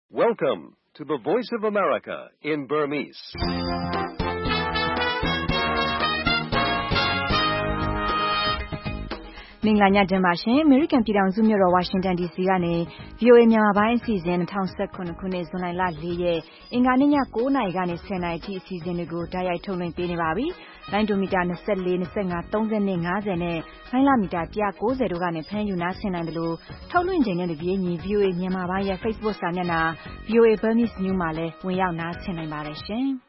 Welcome to the Voice of America in Burmese. ။မင်္ဂလာညချမ်းပါရှင်။ American ပြည်ထောင်စုမြို့တော် Washington DC ကနေ VOA မြန်မာပိုင်းအစီအစဉ်2019ခုနှစ်ဇွန်လ4ရက်အင်္ဂါနေ့ည9:00နာရီကနေ10:00နာရီအထိအစီအစဉ်တွေကိုဓာတ်ရိုက်ထုတ်လွှင့်ပေးနေပါပြီ။လိုင်းဒိုမီတာ24 25 30နဲ့50နဲ့လိုင်းလာမီတာ190တို့ကနေဖမ်းယူနားဆင်နိုင်တယ်လို့ထုတ်လွှင့်ချိန်နဲ့တပြေးညီ VOA မြန်မာပိုင်းရဲ့ Facebook စာမျက်နှာ VOA Burmese News မှာလည်းဝင်ရောက်နားဆင်နိုင်ပါတယ်ရှင်။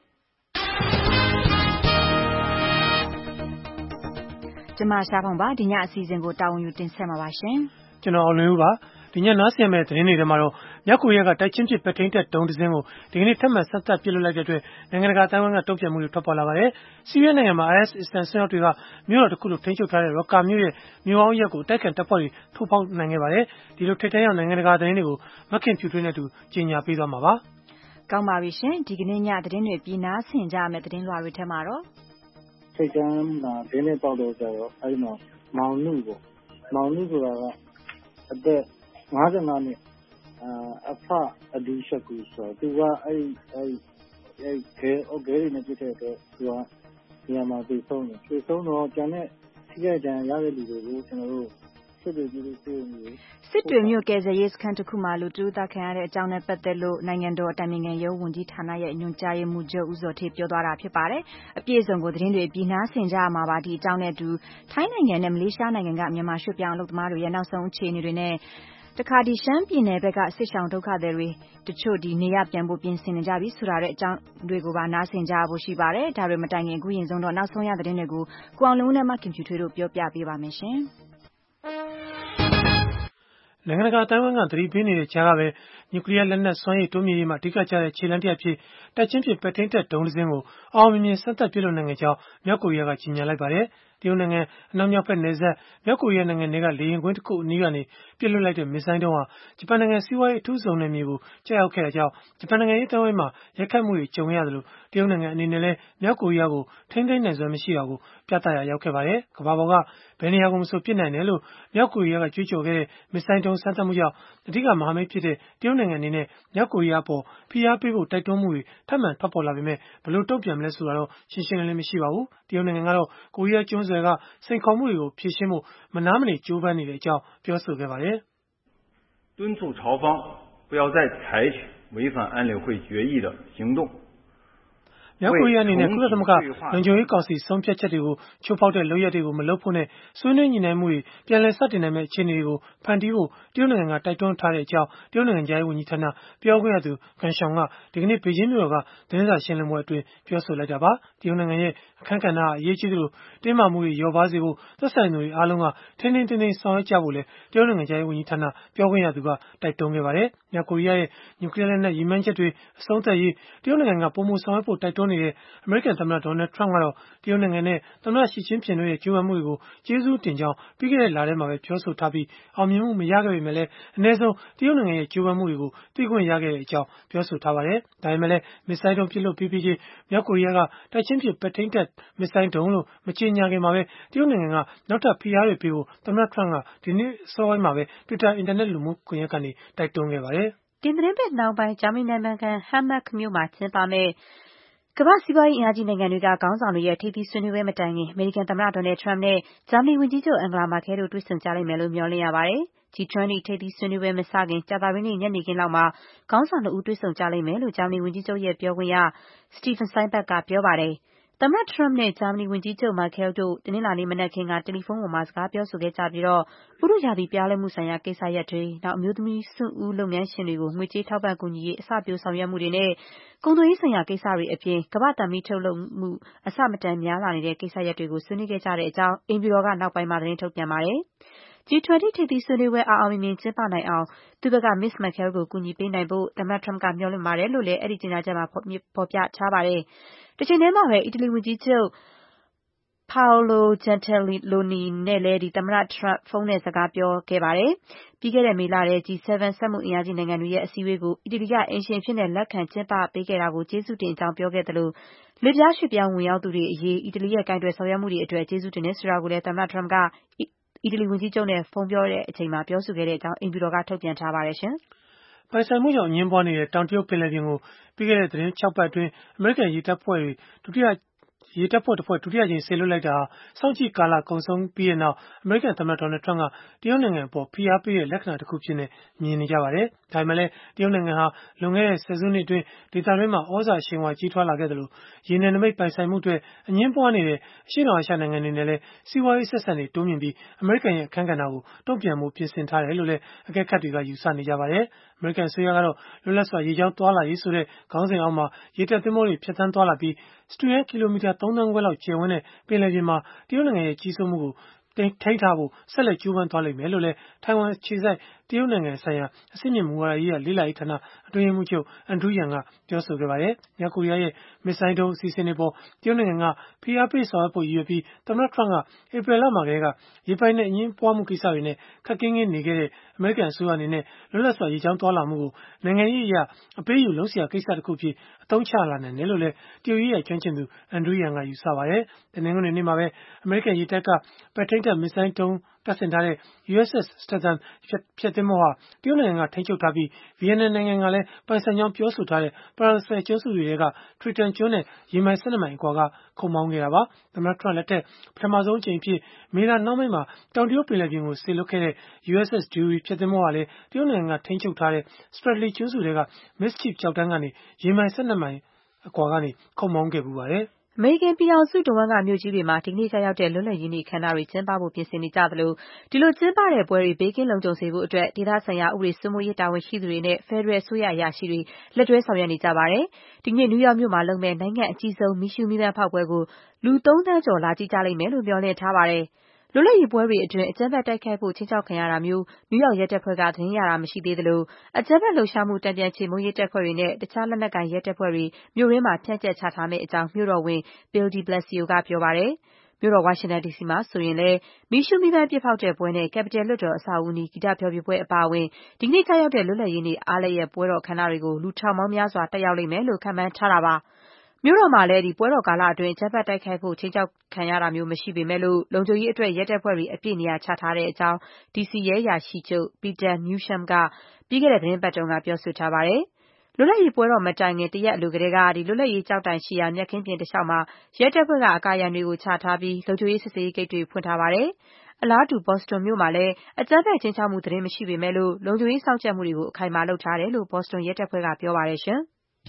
ကျမရှားဖောင်ပါဒီညအစီအစဉ်ကိုတာဝန်ယူတင်ဆက်မှာပါရှင်။ကျွန်တော်အောင်လွင်ဦးပါဒီညနားဆင်မဲ့သတင်းတွေထဲမှာတော့မြောက်ကိုရီးယားကတိုက်ချင်းဖြစ်ပထိန်းတက်ဒုံးတစ်စင်းကိုဒီကနေ့ထပ်မံဆက်သက်ပစ်လွှတ်လိုက်တဲ့အတွက်နိုင်ငံတကာအတိုင်းအဝန်းကတုံ့ပြန်မှုတွေထွက်ပေါ်လာပါတယ်။ဆီးရီးယားနိုင်ငံမှာ IS အစ္စလာမ်စစ်တပ်တွေကမြို့တော်တစ်ခုလိုထိန်းချုပ်ထားတဲ့ Raqqa မြို့ရဲ့မြို့အောင်ရက်ကိုတိုက်ခိုက်တပ်ဖွဲ့တွေထိုးဖောက်နိုင်ခဲ့ပါတယ်။ဒီလိုထိပ်တန်းရောက်နိုင်ငံတကာသတင်းတွေကိုမခင်ဖြူထွေးနဲ့တူကြီးညာပေးသွားမှာပါ။ကောင်းပါပြီရှင်ဒီကနေ့ညသတင်းတွေပြီးနားဆင်ကြရမယ့်သတင်းလွှာတွေထဲမှာတော့စိတ်ကမ်းမှာဒင်းနဲ့ပေါက်တော့ကြတော့အဲဒီမှာမောင်နုပေါ့မောင်နုဆိုတာကအသက်55နှစ်အဖအဒီရှကူဆိုသူကအဲဒီခဲတွေနဲ့ပြစ်တဲ့အတွက်သူကနေရာမှာပြေဆုံးတော့ကျန်တဲ့ထိခိုက်ဒဏ်ရာရတဲ့လူတွေကိုကျွန်တော်တို့စစ်တွေမြို့ကယ်ဆယ်ရေးစခန်းတစ်ခုမှာလူတူးသားခံရတဲ့အကြောင်းနဲ့ပတ်သက်လို့နိုင်ငံတော်အတိုင်ပင်ခံရုံးဝန်ကြီးဌာနရဲ့ညွှန်ကြားရေးမှူးချုပ်ဦးဇော်ဌေးပြောသွားတာဖြစ်ပါတယ်။အပြည့်အစုံကိုသတင်းတွေပြီးနားဆင်ကြရမှာပါဒီအကြောင်းနဲ့အတူထိုင်းနိုင်ငံနဲ့မလေးရှားနိုင်ငံကမြန်မာရွှေ့ပြောင်းအလုပ်သမားတွေရဲ့နောက်ဆုံးအခြေအနေတွေနဲ့တခါဒီရှမ်းပြည်နယ်ဘက်ကစစ်ဆောင်ဒုက္ခသည်တွေတချို့ဒီနေရပြန်ဖို့ပြင်ဆင်နေကြပြီဆိုတာတဲ့အကြောင်းတွေကိုပါနားဆင်ကြဖို့ရှိပါတယ်။ဒါတွေမတိုင်ခင်အခုရင်ဆုံးတော့နောက်ဆုံးရသတင်းတွေကိုကိုအောင်လုံးနဲ့မခင်ဖြူထွေးတို့ပြောပြပေးပါမယ်ရှင်။နိုင်ငံတကာအတိုင်းအဝန်းကသတိပေးနေတဲ့ကြားကပဲနျူကလ িয়ার လက်နက်စွမ်းရည်တိုးမြှင့်ရေးမှာအဓိကကျတဲ့ခြေလှမ်းတစ်ရပ်ဖြစ်တိုက်ချင်းဖြစ်ပဲထိန်းတက်ဒုံးတစ်စင်းကိုအောင်မြင်စမ်းသပ်ပစ်လွှတ်နိုင်ခဲ့ကြောင်းမြောက်ကိုရီးယားကကြေညာလိုက်ပါတယ်။တရုတ်နိုင်ငံအနောက်မြောက်ဘက်နယ်စပ်မြောက်ကိုရီးယားနိုင်ငံတွေကလေယာဉ်ကွင်းတစ်ခုအနီးကနေပစ်လွှတ်လိုက်တဲ့မစ်ဇိုင်းတုံးဟာဂျပန်နိုင်ငံစီးပွားရေးအထူးဇုံနယ်မြေကိုကျရောက်ခဲ့တာကြောင့်ဂျပန်နိုင်ငံရေးအတိုင်းအဝန်းမှာရိုက်ခတ်မှုတွေကြုံရသလိုတရုတ်နိုင်ငံအနေနဲ့လည်းမြောက်ကိုရီးယားကိုထိန်းသိမ်းနိုင်စွမ်းမရှိတာကိုပြသရာရောက်ခဲ့ပါတယ်။ကမ္ဘာပေါ်ကဘယ်နေရာကိုမဆိုပစ်နိုင်တယ်လို့မြောက်ကိုရီးယားကကြွေးကြော်ခဲ့တဲ့မစ်ဇိုင်းတုံးစမ်းသပ်မှုကြောင့်အဓိကမဟာမိတ်ဖြစ်တဲ့တရုတ်နိုင်ငံအနေနဲ့မြောက်ကိုရီးယားပေါ်ဖိအားပေးဖို့တိုက်တွန်းမှုတွေထပ်မံထွက်ပေါ်လာပေမဲ့ဘယ်လိုတုံ့ပြန်မလဲဆိုတာတော့ရှင်းရှင်းလင်းလင်းမရှိပါဘူး။တရုတ်နိုင်ငံကတော့ကိုရီးယားကျွန်းဆွယ်ကစိန်ခေါ်မှုတွေကိုဖြေရှင်းဖို့မနားမနေကြိုးပမ်းနေတဲ့အကြောင်းပြောဆိုခဲ့ပါတယ်။敦促朝方不要再采取违反安理会决议的行动မြောက်ကိုရီးယားအနေနဲ့ကုလသမဂ္ဂလုံခြုံရေးကောင်စီဆုံးဖြတ်ချက်တွေကိုချိုးဖောက်တဲ့လုပ်ရပ်တွေကိုမလုပ်ဖို့နဲ့ဆွေးနွေးညှိနှိုင်းမှုတွေပြန်လည်စတင်နိုင်မယ့်အခြေအနေတွေကိုဖန်တီးဖို့တရုတ်နိုင်ငံကတိုက်တွန်းထားတဲ့အကြောင်းတရုတ်နိုင်ငံသားရေးဝန်ကြီးဌာနပြောခွင့်ရသူကန်ရှောင်ကဒီကနေ့ဘေကျင်းမြို့တော်ကသတင်းစာရှင်းလင်းပွဲအတွင်းပြောဆိုလိုက်တာပါ။တရုတ်နိုင်ငံရဲ့အခမ်းကဏ္ဍအရေးကြီးသလိုတင်းမာမှုတွေလျော့ပါးစေဖို့သက်ဆိုင်သူတွေအားလုံးကထိန်းသိမ်းဆောင်ရွက်ကြဖို့လည်းတရုတ်နိုင်ငံသားရေးဝန်ကြီးဌာနပြောခွင့်ရသူကတိုက်တွန်းခဲ့ပါတယ်။မြောက်ကိုရီးယားရဲ့နျူကလ িয়ার လက်နက်ရည်မှန်းချက်တွေအဆုံးသတ်ရေးတရုတ်နိုင်ငံကပုံမှန်ဆောင်ရွက်ဖို့တိုက်တွန်းနေတဲ့အမေရိကန်သမ္မတဒေါ်နယ်ထရမ့်ကတော့တရုတ်နိုင်ငံနဲ့သမ္မတရှီကျင်းဖျင်တို့ရဲ့ကြိုးပမ်းမှုတွေကိုကျေးဇူးတင်ကြောင်းပြီးခဲ့တဲ့လထဲမှာပဲပြောဆိုထားပြီးအောင်မြင်မှုမရခဲ့ပေမဲ့လည်းအနည်းဆုံးတရုတ်နိုင်ငံရဲ့ကြိုးပမ်းမှုတွေကိုသိခွင့်ရခဲ့တဲ့အကြောင်းပြောဆိုထားပါတယ်။ဒါပေမဲ့လည်းမစ်ဇိုင်းဒုံးပစ်လွှတ်ပြီးချင်းမြောက်ကိုရီးယားကတိုက်ချင်းဖြစ်ပဲထိန်းတက်မစ်ဇိုင်းဒုံးလို့မကြေညာခင်မှာပဲတရုတ်နိုင်ငံကနောက်ထပ်ဖိအားတွေပေးဖို့သမ္မတထရမ့်ကဒီနေ့အစောပိုင်းမှာပဲ Twitter အင်တာနက်လူမှုကွန်ရက်ကနေတိုက်တွန်းခဲ့ပါတယ်။တင်သတင်းပတ်နောက်ပိုင်းဂျာမနီနိုင်ငံဟမ်မတ်မြို့မှာကျင်းပမယ့်ကမ္ဘာ့စီးပွားရေးအင်အားကြီးနိုင်ငံတွေကခေါင်းဆောင်တွေရဲ့ထိပ်သီးဆွေးနွေးပွဲမတိုင်ခင်အမေရိကန်သမ္မတဒေါ်နယ်ထရမ့်နဲ့ဂျာမနီဝန်ကြီးချုပ်အန်ဂလာမာကဲတို့တွေ့ဆုံကြလိမ့်မယ်လို့မျှော်လင့်ရပါတယ်။ G20 ထိပ်သီးဆွေးနွေးပွဲမစခင်ကြာသပတေးနေ့ညနေခင်းလောက်မှာခေါင်းဆောင်နှစ်ဦးတွေ့ဆုံကြလိမ့်မယ်လို့ဂျာမနီဝန်ကြီးချုပ်ရဲ့ပြောခွင့်ရ Steffen Seibert ကပြောပါတယ်။ သမ္မတထရမ့်နဲ့ဂျာမနီဝန်ကြီးချုပ် Merkel တို့တနင်္လာနေ့မနက်ခင်းကတယ်လီဖုန်းပေါ်မှာစကားပြောဆိုခဲ့ကြပြီးဥတုရာသီပြောင်းလဲမှုဆိုင်ရာကိစ္စရပ်တွေ၊အမျိုးသမီးစွန့်ဦးလုပ်ငန်းရှင်တွေကိုငွေကြေးထောက်ပံ့ကူညီရေးအစပျိုးဆောင်ရွက်မှုတွေနဲ့ကုန်သွယ်ရေးဆိုင်ရာကိစ္စတွေအပြင်ကမ္ဘာ့သံမဏိထုတ်လုပ်မှုအဆမတန်များလာနေတဲ့ကိစ္စရပ်တွေကိုဆွေးနွေးခဲ့ကြတဲ့အကြောင်းအိမ်ဖြူတော်ကနောက်ပိုင်းမှာသတင်းထုတ်ပြန်ပါတယ်။ G20 ထိပ်သီးဆွေးနွေးပွဲအောင်အောင်မြင်မြင်ကျင်းပနိုင်အောင်သူ့ဘက်က မစ္စ Merkel ကိုကူညီပေးနိုင်ဖို့သမ္မတထရမ့်ကမျှော်လင့်ပါတယ်လို့လည်းအဲဒီကြေညာချက်မှာဖော်ပြထားပါတယ်။တချိန်တည်းမှာပဲအီတလီဝန်ကြီးချုပ်Paolo Gentiloni နဲ့လည်းသမ္မတထရမ့်ဖုန်းနဲ့စကားပြောခဲ့ပါတယ်။ပြီးခဲ့တဲ့မေလထဲ G7 စက်မှုအင်အားကြီးနိုင်ငံတွေရဲ့အစည်းအဝေးကိုအီတလီကအိမ်ရှင်အဖြစ်လက်ခံကျင်းပပေးခဲ့တာကိုကျေးဇူးတင်ကြောင်းပြောခဲ့သလိုလစ်ဗျားရွှေ့ပြောင်းဝင်ရောက်သူတွေအရေးအီတလီရဲ့ကိုင်တွယ်ဆောင်ရွက်မှုတွေအတွက်ကျေးဇူးတင်တယ်ဆိုတာကိုလည်းသမ္မတထရမ့်ကအီတလီဝန်ကြီးချုပ်နဲ့ဖုန်းပြောချိန်မှာပြောဆိုခဲ့တဲ့အကြောင်းအိမ်ဖြူတော်ကထုတ်ပြန်ထားပါတယ်ရှင်။ပိုင်ဆိုင်မှုကြောင့်အငြင်းပွားနေတဲ့တောင်တရုတ်ပင်လယ်ပြင်ကိုပြီးခဲ့တဲ့သတင်း6 ပတ်အတွင်းအမေရိကန်ရေတပ်ဖွဲ့ဒုတိယကြိမ်စေလွှတ်လိုက်တာဟာစောင့်ကြည့်ကာလကုန်ဆုံးပြီးနောက်အမေရိကန်သမ္မတ Donald Trump ကတရုတ်နိုင်ငံအပေါ်ဖိအားပေးတဲ့လက္ခဏာတစ်ခုဖြစ်နေမြင်နေကြပါတယ်။ဒါပေမဲ့လည်းတရုတ်နိုင်ငံဟာလွန်ခဲ့တဲ့ဆယ်စုနှစ်အတွင်းဒေသတွင်းမှာဩဇာအရှိန်အဝါကြီးထွားလာခဲ့သလိုရေနံနမိတ်ပိုင်ဆိုင်မှုအတွက်အငြင်းပွားနေတဲ့အရှေ့တောင်အာရှနိုင်ငံတွေနဲ့လည်းစီးပွားရေးဆက်ဆံတွေတိုးမြှင့်ပြီးအမေရိကန်ရဲ့အခန်းကဏ္ဍကိုတုံ့ပြန်မှုပြင်ဆင်ထားတယ်လို့လည်းအကဲခတ်တွေကယူဆနေကြပါတယ်။အမေရိကန်အစိုးရကတော့လွတ်လပ်စွာရေကြောင်းသွားလာရေးဆိုတဲ့ခေါင်းစဉ်အောက်မှာရေတပ်သင်္ဘောတွေဖြတ်သန်းသွားလာပြီးစတုရန်းကီလိုမီတာ 3 သန်းခွဲလောက်ကျယ်ဝန်းတဲ့ပင်လယ်ပြင်မှာတရုတ်နိုင်ငံရဲ့ကြီးစိုးမှုကိုထိန်းထားဖို့ဆက်လက်ကြိုးပမ်းသွားလိမ့်မယ်လို့လည်းထိုင်ဝမ်အခြေစိုက်တရုတ်နိုင်ငံဆိုင်ရာအဆင့်မြင့်မူဝါဒရေးရာလေ့လာရေးဌာနအတွင်းရေးမှူးချုပ် Andrew Yang ကပြောဆိုခဲ့ပါတယ်။မြောက်ကိုရီးယားရဲ့မစ်ဇိုင်းဒုံးအစီအစဉ်တွေပေါ်တရုတ်နိုင်ငံကဖိအားပေးဆောင်ရွက်ဖို့ရည်ရွယ်ပြီးသမ္မတ Trump ကဧပြီလမှာကတည်းကရေပိုင်နက်အငြင်းပွားမှုကိစ္စတွေနဲ့ခပ်ကင်းကင်းနေခဲ့တဲ့အမေရိကန်အစိုးရအနေနဲ့လွတ်လပ်စွာရေကြောင်းသွားလာမှုကိုနိုင်ငံရေးအရအပေးအယူလုပ်စရာကိစ္စတစ်ခုဖြစ်အသုံးချလာနိုင်တယ်လို့လည်းတရုတ်ရေးရာကျွမ်းကျင်သူ Andrew Yang ကယူဆပါတယ်။တနင်္ဂနွေနေ့မှာပဲအမေရိကန်ရေတပ်ကပဲ့ထိန်းတပ်မစ်ဇိုင်းဒုံးတပ်ဆင်ထားတဲ့ USS Stethem ဖျက်သင်္ဘောဟာတရုတ်နိုင်ငံကထိန်းချုပ်ထားပြီးဗီယက်နမ်နိုင်ငံကလည်းပိုင်ဆိုင်ကြောင်းပြောဆိုထားတဲ့ Paracel ကျွန်းစုတွေထဲက Triton ကျွန်းနဲ့ရေမိုင် 12 မိုင်အကွာကခုတ်မောင်းခဲ့တာပါ။သမ္မတ Trump လက်ထက်ပထမဆုံးအကြိမ်အဖြစ်မေလနှောင်းပိုင်းမှာတောင်တရုတ်ပင်လယ်ပြင်ကိုစေလွှတ်ခဲ့တဲ့ USS Dewey ဖျက်သင်္ဘောဟာလည်းတရုတ်နိုင်ငံကထိန်းချုပ်ထားတဲ့ Spratly ကျွန်းစုထဲက Mischief ကျောက်တန်းကနေရေမိုင် 12 မိုင်အကွာကနေခုတ်မောင်းခဲ့ဖူးပါတယ်။အမေရိကန်ပြည်ထောင်စုတဝန်းကမြို့ကြီးတွေမှာဒီကနေ့ကျရောက်တဲ့လွတ်လပ်ရေးနေ့အခမ်းအနားတွေကျင်းပဖို့ပြင်ဆင်နေကြသလိုဒီလိုကျင်းပတဲ့ပွဲတွေဘေးကင်းလုံခြုံစေဖို့အတွက်ဒေသဆိုင်ရာဥပဒေစိုးမိုးရေးတာဝန်ရှိသူတွေနဲ့ဖက်ဒရယ်အစိုးရအရာရှိတွေလက်တွဲဆောင်ရွက်နေကြပါတယ်။ဒီကနေ့နယူးယောက်မြို့မှာလုပ်မယ့်နိုင်ငံအကြီးဆုံးမီးရှူးမီးပန်းဖောက်ပွဲကိုလူ 3 သန်းကျော်လာကြည့်ကြလိမ့်မယ်လို့မျှော်လင့်ထားပါတယ်။လွတ်လပ်ရေးပွဲတွေအတွင်းအကြမ်းဖက်တိုက်ခိုက်ဖို့ခြိမ်းခြောက်ခံရတာမျိုးနယူးယောက်ရဲတပ်ဖွဲ့ကသတင်းရတာမရှိသေးသလိုအကြမ်းဖက်လှုပ်ရှားမှုတန်ပြန်ချေမှုန်းရေးတပ်ဖွဲ့တွေနဲ့တခြားလက်နက်ကိုင်ရဲတပ်ဖွဲ့တွေမြို့ရင်းမှာဖြန့်ကျက်ချထားမယ့်အကြောင်းမြို့တော်ဝန် Bill de Blasio ကပြောပါတယ်။မြို့တော်ဝါရှင်တန်ဒီစီမှာဆိုရင်လည်းမီးရှူးမီးပန်းပစ်ဖောက်တဲ့ပွဲနဲ့ Capitol လွှတ်တော်အဆောက်အဦအနီးဂီတဖျော်ဖြေပွဲအပါအဝင်ဒီကနေ့ကျရောက်တဲ့လွတ်လပ်ရေးနေ့အားလပ်ရက်ပွဲတော်အခမ်းအနားတွေကိုလူထောင်ပေါင်းများစွာတက်ရောက်လိမ့်မယ်လို့ခန့်မှန်းထားတာပါ။မြို့တော်မှာလည်းပွဲတော်ကာလအတွင်းအကြမ်းဖက်တိုက်ခိုက်ဖို့ခြိမ်းခြောက်ခံရတာမျိုးမရှိပေမဲ့လုံခြုံရေးအတွက်ရဲတပ်ဖွဲ့တွေအပြည့်နေရာချထားတဲ့အကြောင်း DC ရဲအရာရှိချုပ် Peter Newsham ကပြီးခဲ့တဲ့သီတင်းပတ်တုန်းကပြောဆိုထားပါတယ်။လွတ်လပ်ရေးပွဲတော်မတိုင်ခင်တရက်အလိုကတည်းကလွတ်လပ်ရေးကျောက်တိုင်ရှိရာမြက်ခင်းပြင်တလျှောက်မှာရဲတပ်ဖွဲ့ကအကာအရံတွေကိုချထားပြီးလုံခြုံရေးစစ်ဆေးရေးဂိတ်တွေဖွင့်ထားပါတယ်။အလားတူဘော့စတွန်မြို့မှာလည်းအကြမ်းဖက်ခြိမ်းခြောက်မှုသတင်းမရှိပေမဲ့လုံခြုံရေးစောင့်ကြပ်မှုတွေကိုအခိုင်အမာလုပ်ထားတယ်လို့ဘော့စတွန်ရဲတပ်ဖွဲ့ကပြောပါတယ်ရှင်။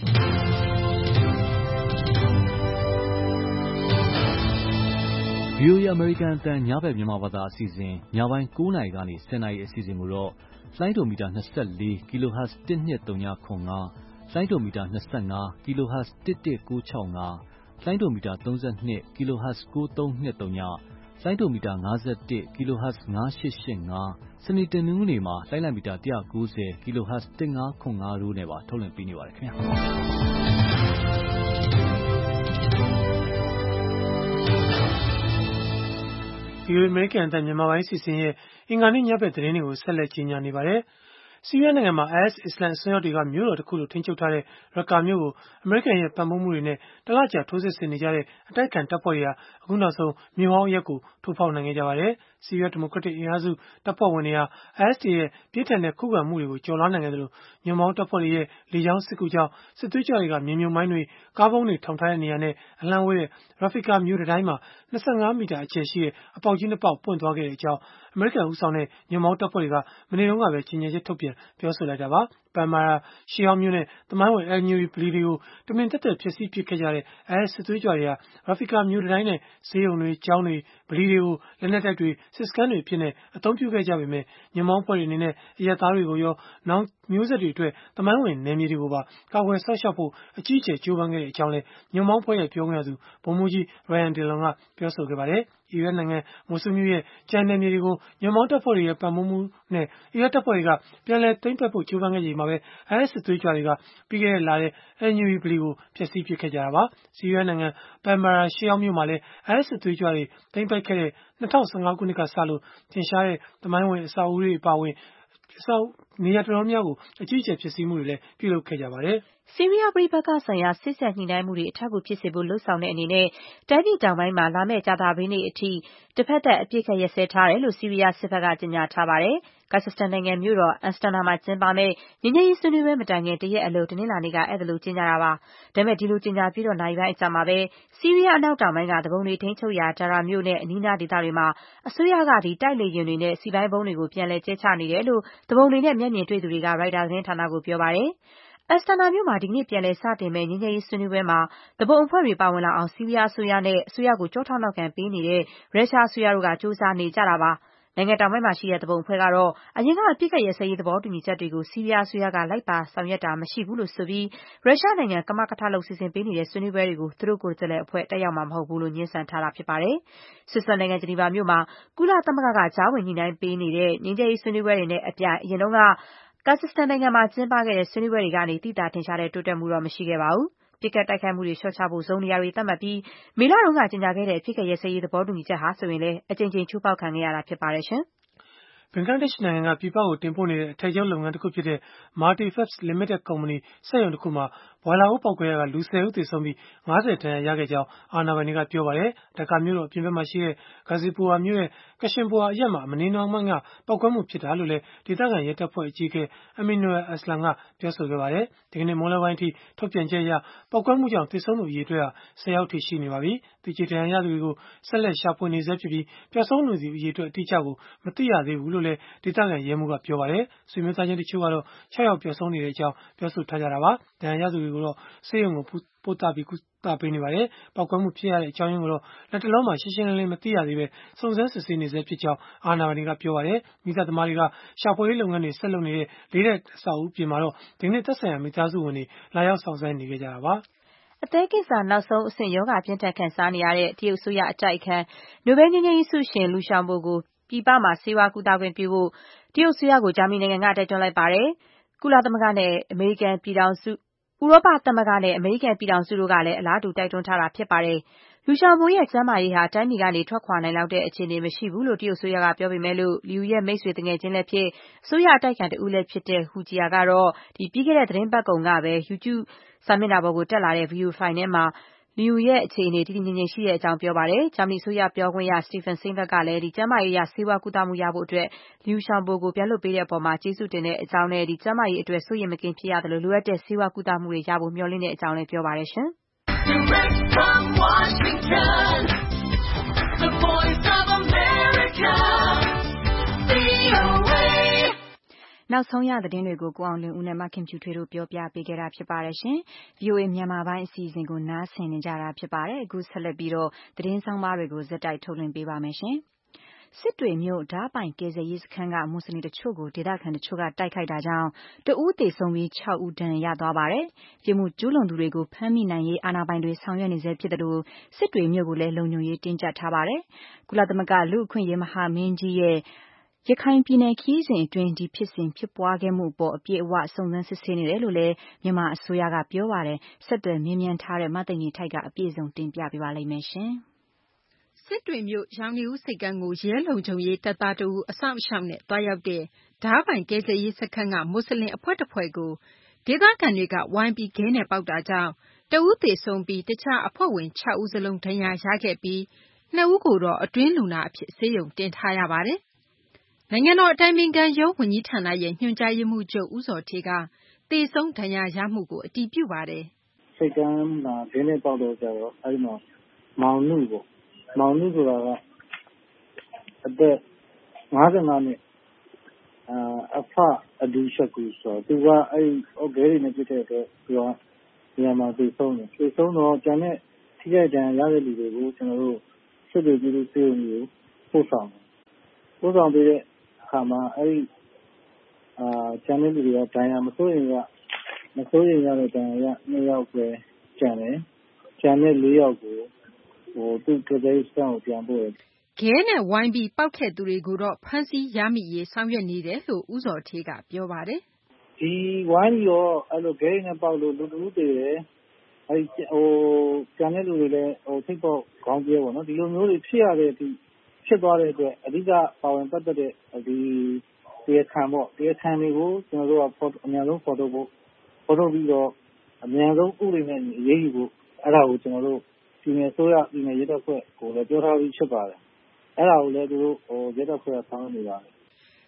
VOA အမေရိကန်အသံညဘက်မြန်မာဘာသာအစီအစဉ်ညပိုင်း9 နာရီကနေ10 နာရီအစီအစဉ်ကိုတော့လိုင်းဒိုမီတာ24 kHz 12395လိုင်းဒိုမီတာ25 kHz 11965လိုင်းဒိုမီတာ32 kHz 9323လိုင်းဒိုမီတာ51 kHz 9885စနေတနင်္ဂနွေမှာလိုင်းလံမီတာ190 kHz 1505တို့နဲ့ပါထုတ်လွှင့်ပေးနေပါတယ်ခင်ဗျာဒီအမေရိကန်အသံမြန်မာပိုင်းစီစဉ်ရဲ့အင်္ဂါနေ့ညဘက်သတင်းတွေကိုဆက်လက်ကြီးညာနေပါတယ်။ဆီးရီးယားနိုင်ငံမှာ IS အစ္စလာမ်အစွန်းရောက်တွေကမြို့တော်တစ်ခုလိုထိန်းချုပ်ထားတဲ့ရက္ကာမြို့ကိုအမေရိကန်ရဲ့ပံ့ပိုးမှုတွေနဲ့တလကြာထိုးစစ်ဆင်နေကြတဲ့အတိုက်အခံတပ်ဖွဲ့တွေကအခုနောက်ဆုံးမြို့ဟောင်းအရပ်ကိုထိုးဖောက်နိုင်ခဲ့ကြပါတယ်။ဆီးရီးယားဒီမိုကရက်တစ်အင်အားစုတပ်ဖွဲ့ဝင်တွေဟာ IS ရဲ့ပြင်းထန်တဲ့ခုခံမှုတွေကိုကျော်လွှားနိုင်ခဲ့တယ်လို့ညွန့်ပေါင်းတပ်ဖွဲ့တွေရဲ့လေကြောင်းစစ်ကူကြောင့်စစ်သွေးကြွတွေကမြေမြုံမိုင်းတွေကားဘုံးတွေထောင်ထားတဲ့နေရာနဲ့အလှမ်းဝေးတဲ့ Rafika မြို့တိုင်းမှာ25 မီတာအကျယ်ရှိတဲ့အပေါက်ကြီး2ပေါက်ပွင့်သွားခဲ့ကြောင်းအမေရိကန်ဦးဆောင်တဲ့ညွန့်ပေါင်းတပ်ဖွဲ့တွေကမနေ့တုန်းကပဲကြေညာချက်ထုတ်ပြန်ပြောဆိုလိုက်တာပါ။ပန်မာရာရှေးဟောင်းမြို့နဲ့သမိုင်းဝင် Al-Nuri ဗလီတွေကိုတမင်သက်သက်ဖျက်ဆီးပစ်ခဲ့ကြတဲ့ IS စစ်သွေးကြွတွေဟာ Rafika မြို့တိုင်းနဲ့ဈေးရုံတွေကျောင်းတွေဗလီတွေကိုလက်နက်တိုက်တွေစစ်စခန်းတွေအဖြစ်အသုံးပြုခဲ့ကြပေမဲ့ညွန့်ပေါင်းဖွဲ့တွေအနေနဲ့အရပ်သားတွေကိုရောနောင်မျိုးဆက်တွေအတွက်သမိုင်းဝင်နယ်မြေတွေကိုပါကာကွယ်စောင့်ရှောက်ဖို့အကြီးအကျယ်ကြိုးပမ်းခဲ့တဲ့အကြောင်းလည်းညွန့်ပေါင်းဖွဲ့ရဲ့ပြောခွင့်ရသူဗိုလ်မှူးကြီး Ryan Dillon ကပြောဆိုခဲ့ပါတယ်။အီရတ်နိုင်ငံမိုဆူးမြို့ရဲ့ကျန်နယ်မြေတွေကိုညွန့်ပေါင်းတပ်ဖွဲ့တွေရဲ့ပံ့ပိုးမှုနဲ့အီရတ်တပ်ဖွဲ့တွေကပြန်လည်သိမ်းပိုက်ဖို့ကြိုးပမ်းခဲ့ချိန်မှာပဲ IS စစ်သွေးကြွတွေကပြီးခဲ့တဲ့လထဲAl-Nuri ဗလီကိုဖျက်ဆီးပစ်ခဲ့ကြတာပါ။ဆီးရီးယားနိုင်ငံပန်မာရာရှေးဟောင်းမြို့မှာလည်း IS စစ်သွေးကြွတွေသိမ်းပိုက်ခဲ့တဲ့2015 ခုနှစ်ကစလို့ထင်ရှားတဲ့သမိုင်းဝင်အဆောက်အဦတွေအပါအဝင်နေရာတော်တော်များများကိုအကြီးအကျယ်ဖျက်ဆီးမှုတွေလည်းပြုလုပ်ခဲ့ကြပါတယ်။ဆီးရီးယားပဋိပက္ခဆိုင်ရာစေ့စပ်ညှိနှိုင်းမှုတွေအထောက်အကူဖြစ်စေဖို့လုပ်ဆောင်တဲ့အနေနဲ့တိုင်းပြည်တောင်ပိုင်းမှာလာမယ့်ကြာသပတေးနေ့အထိတဖက်သတ်အပစ်အခတ်ရပ်စဲထားတယ်လို့ဆီးရီးယားစစ်ဘက်ကကြေညာထားပါတယ်။ကာဇက်စတန်နိုင်ငံမြို့တော်အက်စတနာမှာကျင်းပမယ့်ငြိမ်းချမ်းရေးဆွေးနွေးပွဲမတိုင်ခင်တရက်အလိုတနင်္လာနေ့ကအဲ့ဒါလိုကြေညာတာပါ။ဒါပေမဲ့ဒီလိုကြေညာပြီးနာရီပိုင်းအကြာမှာပဲဆီးရီးယားအနောက်တောင်ပိုင်းကသူပုန်တွေထိန်းချုပ်ရာဒါရာမြို့နဲ့အနီးနားဒေသတွေမှာအစိုးရကတိုက်လေယာဉ်တွေနဲ့စီပိုင်းဘုံတွေကိုပြန်လည်ကျဲချနေတယ်လို့သူပုန်တွေနဲ့မျက်မြင်တွေ့သူတွေကရိုက်တာသတင်းဌာနကိုပြောပါတယ်။အက်စတနာမြို့မှာဒီကနေ့ပြန်လည်စတင်မယ့်ငြိမ်းချမ်းရေးဆွေးနွေးပွဲမှာသူပုန်အဖွဲ့တွေပါဝင်လာအောင်ဆီးရီးယားအစိုးရနဲ့အစိုးရကိုကြောထောက်နောက်ခံပေးနေတဲ့ရုရှားအစိုးရတို့ကကြိုးစားနေကြတာပါ။နိုင်ငံတောင်ပိုင်းမှာရှိတဲ့သူပုန်အဖွဲ့ကတော့အရင်ကအပစ်အခတ်ရပ်စဲရေးသဘောတူညီချက်တွေကိုဆီးရီးယားအစိုးရကလိုက်ပါဆောင်ရွက်တာမရှိဘူးလို့ဆိုပြီးရုရှားနိုင်ငံကမကထလုပ်စီစဉ်ပေးနေတဲ့ဆွေးနွေးပွဲတွေကိုသူတို့ကိုယ်စားလှယ်အဖွဲ့တက်ရောက်မှာမဟုတ်ဘူးလို့ငြင်းဆန်ထားတာဖြစ်ပါတယ်။ဆွစ်ဇာလန်နိုင်ငံဂျနီဗာမြို့မှာကုလသမဂ္ဂကကြားဝင်ညှိနှိုင်းပေးနေတဲ့ငြိမ်းချမ်းရေးဆွေးနွေးပွဲတွေနဲ့အပြိုင်အရင်တုန်းကကာဇက်စတန်နိုင်ငံမှာကျင်းပခဲ့တဲ့ဆွေးနွေးပွဲတွေကနေသိသာထင်ရှားတဲ့တိုးတက်မှုတော့မရှိခဲ့ပါဘူး။ပစ်ခတ်တိုက်ခိုက်မှုတွေလျှော့ချဖို့စုံနေရာတွေသတ်မှတ်ပြီးမေလတုန်းကကြေညာခဲ့တဲ့အပစ်အခတ်ရပ်စဲရေးသဘောတူညီချက်ဟာဆိုရင်လည်းအကြိမ်ကြိမ်ချိုးဖောက်ခံခဲ့ရတာဖြစ်ပါတယ်ရှင်။ဘင်္ဂလားဒေ့ရှ်နိုင်ငံကပြည်ပကိုတင်ပို့နေတဲ့အထည်ချုပ်လုပ်ငန်းတစ်ခုဖြစ်တဲ့ Multifabs Limited ကုမ္ပဏီစက်ရုံတစ်ခုမှာဘွာလာအိုးပေါက်ကွဲရာကလူ 10 ဦးသေဆုံးပြီး50ဒဏ်ရာရခဲ့ကြောင်းအာဏာပိုင်တွေကပြောပါတယ်။ဒါကာမြို့တော်အပြင်ဘက်မှာရှိတဲ့ Gazipura မြို့ရဲ့ကရှင်ပွာအရပ်မှာမနေ့နှောင်းပိုင်းကပေါက်ကွဲမှုဖြစ်တာလို့လည်းဒေသခံရဲတပ်ဖွဲ့အကြီးအကဲ Aminul Aslam ကပြောဆိုခဲ့ပါတယ်။ဒီကနေ့မွန်းလွဲပိုင်းအထိထုတ်ပြန်ချက်အရပေါက်ကွဲမှုကြောင့်သေဆုံးသူအရေအတွက်ဟာ10 ယောက်ထိရှိနေပါပြီ။သေကျေဒဏ်ရာရသူတွေကိုဆက်လက်ရှာဖွေနေဆဲဖြစ်ပြီးပျောက်ဆုံးနေသူအရေအတွက်အတိအကျကိုမသိရသေးဘူးလို့လည်းဒေသခံရဲမှူးကပြောပါတယ်။ဆွေမျိုးသားချင်းတချို့ကတော့6 ယောက်ပျောက်ဆုံးနေတဲ့အကြောင်းပြောဆိုထားကြတာပါ။ဒဏ်ရာရသူတွေကိုတော့ဆေးရုံကိုပို့သပြီးကုသပေးနေပါတယ်။ပေါက်ကွဲမှုဖြစ်ရတဲ့အကြောင်းရင်းကိုတော့လက်တလုံးမှာရှင်းရှင်းလင်းလင်းမသိရသေးပဲစုံစမ်းစစ်ဆေးနေဆဲဖြစ်ကြောင်းအာဏာပိုင်တွေကပြောပါတယ်။မိသားသမားတွေကရှာဖွေရေးလုပ်ငန်းတွေဆက်လုပ်နေတဲ့လေးတဲ့အဆောက်အဦပြင်မှာတော့ဒီနေ့သက်ဆိုင်ရာမိသားစုဝင်တွေလာရောက်ဆောင်ဆိုင်နေကြတာပါ။အသည်းကင်ဆာနောက်ဆုံးအဆင့်ရောဂါပြင်းထန်ခံစားနေရတဲ့တရုတ်အစိုးရအတိုက်အခံနိုဘယ်လ်ငြိမ်းချမ်းရေးဆုရှင်လူရှောင်ဘိုကိုပြည်ပမှာဆေးဝါးကုသခွင့်ပြုဖို့တရုတ်အစိုးရကိုဂျာမနီနိုင်ငံကတိုက်တွန်းလိုက်ပါတယ်။ကုလသမဂ္ဂနဲ့အမေရိကန်ပြည်ထောင်စုဥရောပသမဂ္ဂနဲ့အမေရိကန်ပြည်ထောင်စုတို့ကလည်းအလားတူတိုက်တွန်းထားတာဖြစ်ပါတယ်။လူရှောင်ဘိုရဲ့ကျန်းမာရေးဟာတိုင်းပြည်ကနေထွက်ခွာနိုင်လောက်တဲ့အခြေအနေမရှိဘူးလို့တရုတ်အစိုးရကပြောပေမဲ့လို့လူရဲ့မိတ်ဆွေတငယ်ချင်းလည်းဖြစ်အစိုးရအတိုက်အခံတဦးလည်းဖြစ်တဲ့ဟူဂျီယာကတော့ပြီးခဲ့တဲ့သတင်းပတ်ကုန်ကပဲ YouTube စာမျက်နှာပေါ်ကိုတက်လာတဲ့ဗီဒီယိုဖိုင်ထဲမှာလီယူရဲ့အခြေအနေတည်တည်ငြိမ်ငြိမ်ရှိတဲ့အကြောင်းပြောပါတယ်။ဂျာမနီအစိုးရပြောခွင့်ရ Steffen Seibert ကလည်းကျန်းမာရေးအရဆေးဝါးကုသမှုရဖို့အတွက်လီယူရှောင်ဘိုကိုပြန်လွှတ်ပေးတဲ့အပေါ်ကျေးဇူးတင်တဲ့အကြောင်းနဲ့ကျန်းမာရေးအတွက်စိုးရိမ်မကင်းဖြစ်ရသလိုလိုအပ်တဲ့ဆေးဝါးကုသမှုတွေရဖို့မျှော်လင့်တဲ့အကြောင်းလည်းပြောပါတယ်ရှင်။ From Washington, the Voice of America, VOA နောက်ဆုံးရသတင်းတွေကိုကိုအောင်လင်းဦးနဲ့မခင်ဖြူထွေးတို့ပြောပြပေးခဲ့တာဖြစ်ပါတယ်ရှင်။ VOA မြန်မာပိုင်းအစီအစဉ်ကိုနားဆင်နေကြတာဖြစ်ပါတယ်။အခုဆက်လက်ပြီးတော့သတင်းဆောင်မတွေကိုဇက်တိုက်ထုတ်လွှင့်ပေးပါမယ်ရှင်။စစ်တွေမြို့ဓားပိုင်ကယ်ဆယ်ရေးစခန်းကမွတ်စလင်တချို့ကိုဒေသခံတချို့ကတိုက်ခိုက်တာကြောင့်တဦးသေဆုံးပြီး6ဦးဒဏ်ရာရသွားပါတယ်။ပြစ်မှုကျူးလွန်သူတွေကိုဖမ်းမိနိုင်ရေးအာဏာပိုင်တွေဆောင်ရွက်နေဆဲဖြစ်တယ်လို့စစ်တွေမြို့ကိုလည်းလုံခြုံရေးတင်းကျပ်ထားပါတယ်။ကုလသမဂ္ဂလူ့အခွင့်အရေးမဟာမင်းကြီးရဲ့ရခိုင်ပြည်နယ်ခရီးစဉ်အတွင်းဒီဖြစ်စဉ်ဖြစ်ပွားခဲ့မှုအပေါ်အပြည့်အဝစုံစမ်းစစ်ဆေးနေတယ်လို့လည်းမြန်မာအစိုးရကပြောပါတယ်။ဆက်သွယ်မြင်းမြန်းထားတဲ့မသိင်္ဂီထိုက်ကအပြည့်စုံတင်ပြပေးပါလိမ့်မယ်ရှင်။စစ်တွေမြို့ရောင်နီဦးစိတ်ကမ်းကိုရဲလုံခြုံရေးတပ်သားတဦးအစောင့်အရှောက်နဲ့တွားရောက်တဲ့ဓားပိုင်ကယ်ဆယ်ရေးစခန်းကမွတ်စလင်အဖွဲ့တစ်ဖွဲ့ကိုဒေသခံတွေကဝိုင်းပြီးခဲနဲ့ပေါက်တာကြောင့်တဦးသေဆုံးပြီးတခြားအဖွဲ့ဝင်6ဦးစလုံးဒဏ်ရာရခဲ့ပြီး2ဦးကိုတော့အတွင်းလူနာအဖြစ်ဆေးရုံတင်ထားရပါတယ်။နိုင်ငံတော်အတိုင်ပင်ခံရုံးဝန်ကြီးဌာနရဲ့ညွှန်ကြားရေးမှူးချုပ်ဦးဇော်ဌေးကသေဆုံးဒဏ်ရာရမှုကိုအတည်ပြုပါတယ်။စိတ်ကမ်းမှာခဲနဲ့ပေါက်တော့ကြတော့အဲဒီမှာမောင်နုပေါ့မောင်နုဆိုတာကအသက်55နှစ်အဖအဒီရှက်ကူဆိုသူကအဲ့ဂဲရီနဲ့ပြစ်တဲ့အတွက်သူကဒီမှာသေဆုံးတယ်သေဆုံးတော့ကျန်တဲ့ထိခိုက်ဒဏ်ရာရတဲ့လူတွေကိုကျွန်တော်တို့စစ်တွေပြည်သူ့ဆေးရုံကိုပို့ဆောင်ပေးတဲ့အခါမှာအဲ့ကျန်တဲ့လူတွေကဒဏ်ရာမစိုးရင်ရတဲ့ဒဏ်ရာရ2ယောက်ပဲကျန်တယ်ကျန်တဲ့4ယောက်ကိုသူ့ကလေးစံကိုပြန်ပို့တယ်ခဲနဲ့ဝိုင်းပြီးပောက်ခဲ့သူတွေကိုတော့ဖမ်းဆီးရမိရေးဆောင်ရွက်နေတယ်လို့ဦးဇော်ဌေးကပြောပါတယ်ဒီဝိုင်းပြီးတော့အဲ့လိုခဲနဲ့ပေါက်လို့လူတူတည်တယ်အဲ့ကျန်တဲ့လူတွေလည်းထိပ်ပေါက်ခေါင်းပြဲပေါ့နော်ဒီလိုမျိုးတွေဖြစ်ရတဲ့အထိဖြစ်သွားတဲ့အတွက်အဓိကပါဝင်ပတ်သက်တဲ့ဒီတရားခံပေါ့တရားခံတွေကိုကျွန်တော်တို့ကအများဆုံးဖော်ထုတ်ပြီးတော့အများဆုံးဥပဒေနဲ့အရေးယူဖို့အဲ့ဒါကိုကျွန်တော်တို့ပြည်နယ်ဆိုရပြည်နယ်ရဲတပ်ဖွဲ့ကိုလည်းပြောထားပြီးဖြစ်ပါတယ်အဲ့ဒါကိုလည်းသူတို့ရဲတပ်ဖွဲ့ကဆောင်ရွက်နေပါတယ်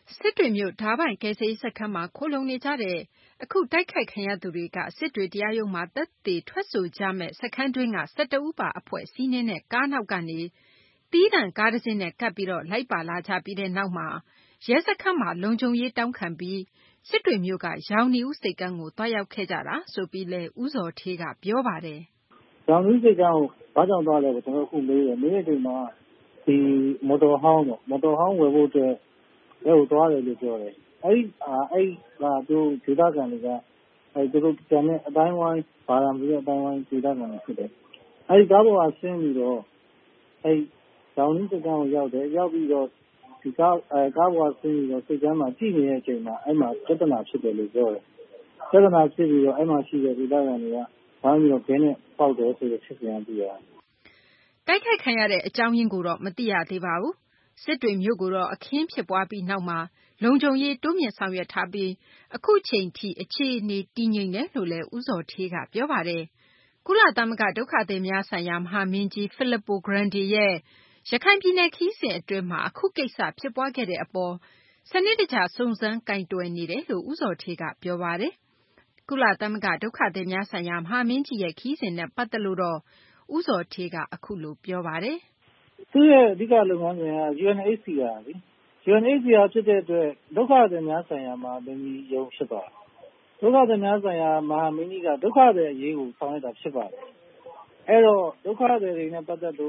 စစ်တွေမြို့ဓားပိုင်ကယ်ဆယ်ရေးစခန်းမှာခိုလှုံနေကြတဲ့အခုတိုက်ခိုက်ခံရသူတွေကစစ်တွေတရားရုံးမှာသက်သေထွက်ဆိုကြမဲ့စခန်းတွင်းက12ဦးပါအဖွဲ့စီးနှင်းတဲ့ကားနောက်ကနေတီးတန့်ကားတစ်စင်းနဲ့ကပ်ပြီးတော့လိုက်ပါလာကြပြီးတဲ့နောက်မှာရဲစခန်းမှာလုံခြုံရေးတောင်းခံပြီးစစ်တွေမြို့ကရောင်နီဦးစိတ်ကန်းကိုတွားရောက်ခဲ့ကြတာဆိုပြီးလဲဦးစောထေးကပြောပါတယ်။ရောင်နီဦးစိတ်ကန်းကိုဘာကြောင့်တွားလဲကျွန်တော်အခုမေးတယ်။မေးတဲ့ချိန်မှာဒီမော်တော်ဟောင်းဝယ်ဖို့အတွက်ဘယ်ကိုတွားတယ်လို့ပြောတယ်။အဲ့ကသူဒေသခံတွေကသူတို့ကျန်တဲ့အတိုင်းဝိုင်းဘာသာမျိုးအတိုင်းဝိုင်းဒေသခံတွေဖြစ်တယ်။အဲ့ဒီကားပေါ်ကဆင်းပြီးတော့အဲ့ရောင်နီစိတ်ကန်းကိုရောက်တယ်။ရောက်ပြီးတော့ဒီကားပေါ်ကဆင်းပြီးတော့စိတ်ကန်းမှာကြည့်နေတဲ့အချိန်မှာအဲ့မှာပြဿနာဖြစ်တယ်လို့ပြောတယ်။ပြဿနာဖြစ်ပြီးတော့အဲ့မှာရှိတဲ့ဒေသခံတွေကဘာလို့ဘဲနဲ့ပေါက်တယ်ဆိုတဲ့ဖြစ်စဉ်အပြီးရတယ်။တိုက်ခိုက်ခံရတဲ့အကြောင်းရင်းကိုတော့မသိရသေးပါဘူး။စစ်တွေမြို့ကိုတော့အခင်းဖြစ်ပွားပြီးနောက်မှာလုံခြုံရေးတိုးမြင့်ဆောင်ရွက်ထားပြီးအခုချိန်ထိအခြေအနေတည်ငြိမ်တယ်လို့လည်းဦးစောထေးကပြောပါတယ်။ကုလသမဂ္ဂဒုက္ခသည်များဆိုင်ရာမဟာမင်းကြီး Filippo Grandi ရဲ့ရခိုင်ပြည်နယ်ခရီးစဉ်အတွင်းမှာအခုကိစ္စဖြစ်ပွားခဲ့တဲ့အပေါ်စနစ်တကျစုံစမ်းကိုင်တွယ်နေတယ်လို့ဦးစောထေးကပြောပါတယ်။ကုလသမဂ္ဂဒုက္ခသည်များဆိုင်ရာမဟာမင်းကြီးရဲ့ခရီးစဉ်နဲ့ပတ်သက်လို့တော့ဦးစောထေးကအခုလိုပြောပါတယ်။သူရဲ့အဓိကလုပ်ငန်းစဉ်က UNHCR လေ။ UNHCR ဖြစ်တဲ့အတွက်ဒုက္ခသည်များဆိုင်ရာမဟာမင်းကြီးရုံးဖြစ်ပါတယ်။ဒုက္ခသည်များဆိုင်ရာမဟာမင်းကြီးကဒုက္ခသည်အရေးကိုဆောင်ရွက်တာဖြစ်ပါတယ်။အဲ့တော့ဒုက္ခသည်တွေနဲ့ပတ်သက်လို့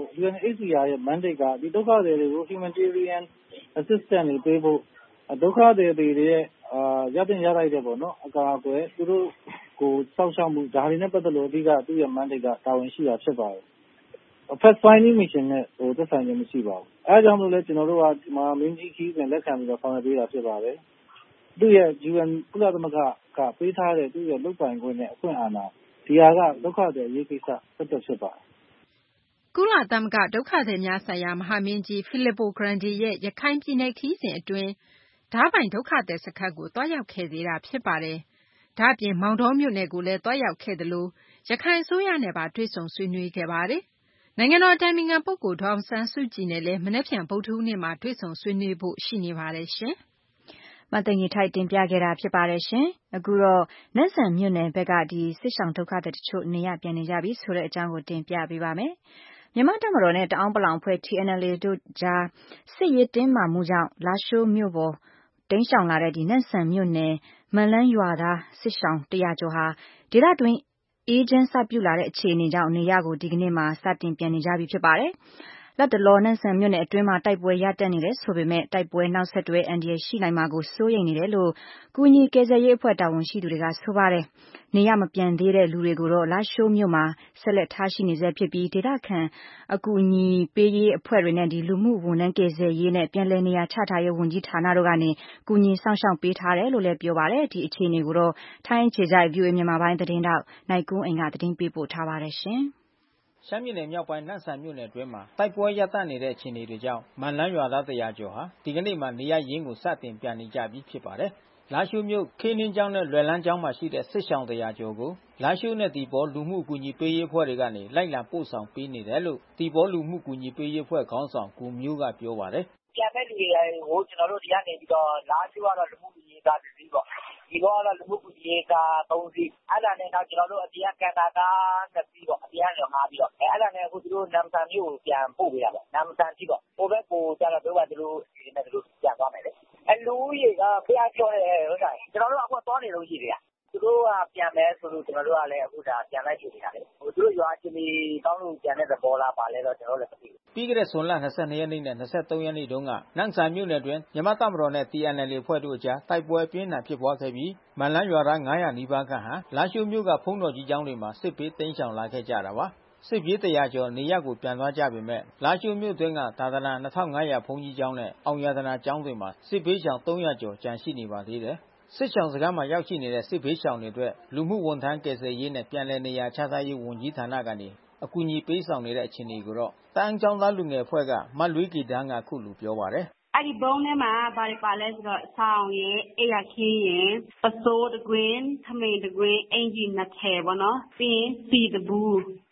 UNHCR ရဲ့ mandate ကဒီဒုက္ခသည်တွေကို humanitarian assistance တွေပေးဖို့ဒုက္ခသည်တွေရဲ့ရတဲ့ရလိုက်တဲ့ပေါ့နော်အကာအကွယ်သူတို့ကိုစောင့်ရှောက်မှုဒါတွေနဲ့ပတ်သက်လို့အဓိကသူ့ရဲ့ mandate ကတာဝန်ရှိတာဖြစ်ပါတယ်။ fact finding mission နဲ့သက်ဆိုင်ခြင်းမရှိပါဘူး။အဲဒါကြောင့်မို့လဲကျွန်တော်တို့ကမဟာမင်းကြီးခီးစဉ်လက်ခံပြီးတော့ဆောင်ရွက်ပေးတာဖြစ်ပါတယ်။သူ့ရဲ့ UN ကုလသမဂ္ဂကပေးထားတဲ့သူ့ရဲ့လုပ်ပိုင်ခွင့်နဲ့အခွင့်အာဏာဒီဟာကဒုက္ခသည်အရေးကိစ္စသက်ဖြစ်ပါတယ်။ကုလသမဂ္ဂဒုက္ခသည်များဆိုင်ရာမဟာမင်းကြီး Filippo Grandi ရဲ့ရခိုင်ပြည်နယ်ခရီးစဉ်အတွင်းဓားပိုင်ဒုက္ခသည်စခန်းကိုတွားရောက်ခဲ့သေးတာဖြစ်ပါတယ်။ဒါ့အပြင်မောင်တောမြို့နယ်ကိုလည်းတွားရောက်ခဲ့သလိုရခိုင်အစိုးရနဲ့ပါတွေ့ဆုံဆွေးနွေးခဲ့ပါတယ်။နိုင်ငံတော်အတိုင်ပင်ခံပုဂ္ဂိုလ်ဒေါ်အောင်ဆန်းစုကြည်နဲ့လည်းမနက်ဖြန်ဗုဒ္ဓဟူးနေ့မှာတွေ့ဆုံဆွေးနွေးဖို့ရှိနေပါတယ်ရှင်။မသိင်္ဂီထိုက်တင်ပြခဲ့တာဖြစ်ပါတယ်ရှင်။အခုတော့နတ်ဆန်မြို့နယ်ဘက်ကစစ်ဆောင်ဒုက္ခသည်တချို့နေရပြန်နေကြပြီဆိုတဲ့အကြောင်းကိုတင်ပြပေးပါမယ်။မြန်မာ့တပ်မတော်နဲ့တအာင်းပလောင်အဖွဲ့ TNLA တို့ကြားစစ်ရေးတင်းမာမှုကြောင့်လားရှိုးမြို့ပေါ်တိမ်းရှောင်လာတဲ့နတ်ဆန်မြို့နယ်မန်လန်းရွာသားစစ်ရှောင်100ကျော်ဟာဒေသတွင်းအေးချမ်းစပြုလာတဲ့အခြေအနေကြောင့်နေရကိုဒီကနေ့မှစတင်ပြန်နေကြပြီဖြစ်ပါတယ်။လက်တလောနတ်ဆန်မြို့နယ်အတွင်းမှာတိုက်ပွဲရပ်တန့်နေတယ်ဆိုပေမဲ့တိုက်ပွဲနောက်ဆက်တွဲအန္တရာယ်ရှိနိုင်မှာကိုစိုးရိမ်နေတယ်လို့ကူညီကယ်ဆယ်ရေးအဖွဲ့တာဝန်ရှိသူတွေကဆိုပါတယ်။နေရမပြန်သေးတဲ့လူတွေကိုတော့လားရှိုးမြို့မှာဆက်လက်ထားရှိနေဆဲဖြစ်ပြီးဒေသခံအကူအညီပေးရေးအဖွဲ့တွေနဲ့လူမှုဝန်ထမ်းကယ်ဆယ်ရေးနဲ့ပြန်လည်နေရာချထားရေးဝန်ကြီးဌာနတို့ကနေကူညီဆောင်ရှောက်ပေးထားတယ်လို့လည်းပြောပါတယ်။ဒီအခြေအနေကိုတော့ထိုင်းအခြေစိုက် VOA မြန်မာပိုင်းသတင်းတောက်နိုင်ကူးအိမ်ကသတင်းပေးပို့ထားပါတယ်ရှင်။ရှမ်းပြည်နယ်မြောက်ပိုင်းနန့်ဆန်မြို့နယ်အတွင်းမှာတိုက်ပွဲရပ်တန့်နေတဲ့အခြေအနေတွေကြောင့်မန်လန်းရွာသား100ကျော်ဟာဒီကနေ့မှနေရရင်းကိုစတင်ပြန်နေကြပြီဖြစ်ပါတယ်။လားရှိုးမြို့ခေးနှင်းကျောင်းနဲ့လွယ်လန်းကျောင်းမှာရှိတဲ့စစ်ဆောင်100ကျော်ကိုလားရှိုးနဲ့တီဘောလူမှုကူညီပေးရေးအဖွဲ့တွေကနေလိုက်လံပို့ဆောင်ပေးနေတယ်လို့တီဘောလူမှုကူညီပေးရေးအဖွဲ့ခေါင်းဆောင်ကိုမျိုးကပြောပါတယ်။ပြန်မဲ့လူတွေကိုကျွန်တော်တို့ဒီကနေပြီးတော့လားရှိုးကတော့လူမှုကူညီရေးကားတစ်စီးပေါ့ဒီဘောကတော့လူမှုကူညီရေးကား3စီးအဲ့ဒါနဲ့တော့ကျွန်တော်တို့အပြင်ကန်တာကား2စီးပေါ့အပြင်ကငါးပြီးတော့အဲ့ဒါနဲ့အခုသူတို့နမ်ဆန်မြို့ကိုပြန်ပို့ပေးတာပေါ့နမ်ဆန်ကြီးပေါ့ဟိုဘက်ကိုကျတော့တို့ကသူတို့ဒီနေ့သူတို့ပြန်သွားမယ်လေအလူကြီးကဖျားကျော်တယ်ဟုတ်တယ်ကျွန်တော်တို့အခုသွားနေလို့ရှိတယ်သူတို့ကပြန်မယ်ဆိုလို့ကျွန်တော်တို့ကလည်းအခုဒါပြန်လိုက်ကြည့်နေတာလေဟိုသူတို့ရွာချင်းဒီကောင်းလို့ပြန်တဲ့သဘောလားပါလဲတော့ကျွန်တော်လည်းမသိဘူးပြီးခဲ့တဲ့ဇွန်လ22ရက်နေ့နဲ့23ရက်နေ့တုန်းကနန့်ဆန်မြို့နယ်တွင်မြန်မာတပ်မတော်နဲ့ TNLA အဖွဲ့တို့အကြားတိုက်ပွဲပြင်းထန်ဖြစ်ပွားခဲ့ပြီးမန်လန်းရွာသား900နီးပါးခန့်ဟာလားရှိုးမြို့ကဖုံးတော်ကြီးကျောင်းတွေမှာစစ်ပေးတိမ်းရှောင်လာခဲ့ကြတာပါစစ်ပြေး100ကျော်နေရပ်ကိုပြန်သွားကြပေမဲ့လားရှိုးမြို့တွင်းကသာသနာ2500ဘုန်းကြီးကျောင်းနဲ့အောင်ရတနာကျောင်းတွေမှာစစ်ပေးရှောင်300ကျော်ကျန်ရှိနေပါသေးတယ်စစ်ရှောင်စခန်းမှာရောက်ရှိနေတဲ့စစ်ဘေးရှောင်တွေအတွက်လူမှုဝန်ထမ်းကယ်ဆယ်ရေးနဲ့ပြန်လည်နေရာချထားရေးဝန်ကြီးဌာနကနေအကူအညီပေးဆောင်နေတဲ့အခြေအနေကိုတော့တန်းကျောင်းသားလူငယ်အဖွဲ့ကမတ်လွေးကီတန်းကခုလိုပြောပါတယ်အဲ့ဒီဘုံထဲမှာဘာတွေပါလဲဆိုတော့ဆောင်းရယ်အိယာခင်းရယ်ပစိုးတကွင်းထမိန်တကွင်းအင်ကြီးနှစ်ထည်ပေါ့နော်ပြီးရင်စီတဘူး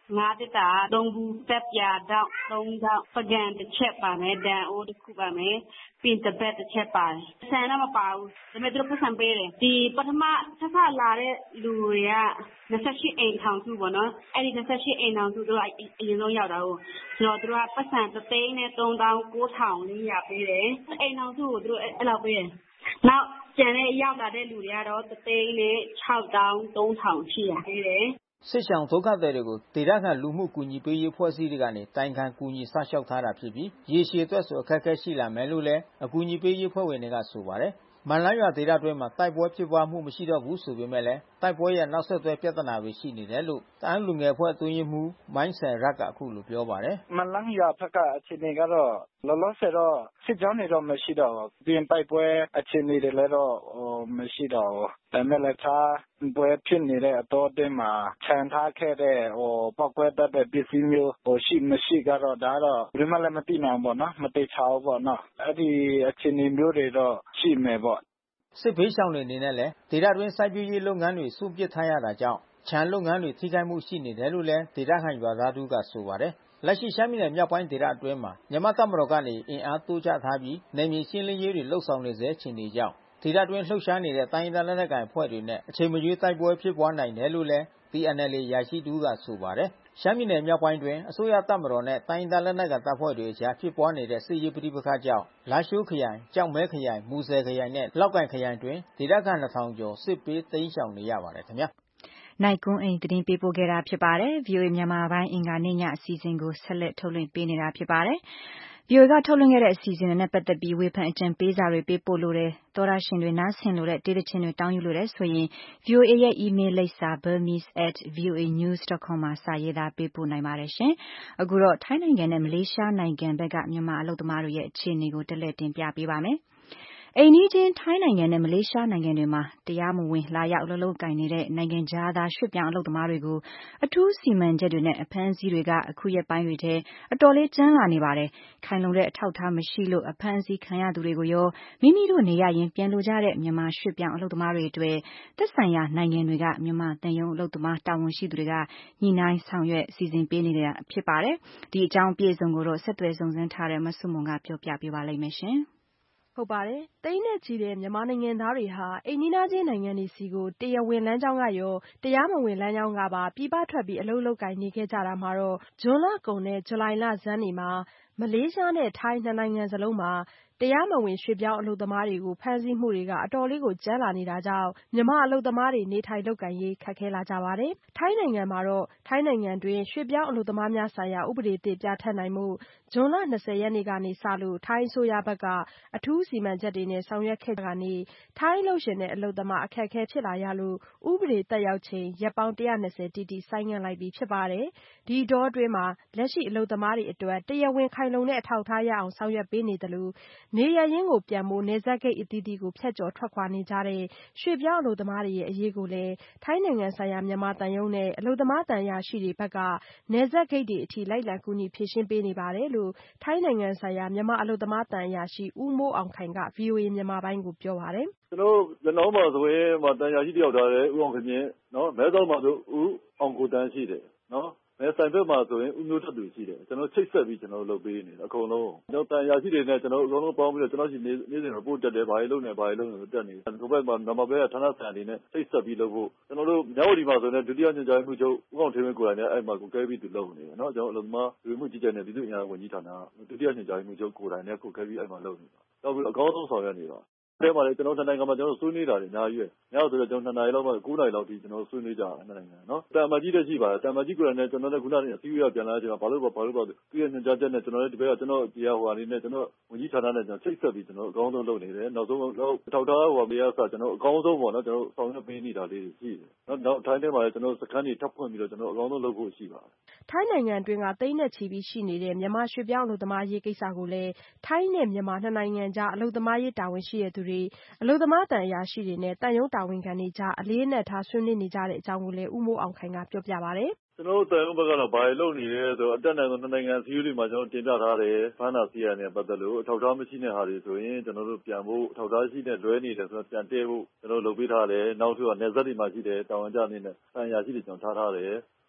ငါးတက်တာ3ဘူးတက်ပြာတော့3တော့ပကံတစ်ချက်ပါမယ်ဒန်အိုးတစ်ခုပါမယ်ပြင်တပတ်တစ်ချက်ပါတယ်ဆန်တော့မပါဘူးဒါပေမဲ့သူတို့ပတ်စံပေးတယ်ဒီပထမဆက်ဆက်လာတဲ့လူတွေက28အိမ်ထောင်စုပေါ့နော်အဲ့ဒီ28အိမ်ထောင်စုတို့အရင်ဆုံးရောက်တာကိုဆိုတော့သူတို့ကပတ်စံ3,39,400ပေးတယ်အိမ်ထောင်စုကိုသူတို့အဲ့လောက်ပေးတယ်နောက်ကျန်တဲ့ရောက်လာတဲ့လူတွေကတော့3,6,3,000ရှိရပေးတယ်စစ်ဆောင်ဒုက္ခသည်တွေကိုဒေသခံလူမှုကူညီပေးရေးဖွဲ့စည်းတွေကနေတိုင်ခံကူညီဆောက်ရှောက်ထားတာဖြစ်ပြီးရေရှည်အတွက်ဆိုအခက်အခဲရှိလာမယ်လို့လည်းအကူအညီပေးရေးဖွဲ့ဝင်တွေကဆိုပါတယ်မန်လန်းရွာဒေသအတွင်းမှာတိုက်ပွဲဖြစ်ပွားမှုမရှိတော့ဘူးဆိုပေမဲ့လည်းတိုက်ပွဲရဲ့နောက်ဆက်တွဲပြဿနာတွေရှိနေတယ်လို့တအန်းလူငယ်အဖွဲ့အတွင်းရေးမှူးမိုင်းဆယ်ရတ်ကအခုလိုပြောပါတယ်မန်လန်းရွာဘက်ကအခြေအနေကတော့လောလောဆယ်တော့စစ်ကြောင်းတွေတော့မရှိတော့ဘူးပြင်တိုက်ပွဲအခြေအနေတွေလည်းတော့မရှိတော့ဘူးဒါပေမဲ့လည်းပွဲဖြစ်နေတဲ့အတောအတွင်းမှာခြံထားခဲ့တဲ့ပောက်ကွဲတတ်တဲ့ပစ္စည်းမျိုးရှိမရှိကတော့ဒါတော့ဘယ်မှလည်းမသိနိုင်ဘူးပေါ့နော်မတိကျဘူးပေါ့နော်အဲ့ဒီအခြေအနေမျိုးတွေတော့ရှိမယ်ပေါ့စစ်ဘေးရှောင်တွေအနေနဲ့လည်းဒေသတွင်းစိုက်ပျိုးရေးလုပ်ငန်းတွေစွန့်ပစ်ထားရတာကြောင့်ခြံလုပ်ငန်းတွေထိခိုက်မှုရှိနေတယ်လို့လည်းဒေသခံရွာသားတို့ကဆိုပါတယ်လက်ရှိရှမ်းပြည်နယ်မြောက်ပိုင်းဒေသအတွင်းမှာမြန်မာတပ်မတော်ကနေအင်အားတိုးချထားပြီးနယ်မြေရှင်းလင်းရေးတွေလှုပ်ဆောင်နေစေခြေနေကြောင်းဒေသတွင်းလှုပ်ရှားနေတဲ့တိုင်းဒေသလက်နက်ကိုင်အဖွဲ့တွေနဲ့အချိန်မရွေးတိုက်ပွဲဖြစ်ပွားနိုင်တယ်လို့လည်း TNLA ရရှိသူကဆိုပါတယ်ရှမ်းပြည်နယ်မြောက်ပိုင်းတွင်အစိုးရတပ်မတော်နဲ့တိုင်းဒေသလက်နက်ကိုင်တပ်ဖွဲ့တွေအကြားဖြစ်ပွားနေတဲ့စစ်ရေးပဋိပက္ခကြောင့်လားရှိုးခရိုင်ကြောက်မဲခရိုင်မူဆယ်ခရိုင်နဲ့လောက်ကိုင်ခရိုင်တွင်ဒေသခံ 2,000 ကျော်စစ်ပေးတိမ်းရှောင်နေရပါတယ်ခင်ဗျာနိုင်ကွန်းအိန်သတင်းပေးပို့ခဲ့တာဖြစ်ပါတယ် VOA မြန်မာပိုင်းအင်္ဂါနေ့ညအစီအစဉ်ကိုဆက်လက်ထုတ်လွှင့်ပေးနေတာဖြစ်ပါတယ်VOA ကထုတ်လွှင့်ခဲ့တဲ့အစီအစဉ်နဲ့ပတ်သက်ပြီးဝေဖန်အကြံပေးစာတွေပေးပို့လို့တဲ့သောရရှင်တွေနားဆင်လို့တဲ့ဒေသချင်းတွေတောင်းယူလို့တဲ့ဆိုရင် VOA ရဲ့ email လိပ်စာ burmese@voanews.com မှာစာရေးသားပေးပို့နိုင်ပါတယ်ရှင်အခုတော့ထိုင်းနိုင်ငံနဲ့မလေးရှားနိုင်ငံဘက်ကမြန်မာအလုပ်သမားတွေရဲ့အခြေအနေကိုတက်လက်တင်ပြပေးပါမယ်အိမ်နီးချင်းထိုင်းနိုင်ငံနဲ့မလေးရှားနိုင်ငံတွေမှာတရားမဝင်လာရောက်အလုပ်လုပ်ကိုင်နေတဲ့နိုင်ငံခြားသားရွှေ့ပြောင်းအလုပ်သမားတွေကိုအထူးစီမံချက်တွေနဲ့အဖမ်းအဆီးတွေကအခုရက်ပိုင်းတွေထဲအတော်လေးကျန်းလာနေပါတယ်။ခိုင်လုံတဲ့အထောက်အထားမရှိလို့အဖမ်းအဆီးခံရသူတွေကိုရောမိမိတို့နေရရင်ပြန်လိုကြတဲ့မြန်မာရွှေ့ပြောင်းအလုပ်သမားတွေအတွက်သက်ဆိုင်ရာနိုင်ငံတွေကမြန်မာတန်ယုံအလုပ်သမားတာဝန်ရှိသူတွေကညှိနှိုင်းဆောင်ရွက်စီစဉ်ပေးနေတာဖြစ်ပါတယ်။ဒီအကြောင်းအပြည့်အစုံကိုတော့ဆက်သွယ်စုံစမ်းထားတဲ့မဆုမွန်ကပြောပြပေးပါလိမ့်မယ်ရှင်။ဟုတ်ပါတယ်။သိန်းနဲ့ချီတဲ့မြန်မာနိုင်ငံသားတွေဟာအိမ်နီးချင်းနိုင်ငံတွေစီကိုတရားဝင်လမ်းကြောင်းကရောတရားမဝင်လမ်းကြောင်းကပါပြည်ပထွက်ပြီးအလုပ်လုပ်ကိုင်နေခဲ့ကြတာမှာတော့ဇွန်လကုန်နဲ့ဇူလိုင်လဆန်းတွေမှာမလေးရှားနဲ့ထိုင်းနှစ်နိုင်ငံစလုံးမှာတရားမဝင်ရွှေ့ပြောင်းအလုပ်သမားတွေကိုဖမ်းဆီးမှုတွေကအတော်လေးကိုကြမ်းလာနေတာကြောင့်မြန်မာအလုပ်သမားတွေနေထိုင်လုပ်ကိုင်ရေးခက်ခဲလာကြပါတယ်။ထိုင်းနိုင်ငံမှာတော့ထိုင်းနိုင်ငံတွင်ရွှေ့ပြောင်းအလုပ်သမားများဆိုင်ရာဥပဒေသစ်ပြဋ္ဌာန်းနိုင်မှုဇွန်လ20ရက်နေ့ကနေစလို့ထိုင်းအစိုးရဘက်ကအထူးစီမံချက်တွေနဲ့ဆောင်ရွက်ခဲ့ကနေထိုင်းအလုပ်ရှင်နဲ့အလုပ်သမားအခက်အခဲဖြစ်လာရလို့ဥပဒေသက်ရောက်ချိန်ရက်ပေါင်း120တိတိဆိုင်းငံ့လိုက်ပြီဖြစ်ပါတယ်။ဒီအတောအတွင်းမှာလက်ရှိအလုပ်သမားတွေအတွက်တရားဝင်ခိုင်လုံတဲ့အထောက်အထားရအောင်ဆောင်ရွက်ပေးနေသလိုနေရပ်ရင်းကိုပြန်ဖို့နယ်စပ်ဂိတ်အသီးသီးကိုဖြတ်ကျော်ထွက်ခွာနေကြတဲ့ရွှေ့ပြောင်းအလုပ်သမားတွေရဲ့အရေးကိုလည်းထိုင်းနိုင်ငံဆိုင်ရာမြန်မာသံရုံးနဲ့အလုပ်သမားသံအရာရှိတွေဘက်ကနယ်စပ်ဂိတ်တွေအထိလိုက်လံကူညီဖြေရှင်းပေးနေပါတယ်လို့ထိုင်းနိုင်ငံဆိုင်ရာမြန်မာအလုပ်သမားသံအရာရှိဦးမိုးအောင်ခိုင်က VOA မြန်မာပိုင်းကိုပြောပါတယ်။ကျွန်တော်ရနောင်းမှာဆိုရင်တန်ရာရှိတယောက်ထားတယ်ဦးအောင်ခင်မြင့်နော်မဲဆောက်မှာဆိုဦးအောင်ကိုတန်းရှိတယ်နော်မဲဆိုင်ဘက်မှာဆိုရင်ဦးမျိုးထက်သူရှိတယ်ကျွန်တော်ချိတ်ဆက်ပြီးကျွန်တော်လုပ်ပေးနေတယ်အကုန်လုံးကျွန်တော်တန်ရာရှိတွေနဲ့ကျွန်တော်အကုန်လုံးပေါင်းပြီးတော့ကျွန်တော်ရှိနေ့စဉ် report တက်တယ်ဘာတွေလုပ်နေဘာတွေလုပ်နေတက်နေဒီဘက်မှာမြန်မာဘက်ကဌာနဆိုင်တွေနဲ့ချိတ်ဆက်ပြီးလုပ်ဖို့ကျွန်တော်တို့မြောက်ဝတီမှာဆိုရင်ဒုတိယညွှန်ကြားမှုချုပ်ဦးအောင်ထင်းဝင်းကိုယ်တိုင်နဲ့အဲ့မှာကိုကဲပြီးသူလုပ်နေတယ်နော်ကျွန်တော်အလုပ်သမားလူမှုကြီးကြပ်နေပြည်သူ့အင်အားဝန်ကြီးဌာနဒုတိယညွှန်ကြားမှုချုပ်ကိုယ်တိုင်နဲ့ကိုကဲပြီးအဲ့မှာလုပ်နေတာတော့ပြီးအကောင်းဆုံးဆောင်ရွက်နေတာအဲ့မှာလေကျွန်တော်နိုင်ငံမှာကျွန်တော်ဆွေးနွေးတာတွေအများကြီးပဲ။ညဆိုတော့ကျွန်တော်2နာရီလောက်မှ9နာရီလောက်ထိကျွန်တော်ဆွေးနွေးကြတယ်နိုင်ငံနော်။တန်မကြီးတက်ရှိပါတယ်။တန်မကြီးကိုယ်တိုင်နဲ့ကျွန်တော်လည်းခုနကအစည်းအဝေးကပြန်လာတဲ့အချိန်မှာဘာလို့သူရဲ့ညွှန်ကြားချက်နဲ့ကျွန်တော်လည်းဒီဘက်ကကျွန်တော်ဒီဟာဟိုအနေနဲ့ကျွန်တော်ဝန်ကြီးဌာနနဲ့ကျွန်တော်ချိတ်ဆက်ပြီးကျွန်တော်အကောင်းဆုံးလုပ်နေတယ်။နောက်ဆုံးထောက်ထားဟိုဘေးကကျွန်တော်အကောင်းဆုံးပေါ့နော်ကျွန်တော်ဆောင်ရွက်ပေးနေတာလေးတွေရှိတယ်။နောက်ထိုင်းထဲမှာလည်းကျွန်တော်စခန်းတွေထပ်ဖွင့်ပြီးတော့ကျွန်တော်အကောင်းဆုံးလုပ်ဖို့ရှိပါတယ်။ထိုင်းနိုင်ငံတွင်းကသိန်းနဲ့ချီပြီးရှိနေတဲ့မြန်မာရွှေ့ပြောင်းအလုပ်သမားရေးကိစ္စကိုလည်းထိုင်းနဲ့မြန်မာနှစ်နိုင်ငံကြားအလုပ်သမားရေးတာဝန်ရှိတဲ့သူတွေအလုပ်သမားသံအရာရှိတွေနဲ့တန်ရုံးတာဝန်ခံတွေကြားအလေးအနက်ထားဆွေးနွေးနေကြတဲ့အကြောင်းကိုလည်းဦးမိုးအောင်ခိုင်ကပြောပြပါတယ်။ကျွန်တော်တို့တန်ရုံးဘက်ကတော့ဘာတွေလုပ်နေလဲဆိုတော့အတက်နိုင်ဆုံးနိုင်ငံစည်းဝေးတွေမှာကျွန်တော်တင်ပြထားတယ်ဖမ်းတာဆီးရနေပတ်သက်လို့အထောက်အထားမရှိတဲ့ဟာတွေဆိုရင်ကျွန်တော်တို့ပြန်ဖို့အထောက်အထားရှိတဲ့လွဲနေတယ်ဆိုတော့ပြန်တည့်ဖို့ကျွန်တော်လုပ်ပေးထားတယ်နောက်ထပ်ကနေဇက်တွေမှာရှိတယ်တာဝန်ကျနေတဲ့တန်ရာရှိတွေကျွန်တော်ထားတယ်နော်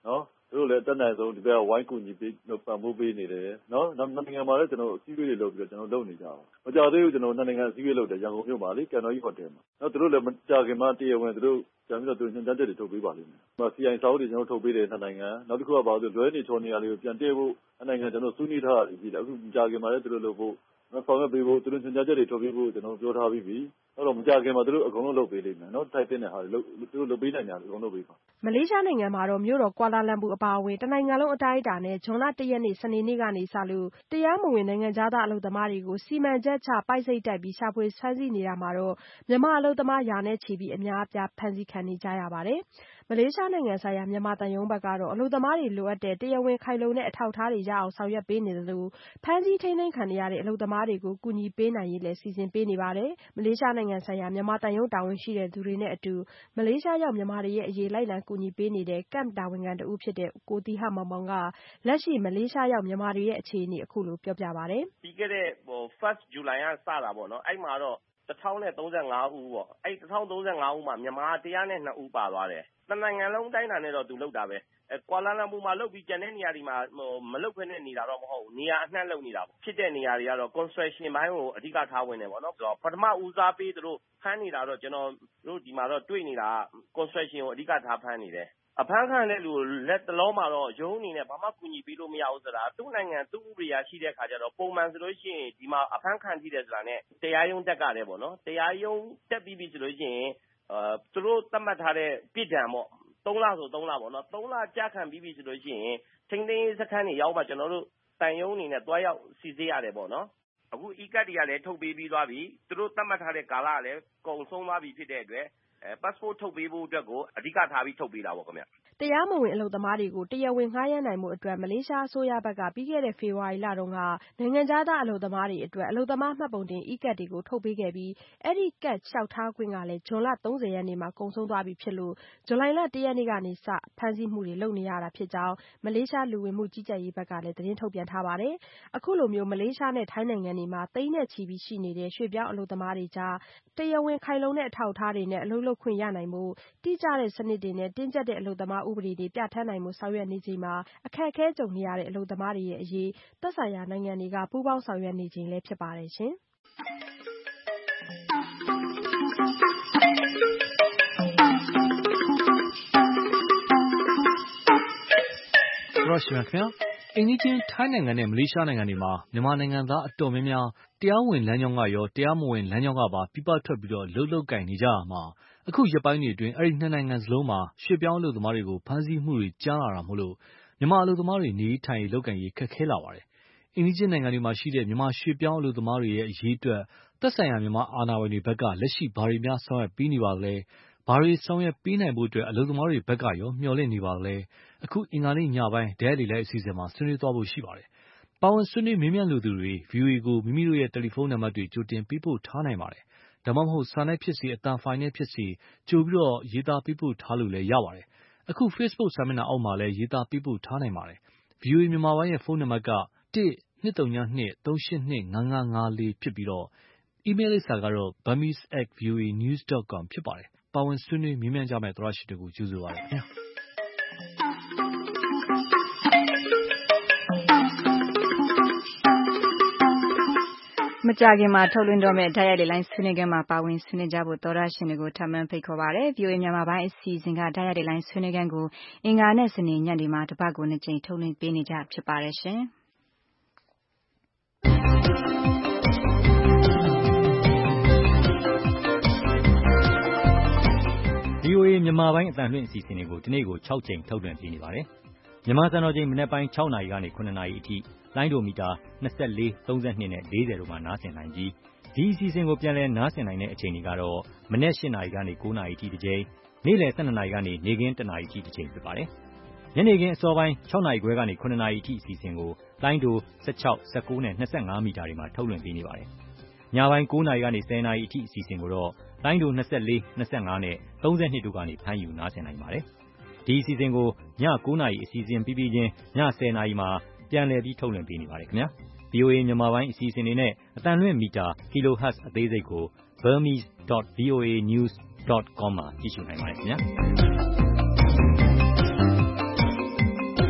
တို့လည်းတက်နိုင်ဆုံးဒီဘက်ကဝိုင်းကူညီပေးပံ့ပိုးပေးနေတယ်နော်နိုင်ငံမှာလည်းကျွန်တော်အစည်းအဝေးတွေလုပ်ပြီးတော့ကျွန်တော်လုပ်နေကြအောင်မကြသေးဘူးကျွန်တော်နိုင်ငံအစည်းအဝေးလုပ်တယ်ရန်ကုန်မြို့မှာလေကန်တော်ကြီးဟိုတယ်မှာနော်တို့လည်းမကြခင်မှာတရားဝင်တို့ပြန်ပြီးတော့ညွှန်ကြားချက်တွေထုတ်ပေးပါလိမ့်မယ်။ CI စာအုပ်တွေကျွန်တော်ထုတ်ပေးတယ်နှစ်နိုင်ငံနောက်တစ်ခုကဘာလို့လွဲနေချောနေရလေးကိုပြန်တည့်ဖို့နိုင်ငံကျွန်တော်ဆွေးနွေးထားတယ်ပြီအခုကြာခင်မှာလည်းတို့လုပ်ဖို့ဆောင်ရွက်ပေးဖို့တို့ညွှန်ကြားချက်တွေထုတ်ပေးဖို့ကျွန်တော်ပြောထားပြီးပြီ။အဲ့တော့မကြာခင်မှာတို့အကုန်လုံးလုပ်ပေးလိမ့်မယ်နော်တိုက်တဲ့ဟာတွေတို့လုပ်ပေးနိုင်တယ်အကုန်လုပ်ပေးပါ။မလေးရှားနိုင်ငံမှာတော့မြို့တော်ကွာလာလမ်ပူအပါအဝင်တနိုင်ငံလုံးအတိုင်းအတာနဲ့ဇွန်လ 1 ရက်နေ့စနေနေ့ကနေစလို့တရားမဝင်နိုင်ငံခြားသားအလုပ်သမားတွေကိုစီမံချက်ချပိုက်စိတ်တိုက်ပြီးရှာဖွေဖမ်းဆီးနေတာမှာတော့မြန်မာအလုပ်သမားရာနဲ့ချီပြီးအများအပြားဖမ်းဆီးခံနေကြရပါတယ်။မလေးရှားနိုင်ငံဆိုင်ရာမြန်မာသံရုံးဘက်ကတော့အလုပ်သမားတွေလိုအပ်တဲ့တရားဝင်ခိုင်လုံတဲ့အထောက်အထားတွေရအောင်ဆောင်ရွက်ပေးနေသလိုဖမ်းဆီးထိန်းသိမ်းခံနေရတဲ့အလုပ်သမားတွေကိုကူညီပေးနိုင်ရေးလည်းစီစဉ်ပေးနေပါတယ်။မလေးရှားနိုင်ငံဆိုင်ရာမြန်မာသံရုံးတာဝန်ရှိသူတွေနဲ့အတူမလေးရှားရောက်မြန်မာတွေရဲ့အရေးလိုက်လံကူညီပေးနေတဲ့ကမ်တာဝန်ခံတဦးဖြစ်တဲ့ကိုသီဟမောင်မောင်ကလက်ရှိမလေးရှားရောက်မြန်မာတွေရဲ့အခြေအနေအခုလိုပြောပြပါတယ်။ပြီးခဲ့တဲ့ 1st July ကစတာပေါ့နော်အဲ့မှာတော့1035ဦးပေါ့အဲ့1035ဦးမှာမြန်မာ102ဦးပါသွားတယ်တနိုင်ငံလုံးတိုင်းတာနဲ့တော့သူလောက်တာပဲကွာလာလမ်ပူမှာလောက်ပြီးကျန်တဲ့နေရာတွေမှာမလောက်ခွင့်နဲ့နေတာတော့မဟုတ်ဘူးနေရာအနှံ့လောက်နေတာပေါ့ဖြစ်တဲ့နေရာတွေကတော့ construction ဘိုင်းကိုအဓိကထားဝင်နေပေါ့နော်ဆိုတော့ပထမဦးစားပေးသူတို့ဖမ်းနေတာတော့ကျွန်တော်တို့ဒီမှာတော့တွေ့နေတာ construction ကိုအဓိကထားဖမ်းနေတယ်အဖမ်းခံတဲ့လူလက်တလုံးမှာတော့ရုံးအနေနဲ့ဘာမှကူညီပေးလို့မရဘူးဆိုတာသူ့နိုင်ငံသူ့ဥပဒေရရှိတဲ့ခါကျတော့ပုံမှန်ဆိုလို့ရှိရင်ဒီမှာအဖမ်းခံထိတယ်ဆိုတာနဲ့တရားရုံးတက်ကြတယ်ပေါ့နော်တရားရုံးတက်ပြီးပြီဆိုလို့ရှိရင်သူတို့သတ်မှတ်ထားတဲ့ပြည်ဒဏ်ပေါ့3လဆို3လပေါ့နော်3လကြာခံပြီးပြီဆိုလို့ရှိရင်ထိန်းသိမ်းစခန်းတွေရောက်မှကျွန်တော်တို့တန်ရုံးအနေနဲ့တွားရောက်စီစစ်ရတယ်ပေါ့နော်အခု e-card တွေကလည်းထုတ်ပေးပြီးသွားပြီသူတို့သတ်မှတ်ထားတဲ့ကာလကလည်းကုန်ဆုံးသွားပြီဖြစ်တဲ့အတွက်passport ထုတ်ပေးဖို့အတွက်ကိုအဓိကထားပြီးထုတ်ပေးတာပေါ့ခင်ဗျတရားမဝင်အလုပ်သမားတွေကိုတရားဝင်ငှားရမ်းနိုင်မှုအတွက်မလေးရှားအစိုးရဘက်ကပြီးခဲ့တဲ့ဖေဖော်ဝါရီလတုန်းကနိုင်ငံခြားသားအလုပ်သမားတွေအတွက်အလုပ်သမားမှတ်ပုံတင် e-card တွေကိုထုတ်ပေးခဲ့ပြီးအဲ့ဒီ card လျှောက်ထားခွင့်ကလည်းဇွန်လ 30 ရက်နေ့မှာကုန်ဆုံးသွားပြီဖြစ်လို့ဇူလိုင်လ 1 ရက်နေ့ကနေစဖမ်းဆီးမှုတွေလုပ်နေရတာဖြစ်ကြောင်းမလေးရှားလူဝင်မှုကြီးကြပ်ရေးဘက်ကလည်းသတင်းထုတ်ပြန်ထားပါတယ်။အခုလိုမျိုးမလေးရှားနဲ့ထိုင်းနိုင်ငံတွေမှာသိန်းနဲ့ချီပြီးရှိနေတဲ့ရွှေ့ပြောင်းအလုပ်သမားတွေကြားတရားဝင်ခိုင်လုံတဲ့အထောက်အထားတွေနဲ့အလုပ်လုပ်ခွင့်ရနိုင်မှုတိကျတဲ့စနစ်တွေနဲ့တင်းကျပ်တဲ့အလုပ်သမားဥပဒေတွေပြဋ္ဌာန်းနိုင်မှုဆောင်ရွက်နေချိန်မှာအခက်အခဲကြုံနေရတဲ့အလုပ်သမားတွေရဲ့အရေးသက်ဆိုင်ရာနိုင်ငံတွေကပူးပေါင်းဆောင်ရွက်နေချိန်လည်းဖြစ်ပါတယ်ရှင်။ Russia ခင်ဗျာအိမ်နီးချင်းထိုင်းနိုင်ငံနဲ့မလေးရှားနိုင်ငံတွေမှာမြန်မာနိုင်ငံသားအတော်များများတရားဝင်လမ်းကြောင်းကရောတရားမဝင်လမ်းကြောင်းကပါပြပထွက်ပြီးလုပ်ကိုင်နေကြရမှာအခုရက်ပိုင်းတွေအတွင်းအဲ့ဒီနှစ်နိုင်ငံစလုံးမှာရွှေ့ပြောင်းအလုပ်သမားတွေကိုဖမ်းဆီးမှုတွေကြားလာတာမို့လို့မြန်မာအလုပ်သမားတွေနေထိုင်လုပ်ကိုင်ရေးခက်ခဲလာပါတယ်။အိမ်နီးချင်းနိုင်ငံတွေမှာရှိတဲ့မြန်မာရွှေ့ပြောင်းအလုပ်သမားတွေရဲ့အရေးအတွက်သက်ဆိုင်ရာမြန်မာအာဏာပိုင်တွေဘက်ကလက်ရှိဘာတွေများဆောင်ရွက်ပေးနေပါသလဲ။ဘာတွေဆောင်ရွက်ပေးနိုင်ဖို့အတွက်အလုပ်သမားတွေဘက်ကရောမျှော်လင့်နေပါသလဲ။အခုအင်္ဂါနေ့ညပိုင်းဒဲလီလိုက်အစီအစဉ်မှာဆွေးနွေးသွားဖို့ရှိပါတယ်။ပါဝင်ဆွေးနွေးမေးမြန်းလိုသူတွေ VOA ကိုမိမိတို့ရဲ့တယ်လီဖုန်းနံပါတ်တွေကြိုတင်ပေးပို့ထားနိုင်ပါတယ်။ဒါမှမဟုတ်စာနဲ့ဖြစ်စေအသံဖိုင်နဲ့ဖြစ်စေကြိုပြီးရေးသားပေးပို့ထားလို့လည်းရပါတယ်။အခု Facebook စာမျက်နှာအောက်မှာလည်းရေးသားပေးပို့ထားနိုင်ပါတယ်။ VOA မြန်မာပိုင်းရဲ့ဖုန်းနံပါတ်က 1-202-382-5554 ဖြစ်ပြီးအီးမေးလ်လိပ်စာကတော့ burmese@voanews.com ဖြစ်ပါတယ်။ပါဝင်ဆွေးနွေးမေးမြန်းကြမယ့်သောတရှင်တွေကိုကြိုဆိုပါရစေခင်ဗျာ။မကြာခင်မှာထုတ်လွှင့်တော့မယ့်ဓာတ်ရိုက်လိုင်းဆွေးနွေးခန်းမှာပါဝင်ဆွေးနွေးကြဖို့သောတရှင်တွေကိုထပ်မံဖိတ်ခေါ်ပါတယ်။ VOA မြန်မာပိုင်းအစီအစဉ်ကဓာတ်ရိုက်လိုင်းဆွေးနွေးခန်းကိုအင်္ဂါနဲ့စနေညနေမှာတစ်ပတ်ကို2ကြိမ်ထုတ်လွှင့်ပေးနေကြဖြစ်ပါတယ်ရှင်။ VOA မြန်မာပိုင်းအသံလွှင့်အစီအစဉ်တွေကိုဒီနေ့ကို6ကြိမ်ထုတ်လွှင့်ပေးနေပါတယ်။မြန်မာစံတော်ချိန်မနေ့ပိုင်း6နာရီကနေ9နာရီအထိလိုင်းဒိုမီတာ24 32နဲ့40တို့မှာနားဆင်နိုင်ပြီးဒီအစီအစဉ်ကိုပြန်လည်နားဆင်နိုင်တဲ့အချိန်တွေကတော့မနေ့8နာရီကနေ9နာရီအထိတစ်ကြိမ်နေ့လယ်12နာရီကနေနေ့ခင်း1နာရီအထိတစ်ကြိမ်ဖြစ်ပါတယ်။ညနေခင်းအစောပိုင်း6နာရီခွဲကနေ9နာရီအထိအစီအစဉ်ကိုလိုင်းဒို16 19နဲ့25မီတာတွေမှာထုတ်လွှင့်ပေးနေပါတယ်။ညပိုင်း9နာရီကနေ10နာရီအထိအစီအစဉ်ကိုတော့လိုင်းဒို24 25နဲ့32တို့ကနေဖမ်းယူနားဆင်နိုင်ပါတယ်။ဒီအစီအစဉ်ကိုည9နာရီအစီအစဉ်ပြီးပြီးချင်းည10နာရီမှာပြန်လည်ပြီးထုတ်လွှင့်ပေးနေပါတယ်ခင်ဗျာ။ VOA မြန်မာပိုင်းအစီအစဉ်တွေနဲ့အသံလွှင့်မီတာ kilohertz အသေးစိတ်ကို burmese.voanews.com မှာကြည့်ရှုနိုင်ပါတယ်ခင်ဗျာ။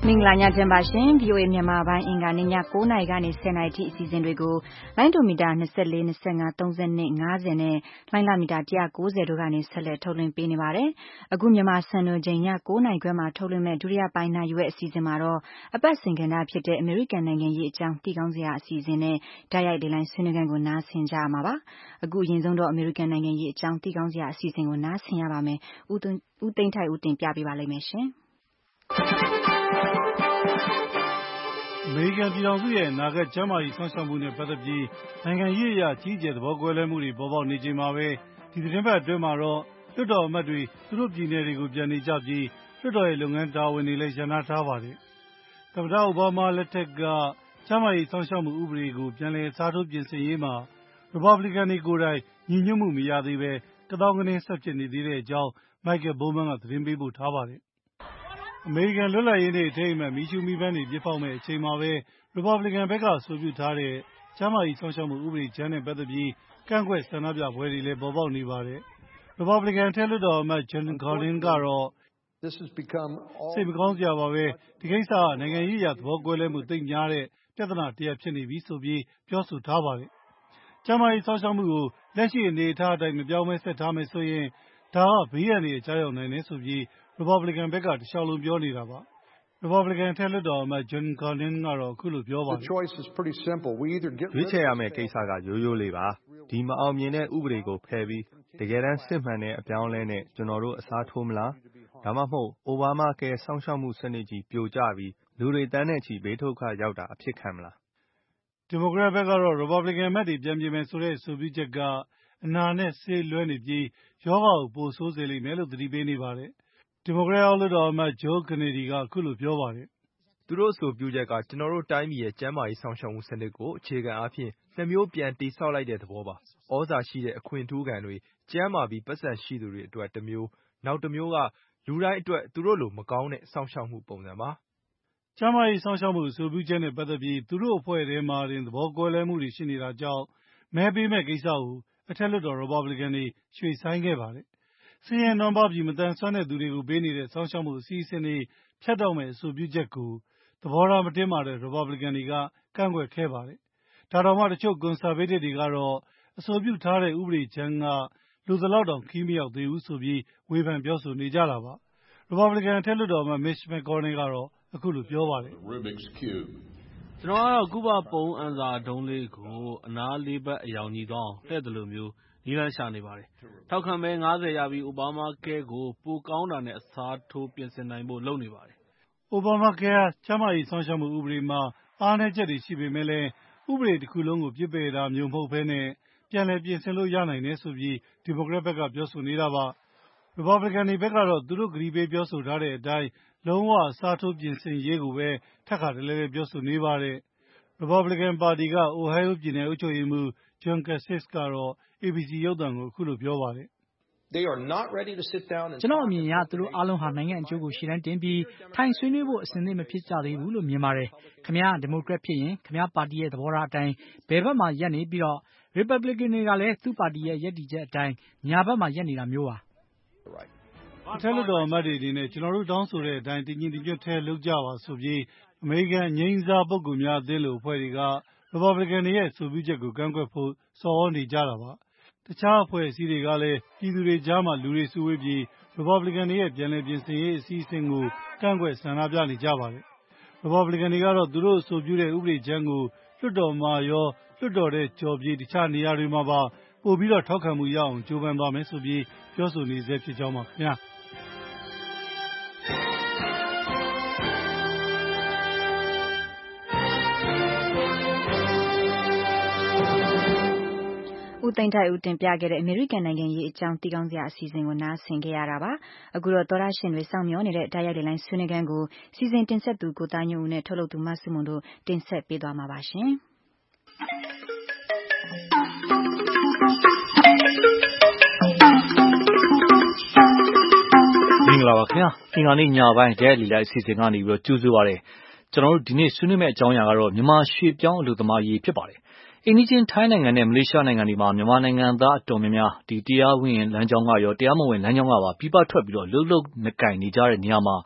မင်္ဂလာညချမ်းပါရှင် VOA မြန်မာပိုင်းအင်္ဂါနေ့ည9:00 နာရီကနေ10:00 နာရီထိအစီအစဉ်တွေကိုလိုင်းဒိုမီတာ24 25 32 50နဲ့လိုင်းလာမီတာ190တို့ကနေဆက်လက်ထုတ်လွှင့်ပေးနေပါတယ်။အခုမြန်မာစံတော်ချိန်ည9:00 နာရီခွဲမှာထုတ်လွှင့်မဲ့ဒုတိယပိုင်းနာရီဝက်အစီအစဉ်မှာတော့အပတ်စဉ်ကဏ္ဍဖြစ်တဲ့အမေရိကန်နိုင်ငံရေးအကြောင်းသိကောင်းစရာအစီအစဉ်နဲ့ဓာတ်ရိုက်ဒေလိုင်းဆွေးနွေးခန်းကိုနားဆင်ကြရမှာပါ။အခုအရင်ဆုံးတော့အမေရိကန်နိုင်ငံရေးအကြောင်းသိကောင်းစရာအစီအစဉ်ကိုနားဆင်ရပါမယ်။ဦးသိန်းထိုက်ဦးတင်ပြပေးပါလိမ့်မယ်ရှင်။အမေရိကန်ပြည်ထောင်စုရဲ့အနာဂတ်ကျန်းမာရေးစောင့်ရှောက်မှုနဲ့ပတ်သက်ပြီးနိုင်ငံရေးအရကြီးကျယ်သဘောကွဲလွဲမှုတွေပေါ်ပေါက်နေချိန်မှာပဲဒီသတင်းပတ်အတွင်းမှာတော့လွှတ်တော်အမတ်တွေသူတို့ပြည်နယ်တွေကိုပြန်နေကြပြီးလွှတ်တော်ရဲ့လုပ်ငန်းတာဝန်တွေလည်းရပ်နားထားပါတယ်။သမ္မတအိုဘားမားလက်ထက်ကကျန်းမာရေးစောင့်ရှောက်မှုဥပဒေကိုပြန်လည်အစားထိုးပြင်ဆင်ရေးမှာရီပတ်ဘလီကန်တွေကိုယ်တိုင်ညီညွတ်မှုမရသေးပဲကသောင်းကနင်းဆက်ဖြစ်နေသေးတဲ့အကြောင်းမိုက်ကယ်ဘိုးမန်းကသတင်းပေးပို့ထားပါတယ်။အမေရိကန်လွတ်လပ်ရေးနေ့အထိမ်းအမှတ်မီးရှူးမီးပန်းတွေပြစ်ဖောက်မဲ့အချိန်မှာပဲရီပတ်ဘလီကန်ဘက်ကအဆိုပြုထားတဲ့ကျန်းမာရေးစောင့်ရှောက်မှုဥပဒေကြမ်းနဲ့ပတ်သက်ပြီးကန့်ကွက်ဆန္ဒပြပွဲတွေလည်းပေါ်ပေါက်နေပါတယ်။ရီပတ်ဘလီကန်အထက်လွှတ်တော်အမတ် John Cornyn ကတော့စိတ်မကောင်းစရာပါပဲဒီကိစ္စကနိုင်ငံရေးအရသဘောကွဲလွဲမှုသိပ်များတဲ့ပြဿနာတစ်ရပ်ဖြစ်နေပြီဆိုပြီးပြောဆိုထားပါတယ်။ကျန်းမာရေးစောင့်ရှောက်မှုကိုလက်ရှိအနေအထားအတိုင်းမပြောင်းမဲဆက်ထားမယ်ဆိုရင်ဒါကဘေးရန်တွေကြားရောက်နိုင်တယ်ဆိုပြီးရီပတ်ဘလီကန်ဘက်ကတခြားလုံးပြောနေတာပါ။ရီပတ်ဘလီကန်အထက်လွှတ်တော်အမတ် John Cornyn ကတော့အခုလိုပြောပါတယ်။ရွေးချယ်ရမယ့်ကိစ္စကရိုးရိုးလေးပါ။ဒီမအောင်မြင်တဲ့ဥပဒေကိုဖယ်ပြီးတကယ်တမ်းစစ်မှန်တဲ့အပြောင်းအလဲနဲ့ကျွန်တော်တို့အစားထိုးမလား။ဒါမှမဟုတ်အိုဘားမားကဲစောင့်ရှောက်မှုစနစ်ကြီးပြိုကျပြီးလူတွေတန်းနဲ့ချီဘေးဒုက္ခရောက်တာအဖြစ်ခံမလား။ဒီမိုကရက်ဘက်ကတော့ရီပတ်ဘလီကန်အမတ်တွေပြန်ပြင်မယ်ဆိုတဲ့အဆိုပြုချက်ကအနာနဲ့ဆေးလွဲနေပြီးရောဂါကိုပိုဆိုးစေလိမ့်မယ်လို့သတိပေးနေပါတယ်။ဒီမိုကရက်အောက်လွှတ်တော်အမတ် Joe Kennedy ကအခုလိုပြောပါတယ်။သူတို့အဆိုပြုချက်ကကျွန်တော်တို့တိုင်းပြည်ရဲ့ကျန်းမာရေးဆောင်ရှောက်မှုစနစ်ကိုအခြေခံအားဖြင့်နှစ်မျိုးပြန်တည်ဆောက်လိုက်တဲ့သဘောပါ။ဩဇာရှိတဲ့အခွင့်ထူးခံတွေကျန်းမာပြီးပတ်စံရှိသူတွေအတွက်တစ်မျိုးနောက်တစ်မျိုးကလူတိုင်းအတွက်သူတို့လိုမကောင်းတဲ့စောင့်ရှောက်မှုပုံစံပါ။ကျန်းမာရေးစောင့်ရှောက်မှုအဆိုပြုချက်နဲ့ပတ်သက်ပြီးသူတို့အဖွဲ့ထဲမှာတင်သဘောကွဲလွဲမှုတွေရှိနေတာကြောင့်မဲပေးမဲ့ကိစ္စကိုအထက်လွှတ်တော်ရီပတ်ဘလီကန်တွေရွှေ့ဆိုင်းခဲ့ပါတယ်။ဆင်းရဲနွမ်းပါးပြီးမသန်စွမ်းတဲ့သူတွေကိုပေးနေတဲ့စောင့်ရှောက်မှုအစီအစဉ်တွေဖြတ်တောက်မဲ့အဆိုပြုချက်ကိုသဘောထားမတင်းမာတဲ့ရီပတ်ဘလီကန်တွေကကန့်ကွက်ခဲ့ပါတယ်။ဒါတောင်မှတချို့ကွန်ဆာဗေးတစ်တွေကတော့အဆိုပြုထားတဲ့ဥပဒေကြမ်းကလိုသလောက်တောင်ခီးမရောက်သေးဘူးဆိုပြီးဝေဖန်ပြောဆိုနေကြတာပါ။ရီပတ်ဘလီကန်အထက်လွှတ်တော်အမတ် Mitch McConnell ကတော့အခုလိုပြောပါတယ်။ကျွန်တော်ကတော့ကုဘပုံးအံစာဒုံးလေးကိုအနားလေးဘက်အယောင်ညီသွားအောင်လှည့်သလိုမျိုးနည်းလမ်းရှာနေပါတယ်။ထောက်ခံမဲ50ရပြီးအိုဘားမားကဲကိုပိုကောင်းတာနဲ့အစားထိုးပြင်ဆင်နိုင်ဖို့လုပ်နေပါတယ်။အိုဘားမားကဲဟာကျန်းမာရေးစောင့်ရှောက်မှုဥပဒေမှာအားနည်းချက်တွေရှိပေမဲ့လည်းဥပဒေတစ်ခုလုံးကိုပြစ်ပယ်တာမျိုးမဟုတ်ဘဲနဲ့ပြန်လည်ပြင်ဆင်လို့ရနိုင်တယ်ဆိုပြီးဒီမိုကရက်ဘက်ကပြောဆိုနေတာပါ။ရီပတ်ဘလီကန်တွေဘက်ကတော့သူတို့ကတိပေးပြောဆိုထားတဲ့အတိုင်းလုံးဝအစားထိုးပြင်ဆင်ရေးကိုပဲထပ်ခါတလဲလဲပြောဆိုနေပါတယ်။ရီပတ်ဘလီကန်ပါတီကအိုဟိုင်းယိုပြည်နယ်အုပ်ချုပ်ရေးမှူး John Kasich ကတော့ ABC ရုပ်သံကိုအခုလိုပြောပါတယ်။ကျွန်တော်အမြင်အရသူတို့အားလုံးဟာနိုင်ငံအကျိုးကိုရှေ့တန်းတင်ပြီးထိုင်ဆွေးနွေးဖို့အဆင်သင့်မဖြစ်ကြသေးဘူးလို့မြင်ပါတယ်။ခင်ဗျားဒီမိုကရက်ဖြစ်ရင်ခင်ဗျားပါတီရဲ့သဘောထားအတိုင်းဘယ်ဘက်မှာရပ်နေပြီးတော့ရီပတ်ဘလီကန်တွေကလည်းသူ့ပါတီရဲ့ရပ်တည်ချက်အတိုင်းညာဘက်မှာရပ်နေတာမျိုးပါ။အထက်လွှတ်တော်အမတ်တွေအနေနဲ့ကျွန်တော်တို့တောင်းဆိုတဲ့အတိုင်းတညီတညွတ်ထဲလုပ်ကြပါဆိုပြီးအမေရိကန်ငြိမ်းစားပုဂ္ဂိုလ်များအသင်းလိုအဖွဲ့တွေကရီပတ်ဘလီကန်တွေရဲ့ဆိုပြုချက်ကိုကန့်ကွက်ဖို့ဆော်ဩနေကြတာပါ။တခြားအဖွဲ့အစည်းတွေကလည်းပြည်သူတွေကြားမှာလူတွေစုဝေးပြီးရီပတ်ဘလီကန်တွေရဲ့ပြန်လည်ပြင်ဆင်ရေးအစီအစဉ်ကိုကန့်ကွက်ဆန္ဒပြနေကြပါတယ်။ရီပတ်ဘလီကန်တွေကတော့သူတို့အဆိုပြုတဲ့ဥပဒေကြမ်းကိုလွှတ်တော်မှာရောလွှတ်တော်ထဲကျော်ပြီးတခြားနေရာတွေမှာပါပို့ပြီးတော့ထောက်ခံမှုရအောင်ကြိုးပမ်းသွားမယ်ဆိုပြီးပြောဆိုနေဆဲဖြစ်ကြောင်းပါခင်ဗျာ။ဦးသိန်းထိုက်ဦးတင်ပြခဲ့တဲ့အမေရိကန်နိုင်ငံရေးအကြောင်းသိကောင်းစရာအစီအစဉ်ကိုနားဆင်ခဲ့ရတာပါ။အခုတော့သောတရှင်တွေစောင့်မျှော်နေတဲ့ဓာတ်ရိုက်ဒေလိုင်းဆွေးနွေးခန်းကိုစီစဉ်တင်ဆက်သူကိုသားညွန့်ဦးနဲ့ထုတ်လုပ်သူမဆုမွန်တို့တင်ဆက်ပေးသွားမှာပါရှင်။မင်္ဂလာပါခင်ဗျာ။အင်္ဂါနေ့ညပိုင်းဓာတ်ရိုက်လိုက်အစီအစဉ်ကနေပြီးတော့ကြိုဆိုပါရစေ။ကျွန်တော်တို့ဒီနေ့ဆွေးနွေးမယ့်အကြောင်းအရာကတော့မြန်မာရွှေ့ပြောင်းအလုပ်သမားရေးဖြစ်ပါတယ်။အိမ်နီးချင်းထိုင်းနိုင်ငံနဲ့မလေးရှားနိုင်ငံတွေမှာမြန်မာနိုင်ငံသားအတော်များများဒီတရားဝင်လမ်းကြောင်းကရောတရားမဝင်လမ်းကြောင်းကပါပြည်ပထွက်ပြီးတော့လှုပ်လှုပ်ကိုင်နေကြတဲ့နေရာမှာ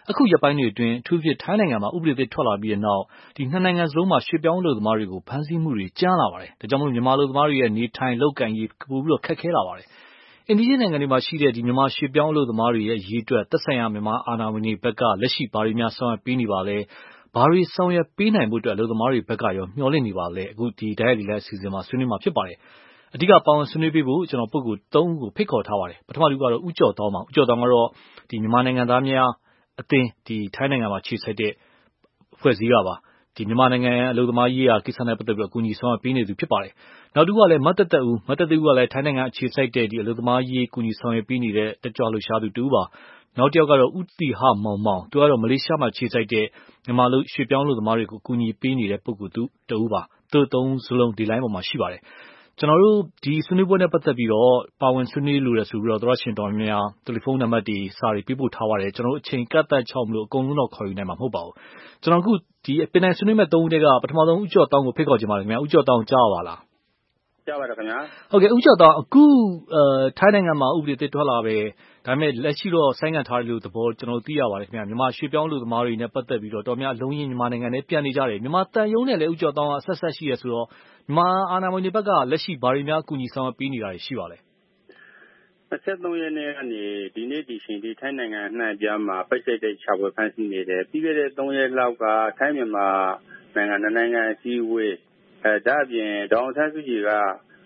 အခုရက်ပိုင်းတွေအတွင်းအထူးသဖြင့်ထိုင်းနိုင်ငံမှာဥပဒေသစ်ထွက်လာပြီးတဲ့နောက်နှစ်နိုင်ငံစလုံးမှာရွှေ့ပြောင်းအလုပ်သမားတွေကိုဖမ်းဆီးမှုတွေကြမ်းလာပါတယ်။ဒါကြောင့်မြန်မာအလုပ်သမားတွေရဲ့နေထိုင်လုပ်ကိုင်ရေးပိုပြီးခက်ခဲလာပါတယ်။အိန္ဒိယနိုင်ငံတွေမှာရှိတဲ့မြန်မာရွှေ့ပြောင်းအလုပ်သမားတွေရဲ့အရေးအတွက်သက်ဆိုင်ရာမြန်မာအာဏာပိုင်တွေဘက်ကလက်ရှိဘာတွေများဆောင်ရွက်ပေးနေပါလဲ။ဘာတွေဆောင်ရွက်ပေးနိုင်ဖို့အတွက်အလုပ်သမားတွေဘက်ကရောမျှော်လင့်နေပါလဲ။အခုတိုက်ရိုက်လေ့လာအစီအစဉ်မှာဆွေးနွေးမှာဖြစ်ပါတယ်။အဓိကပါဝင်ဆွေးနွေးပေးဖို့ကျွန်တော်ပုဂ္ဂိုလ်၃ဦးကိုဖိတ်ခေါ်ထားပါတယ်။ပထမလူကတော့ဦးကျော်သောင်းပါ။ဦးကျော်သောင်းကတော့မြန်မာနိုင်ငံသားများအသင်းထိုင်းနိုင်ငံမှာခြေစိုက်တဲ့အဖွဲ့အစည်းကပါမြန်မာနိုင်ငံအလုပ်သမားရေးရာကိစ္စနဲ့ပတ်သက်ပြီးအကူအညီဆောင်ရွက်ပေးနေသူဖြစ်ပါတယ်။နောက်တစ်ခုကလည်းမတ်သက်သက်ဦးကလည်းထိုင်းနိုင်ငံအခြေစိုက်တဲ့အလုပ်သမားရေးကူညီဆောင်ရွက်ပေးနေတဲ့တက်ကြွလှုပ်ရှားသူတူပါ။နောက်တစ်ယောက်ကတော့ဦးတီဟမောင်မောင်သူကတော့မလေးရှားမှာခြေစိုက်တဲ့မြန်မာလူရွှေ့ပြောင်းအလုပ်သမားတွေကိုအကူအညီပေးနေတဲ့ပုဂ္ဂိုလ်တူပါ။သူတို့၃ဦးစလုံးဒီလိုင်းပေါ်မှာရှိပါတယ်။ကျွန်တော်တို့ဒီဆွေးနွေးပွဲနဲ့ပတ်သက်ပြီးတော့ပါဝင်ဆွေးနွေးလို့ရဆိုပြီးတော့သောရရှင်တော်များတယ်လီဖုန်းနံပါတ်တွေစာတွေပေးပို့ထားပါတယ်ကျွန်တော်တို့အချိန်ကန့်သတ်ချောက်မလို့အကုန်လုံးတော့ခေါ်ယူနိုင်မှာမဟုတ်ပါဘူးကျွန်တော်အခုပင်တိုင်ဆွေးနွေးမဲ့၃ဦးတည်းကပထမဆုံးဦးကျော်တောင်းကိုဖိတ်ခေါ်ချင်ပါတယ်ခင်ဗျာဦးကျော်တောင်းကြားပါလားကြားပါတယ်ခင်ဗျာဟုတ်ကဲ့ဦးကျော်တောင်းအခုထိုင်းနိုင်ငံမှာဥပဒေသစ်ထွက်လာပဲဒါပေမဲ့လက်ရှိတော့ဆိုင်းငံ့ထားတယ်လို့သဘောကျွန်တော်သိရပါတယ်ခင်ဗျာမြန်မာရွှေ့ပြောင်းလူသမားတွေနဲ့ပတ်သက်ပြီးတော့တော်များအလုံးရင်မြန်မာနိုင်ငံနဲ့ပြန်နေကြတယ်မြန်မာတန်ယုံနဲ့လည်းဦးကျော်တောင်းကဆက်ရှိရဆိုတော့မြန်မာအာဏာပိုင်တွေဘက်ကလက်ရှိဘာတွေများအကူအညီဆောင်ပေးနေတာရှိပါလဲ 23ရက်နေ့ကနေဒီနေ့ဒီချိန်ထိထိုင်းနိုင်ငံအနှံ့အပြားမှာပိတ်ဆို့တဲ့ခြာပွဲဖမ်းဆီးနေတယ်ပြီးခဲ့တဲ့3ရက်လောက်ကထိုင်းမြန်မာနိုင်ငံအစည်းအဝေးဒါအပြင်ဒေါအောင်ဆန်းစုကြည်က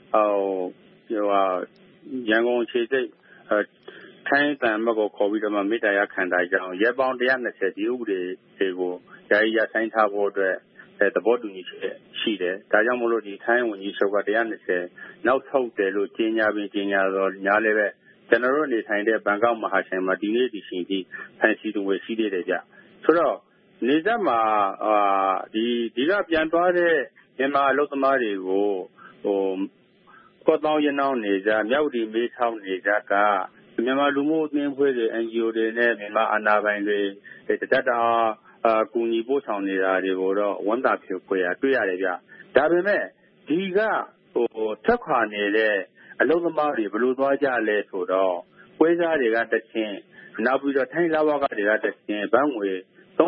ရန်ကုန်ခြေစိတ်ထိုင်းတန်မကိုခေါ်ပြီးတော့မှမေတ္တာရခံတာကြောင့်ရက်ပေါင်း120ဒီဥပဒေတွေကိုယာယီရပ်ဆိုင်းထားဖို့အတွက်သဘောတူညီချက်ရှိတယ်ဒါကြောင့်မို့လို့ဒီထိုင်းဝန်ကြီးချုပ်က120နောက်ထုတ်တယ်လို့ကြေညာတော့ညားလည်းပဲကျွန်တော်တို့နေထိုင်တဲ့ဘန်ကောက်မဟာချိုင်မှာဒီနေ့ဒီချိန်ထိဖန်စီတူဝေရှိသေးတယ်ကြဆိုတော့နေသက်မှာဒီကပြန်သွားတဲ့မြန်မာအလုပ်သမားတွေကိုကော့တောင်းရနောင်းနေကြမြောက်ဒီမေးထောင်းနေကြကမြန်မာလူမှုအသင်းအဖွဲ့တွေ NGO တွေနဲ့မြန်မာအာဏာပိုင်တွေတတကူညီပို့ဆောင်နေတာတွေကိုတော့ဝန်တာဖြူခွေရတွေ့ရတယ်ဗျဒါပေမဲ့ဒီကထွက်ခွာနေတဲ့အလုပ်သမားတွေဘယ်လိုသွားကြလဲဆိုတော့ပွဲစားတွေကတချင်းနောက်ပြီးတော့ထိုင်းလာဝကတွေကတချင်းဘန်းငွေ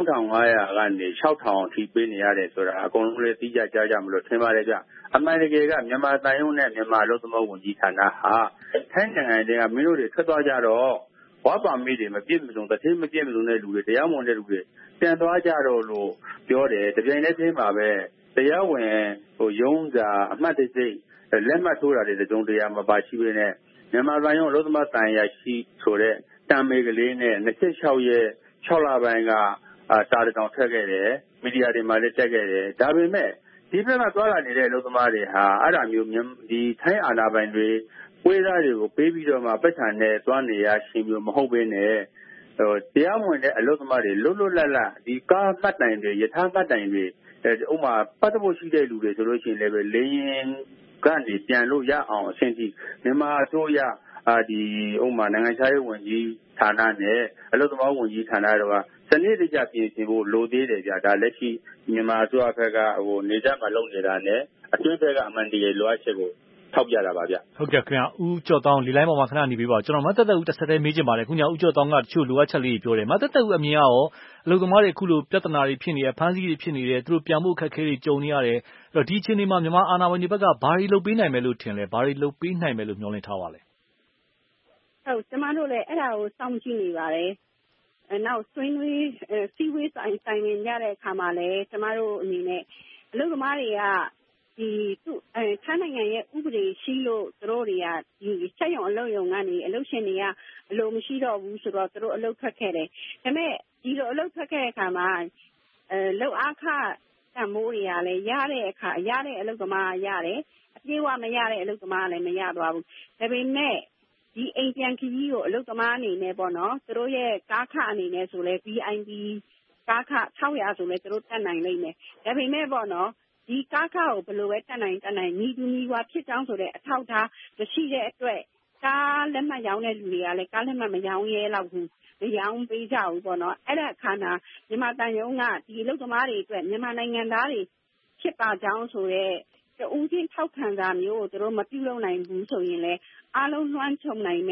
3500ကနေ6000အထိပေးနေရတယ်ဆိုတာအကုန်လုံးလည်းသိကြကြားကြမလို့ထင်ပါတယ်ဗျအမှန်တကယ်ကမြန်မာတန်ယုံနဲ့မြန်မာအလုပ်သမားဝန်ကြီးဌာနဟာထိုင်းနိုင်ငံတွေကမင်းတို့တွေထွက်သွားကြတော့ဝါပါမိတွေမပြည့်မစုံတတိမပြည့်မစုံတဲ့လူတွေတရားမဝင်တဲ့လူတွေပြန်သွားကြတော့လို့ပြောတယ်တပြိုင်တည်းချင်းမှာပဲတရားဝင်ရုံးစာအမှတ်တစိလက်မှတ်ထိုးတာတွေတုံးတရားမပါရှိဘဲနဲ့မြန်မာတန်ယုံအလုပ်သမားတန်ရရှိဆိုတဲ့တံမေကလေးနဲ့26ရက်6လပိုင်းကစာတောင်ထွက်ခဲ့တယ်မီဒီယာတွေမှာလည်းတက်ခဲ့တယ်ဒါပေမဲ့ဒီဘက်ကသွားလာနေတဲ့အလုပ်သမားတွေဟာအဲ့ဒါမျိုးဒီထိုင်းအာဏာပိုင်တွေပွဲစားတွေကိုပေးပြီးတော့မှပတ်စံနဲ့သွားနေရရှင်မျိုးမဟုတ်ဘဲနဲ့တရားဝင်တဲ့အလုပ်သမားတွေလွတ်လွတ်လပ်လပ်ဒီကားမှတ်တိုင်တွေယထာမှတ်တိုင်တွေဥမာပတ်သက်ဖို့ရှိတဲ့လူတွေဆိုလို့ရှိရင်လည်းပဲလေရင်ကနေပြန်လို့ရအောင်အဆင့်ထိမြန်မာအစိုးရဒီဥမာနိုင်ငံခြားရေးဝန်ကြီးဌာနနဲ့အလုပ်သမားဝန်ကြီးဌာနတို့ကစနစ်တကျပြင်ဆင်ဖို့လိုသေးတယ်ဗျာဒါလက်ရှိမြန်မာအစိုးရဘက်ကနေကြမှာလုပ်နေတာနဲ့အတွင်းဘက်ကအမှန်တကယ်လိုအပ်ချက်ကိုထောက်ပြတာပါဗျဟုတ်ကဲ့ခင်ဗျာဦးကျော်တောင်းဒီလိုင်းပေါ်မှာခဏနေပေးပါကျွန်တော်မတ်သက်သက်ဦးတစ်ဆက်တည်းမေးချင်ပါတယ်ခုညဦးကျော်တောင်းကတချို့လိုအပ်ချက်လေးတွေပြောတယ်မတ်သက်သက်ဦးအမြင်ရောအလုပ်သမားတွေအခုလိုပြဿနာတွေဖြစ်နေတယ်ဖမ်းဆီးတွေဖြစ်နေတယ်သူတို့ပြန်ဖို့အခက်အခဲတွေကြုံနေရတယ်အဲ့တော့ဒီအချိန်တွေမှာမြန်မာအာဏာပိုင်တွေဘက်ကဘာတွေလုပ်ပေးနိုင်မယ်လို့ထင်လဲဘာတွေလုပ်ပေးနိုင်မယ်လို့မျှော်လင့်ထားပါလဲဟုတ်ကျမတို့လည်းအဲ့ဒါကိုစောင့်ကြည့်နေပါတယ်နောက်ဆွေးနွေးစီဝေးဆိုင်ဝင်ကြတဲ့အခါမှာလည်းကျမတို့အနေနဲ့အလုပ်သမားတွေကဒီထိုင်းနိုင်ငံရဲ့ဥပဒေရှိလို့သူတို့တွေကဒီချက်ရုံအလုပ်ရုံကနေအလုပ်ရှင်တွေကအလိုမရှိတော့ဘူးဆိုတော့သူတို့အလုပ်ထွက်ခဲ့တယ်ဒါပေမဲ့ဒီလိုအလုပ်ထွက်ခဲ့တဲ့အခါမှာလုပ်အားခတန်မိုးတွေကလည်းရတဲ့အလုပ်သမားရတယ်အပြေးအဝမရတဲ့အလုပ်သမားလည်းမရသွားဘူးဒါပေမဲ့ဒီအိမ်ပြန်ခရီးကိုအလုပ်သမားအနေနဲ့ပေါ့နော်သူတို့ရဲ့ကားခအနေနဲ့ဆိုလဲ VIP ကားခ600ဆိုလဲသူတို့တက်နိုင်လိမ့်မယ်ဒါပေမဲ့ပေါ့နော်ဒီကားခကိုဘယ်လိုပဲတက်နိုင်ညီတူညီဝါဖြစ်ကြောင်းဆိုတဲ့အထောက်အထားမရှိတဲ့အတွက်ကားလက်မှတ်ရောင်းတဲ့လူတွေကလည်းကားလက်မှတ်မရောင်းရဲတော့ဘူးမရောင်းပေးကြဘူးပေါ့နော်အဲ့ဒါအခါနာမြန်မာတန်ယုံကဒီအလုပ်သမားတွေအတွက်မြန်မာနိုင်ငံသားတွေဖြစ်ပါကြောင်းဆိုတဲ့တူးချင်းထောက်ခံစာမျိုးကိုသူတို့မပြုလုပ်နိုင်ဘူးဆိုရင်လည်းအားလုံးလွှမ်းခြုံနိုင်မဲ့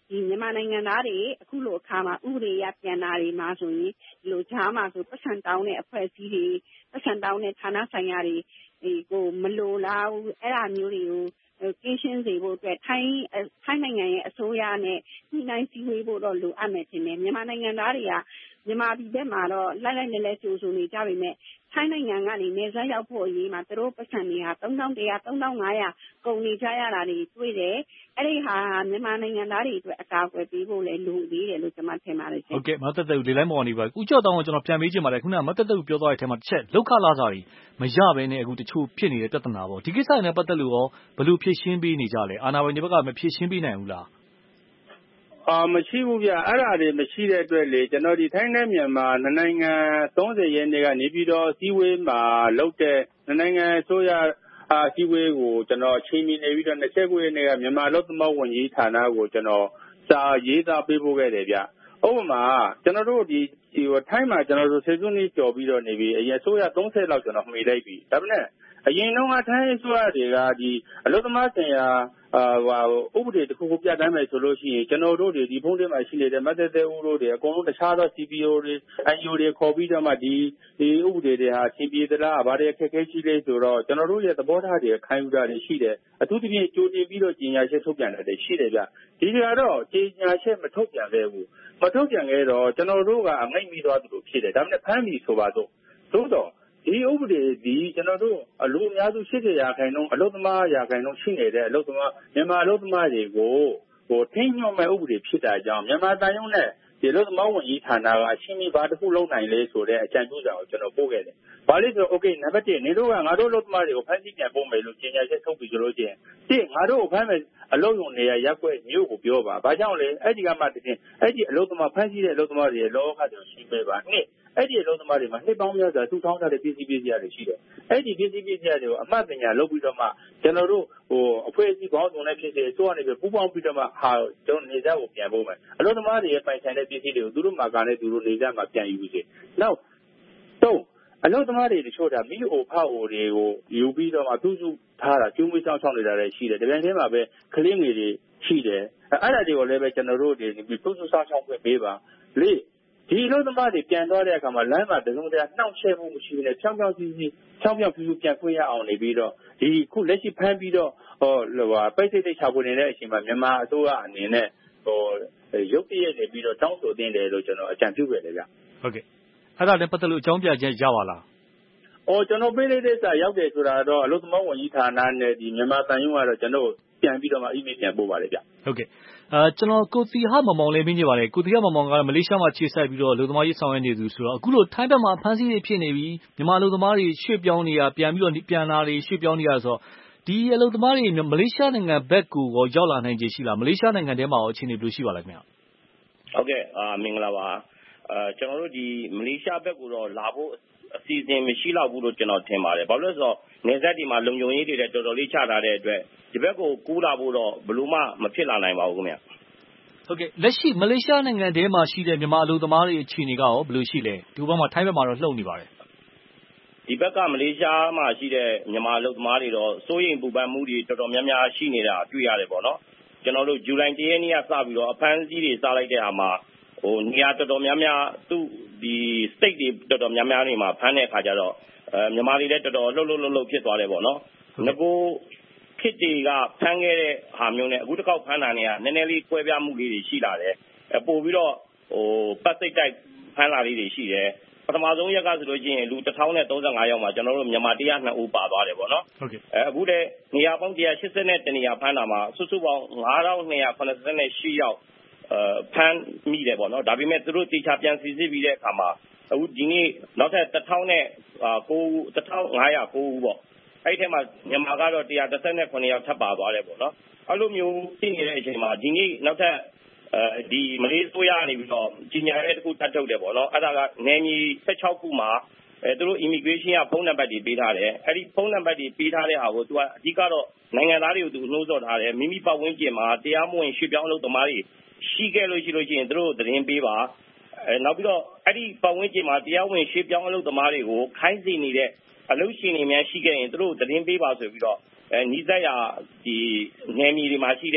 မြန်မာနိုင်ငံသားတွေအခုလိုအခါမှာဥပဒေအရပြန်တာတွေမှာဆိုရင်ဒီလိုကြားမှာဆိုပတ်စံတောင်းတဲ့အဖွဲ့အစည်းတွေပတ်စံတောင်းတဲ့ဌာနဆိုင်ရာတွေကိုမလိုလားဘူးအဲ့ဒါမျိုးတွေကိုကင်းရှင်းစေဖို့အတွက်ထိုင်းနိုင်ငံရဲ့အစိုးရနဲ့ညှိနှိုင်းစည်းဝေးဖို့တော့လိုအပ်မယ်ထင်တယ်မြန်မာနိုင်ငံသားတွေကမြန်မာပြည်ဘက်မှာတော့လိုက်လဲကြိုးဆိုနေကြပေမဲ့ထိုင်းနိုင်ငံကနေနေဆက်ရောက်ဖို့အရေးမှာသူတို့ပတ်စံတွေဟာ3100 3500ကုန်နေကြရတာတွေတွေ့တယ်အဲ့ဒီဟာမြန်မာနိုင်ငံသားတွေအတွက်အကာအကွယ်ပေးဖို့လည်းလိုသေးတယ်လို့ကျွန်မထင်ပါတယ်ရှင်ဟုတ်ကဲ့မသက်သက်ဦးလေလိုင်းပေါ်နေပါဦးကျော်တောင်းကိုကျွန်တော်ပြန်မေးချင်ပါတယ်ခုနကမသက်သက်ဦးပြောသွားတဲ့အထက်မှာတစ်ချက်လောက်ခလာစားတွေမရဘဲနဲ့အခုတချို့ဖြစ်နေတဲ့ပြဿနာပေါ့ဒီကိစ္စနဲ့ပတ်သက်လို့ရောဘယ်လိုဖြေရှင်းပေးနေကြလဲအာဏာပိုင်တွေဘက်ကမဖြေရှင်းပေးနိုင်ဘူးလားမရှိဘူးဗျအဲ့ဒါတွေမရှိတဲ့အတွက်လေကျွန်တော်ဒီထိုင်းနဲ့မြန်မာနိုင်ငံ30ရက်နေ့ကနေပြီးတော့စီးဝေးမှာလုပ်တဲ့နိုင်ငံဆိုရစီးဝေးကိုကျွန်တော်ချိန်မီနေပြီးတော့29ရက်နေ့ကမြန်မာလူ့သမောဝန်ကြီးဌာနကိုကျွန်တော်စာရေးသားပေးပို့ခဲ့တယ်ဗျဥပမာကျွန်တော်တို့ဒီထိုင်းမှာကျွန်တော်တို့စေစုနှစ်ကြော်ပြီးတော့နေပြီးအရင်ဆိုရ30လောက်ကျွန်တော်မှီလိုက်ပြီဒါပေမဲ့အရင်တော့ထိုင်းဆိုရတွေကဒီအလုသမားဆိုင်ရာဥပဒေတစ်ခုခုပြဋ္ဌာန်းမယ်ဆိုလို့ရှိရင်ကျွန်တော်တို့ဒီဖုန်းထဲမှာရှိနေတဲ့မသက်သက်ဦးတို့တွေအကုန်လုံးတခြားသော CPO တွေ IO တွေခေါ်ပြီးတော့မှဒီဥပဒေတွေဟာရှင်းပြသလားဗါတဲ့အခက်အခဲရှိလဲဆိုတော့ကျွန်တော်တို့ရဲ့သဘောထားတွေခိုင်းယူတာတွေရှိတယ်အထူးသဖြင့်ကြိုတင်ပြီးတော့ကြီးညာချက်ထုတ်ပြန်တာတွေရှိတယ်ဗျဒီကတော့ကြီးညာချက်မထုတ်ပြန်ခဲ့ဘူးမထုတ်ပြန်ခဲ့တော့ကျွန်တော်တို့ကအမိတ်မိသွားသလိုဖြစ်တယ်ဒါပေမဲ့ဖမ်းပြီဆိုပါတော့သို့တော့ဒီဥပဒေဒီကျွန်တော်တို့အလို့အများစု80%အလုသမားရာခိုင်နှုန်းရှိနေတဲ့အလုသမားမြန်မာအလုသမားတွေကိုထိန်းညွှန်မဲ့ဥပဒေဖြစ်တာကြောင့်မြန်မာတိုင်းရုံးနဲ့ဒီအလုသမားဝန်ကြီးဌာနကအရှင်းပြဘာတစ်ခုလုပ်နိုင်လဲဆိုတဲ့အကြံပြုစာကိုကျွန်တော်ပို့ခဲ့တယ်။ဘာလို့ဆိုတော့ okay နံပါတ်1နေတို့ကငါတို့အလုသမားတွေကိုဖမ်းဆီးပြန်ပို့မယ်လို့ကြေညာချက်ထုတ်ပြီးဆိုလို့ချင်းငါတို့ကိုဖမ်းမယ်အလုရုံနေရာရက်ွက်မြို့ကိုပြောပါ။ဘာကြောင့်လဲအဲ့ဒီကမှတည်းအဲ့ဒီအလုသမားဖမ်းဆီးတဲ့အလုသမားတွေရဲ့လောကတွေကိုရှင်းပေးပါ။အဲ့ဒီအလုပ်သမားတွေမှာနှစ်ပေါင်းများစွာသူ့ထောင်းထားတဲ့ပစ္စည်းတွေရှိတယ်။အဲ့ဒီပစ္စည်းတွေကိုအမှတ်ပညာလုပ်ပြီးတော့မှကျွန်တော်တို့အဖွဲ့အစည်းကောင်းဆောင်နဲ့ဖြစ်စေဆိုကနေပြီးပူးပေါင်းပြီးတော့မှကျွန်တော်နေစားကိုပြန်ပို့မယ်။အလုပ်သမားတွေရဲ့ပိုင်ဆိုင်တဲ့ပစ္စည်းတွေကိုသူတို့မှာကလည်းသူတို့နေစားမှာပြန်ယူစေ။နောက်အလုပ်သမားတွေတချို့ဒါမိအိုဖအိုတွေကိုယူပြီးတော့မှသူ့စုထားတာကျူးမွေးဆောင်နေတာလည်းရှိတယ်။ဒီပိုင်းထဲမှာပဲကလေးငယ်တွေရှိတယ်။အဲ့ဒါတွေကိုလည်းပဲကျွန်တော်တို့ဒီသူ့စုဆောင်ခွင့်ပေးပါ။ဒီအလုပ်သမားတွေပြန်သွားတဲ့အခါမှာလမ်းမှာတစုံတရာနှောင့်ယှက်မှုမရှိဘဲနဲ့ဖြောင်းဖြူပြန်ခွင့်ရအောင်နေပြီးတော့ဒီခုလက်ရှိဖမ်းပြီးတော့ပိတ်စိတ်ချပွေနေတဲ့အချိန်မှာမြန်မာအစိုးရအနေနဲ့ရုပ်တရက်နေပြီးတော့တောင်းဆိုတင်တယ်လို့ကျွန်တော်အကြံပြုခဲ့တယ်ဗျဟုတ်ကဲ့အဲ့ဒါလည်းပတ်သက်လို့အကြောင်းပြချက်ရပါလားကျွန်တော်ပေးလိုက်တဲ့စာရောက်တယ်ဆိုတာတော့အလုပ်သမားဝန်ကြီးဌာနနဲ့ဒီမြန်မာတန်ယုံကတော့ကျွန်တော်ပြန်ပြီးတော့မှ email ပြန်ပို့ပါတယ်ဗျဟုတ်ကဲ့ကျွန်တော်ကိုတီဟမောင်မောင်လည်းမင်းကြပါလေကိုတီဟမောင်မောင်ကမလေးရှားမှာခြေစိုက်ပြီးတော့လူသမားရေးဆောင်ရွက်နေသူဆိုတော့အခုလိုထိုင်းဘက်မှာဖမ်းဆီးတွေဖြစ်နေပြီးမြန်မာလူသမားတွေရွှေ့ပြောင်းနေတာပြန်ပြီးတော့ပြန်လာတွေရွှေ့ပြောင်းနေတာဆိုတော့ဒီအလုပ်သမားတွေမလေးရှားနိုင်ငံဘက်ကိုရောရောက်လာနိုင်ခြေရှိလားမလေးရှားနိုင်ငံထဲမှာရောအခြေအနေဘယ်လိုရှိပါလဲခင်ဗျဟုတ်ကဲ့မင်္ဂလာပါကျွန်တော်တို့ဒီမလေးရှားဘက်ကိုတော့လာဖို့အစီအစဉ်မရှိတော့ဘူးလို့ကျွန်တော်ထင်ပါတယ်ဘာလို့လဲဆိုတော့နေဆက်ဒီမှာလုံခြုံရေးတွေတော်တော်လေးချထားတဲ့အတွက်ဒီဘက်ကိုကူးလာဖို့တော့ဘလို့မှမဖြစ်လာနိုင်ပါဘူးခင်ဗျဟုတ်ကဲ့လက်ရှိမလေးရှားနိုင်ငံထဲမှာရှိတဲ့မြန်မာအလုပ်သမားတွေအခြေအနေကရောဘယ်လိုရှိလဲဒီဘက်မှာထိုင်းဘက်မှာတော့လှုပ်နေပါတယ်ဒီဘက်ကမလေးရှားမှာရှိတဲ့မြန်မာအလုပ်သမားတွေတော့စိုးရိမ်ပူပန်မှုတွေတော်တော်များများရှိနေတာတွေ့ရတယ်ပေါ့နော်ကျွန်တော်တို့ဇူလိုင်1ရက်နေ့ကစပြီးတော့အဖမ်းအဆီးတွေစလိုက်တဲ့အခါမှာနေရာတော်တော်များများသူ့ဒီ state တွေတော်တော်များများနေမှာဖမ်းတဲ့အခါကျတော့မြန်မာတွေလည်းတော်တော်လှုပ်ဖြစ်သွားတယ်ပေါ့နော်ငကိုခစ်တွေကဖမ်းခဲ့တဲ့ဟာမျိုးနဲ့အခုတစ်ခေါက်ဖမ်းတာတွေကနည်းနည်းလေးကွဲပြားမှုလေးတွေရှိလာတယ်ပို့ပြီးတော့ပတ်စိတ်တိုက်ဖမ်းလာလေးတွေရှိတယ်ပထမဆုံးရက်ကဆိုလို့ချင်းလူ1035ယောက်မှာကျွန်တော်တို့မြန်မာ102ဦးပါသွားတယ်ပေါ့နော်ဟုတ်ကဲ့အခုတည်းနေရာပေါင်း180နဲ့တနေရာဖမ်းတာမှာစုစုပေါင်း9288ယောက်ဖမ်းမိတယ်ပေါ့နော်ဒါပေမဲ့သူတို့တေချာပြန်စီစစ်ပြီးတဲ့အခါမှာအခုဒီနေ့နောက်ထပ်1509ဦးပေါ့အဲ့ဒီထဲမှာမြန်မာကတော့139ယောက်ထပ်ပါသွားတယ်ပေါ့နော်အဲ့လိုမျိုးသိနေတဲ့အချိန်မှာဒီနေ့နောက်ထပ်ဒီမလေးဆိုးရနေပြီးတော့ကြီးညာတဲ့တခုတတ်ထုတ်တယ်ပေါ့နော်အဲ့ဒါကနယ်မြေ16ခုမှာသူတို့ immigration ကဖုန်းနံပါတ်တွေပေးထားတယ်အဲ့ဒီဖုန်းနံပါတ်တွေပေးထားတဲ့ဟာကိုသူကအဓိကတော့နိုင်ငံသားတွေကိုသူနှိုးဆော်ထားတယ်မိမိပတ်ဝန်းကျင်မှာတရားမဝင်ရွှေ့ပြောင်းအလုပ်သမားတွေရှိခဲ့လို့ရှိရင်သူတို့သတင်းပေးပါနောက်ပြီးတော့အဲ့ဒီပတ်ဝန်းကျင်မှာတရားဝင်ရွှေ့ပြောင်းအလုပ်သမားတွေကိုခိုင်းစေနေတဲ့အလုပ်ရှင်တွေများရှိခဲ့ရင်သူတို့သတင်းပေးပါဆိုပြီးတော့နီးစပ်ရာဒီနယ်မြေတွေမှာရှိတဲ့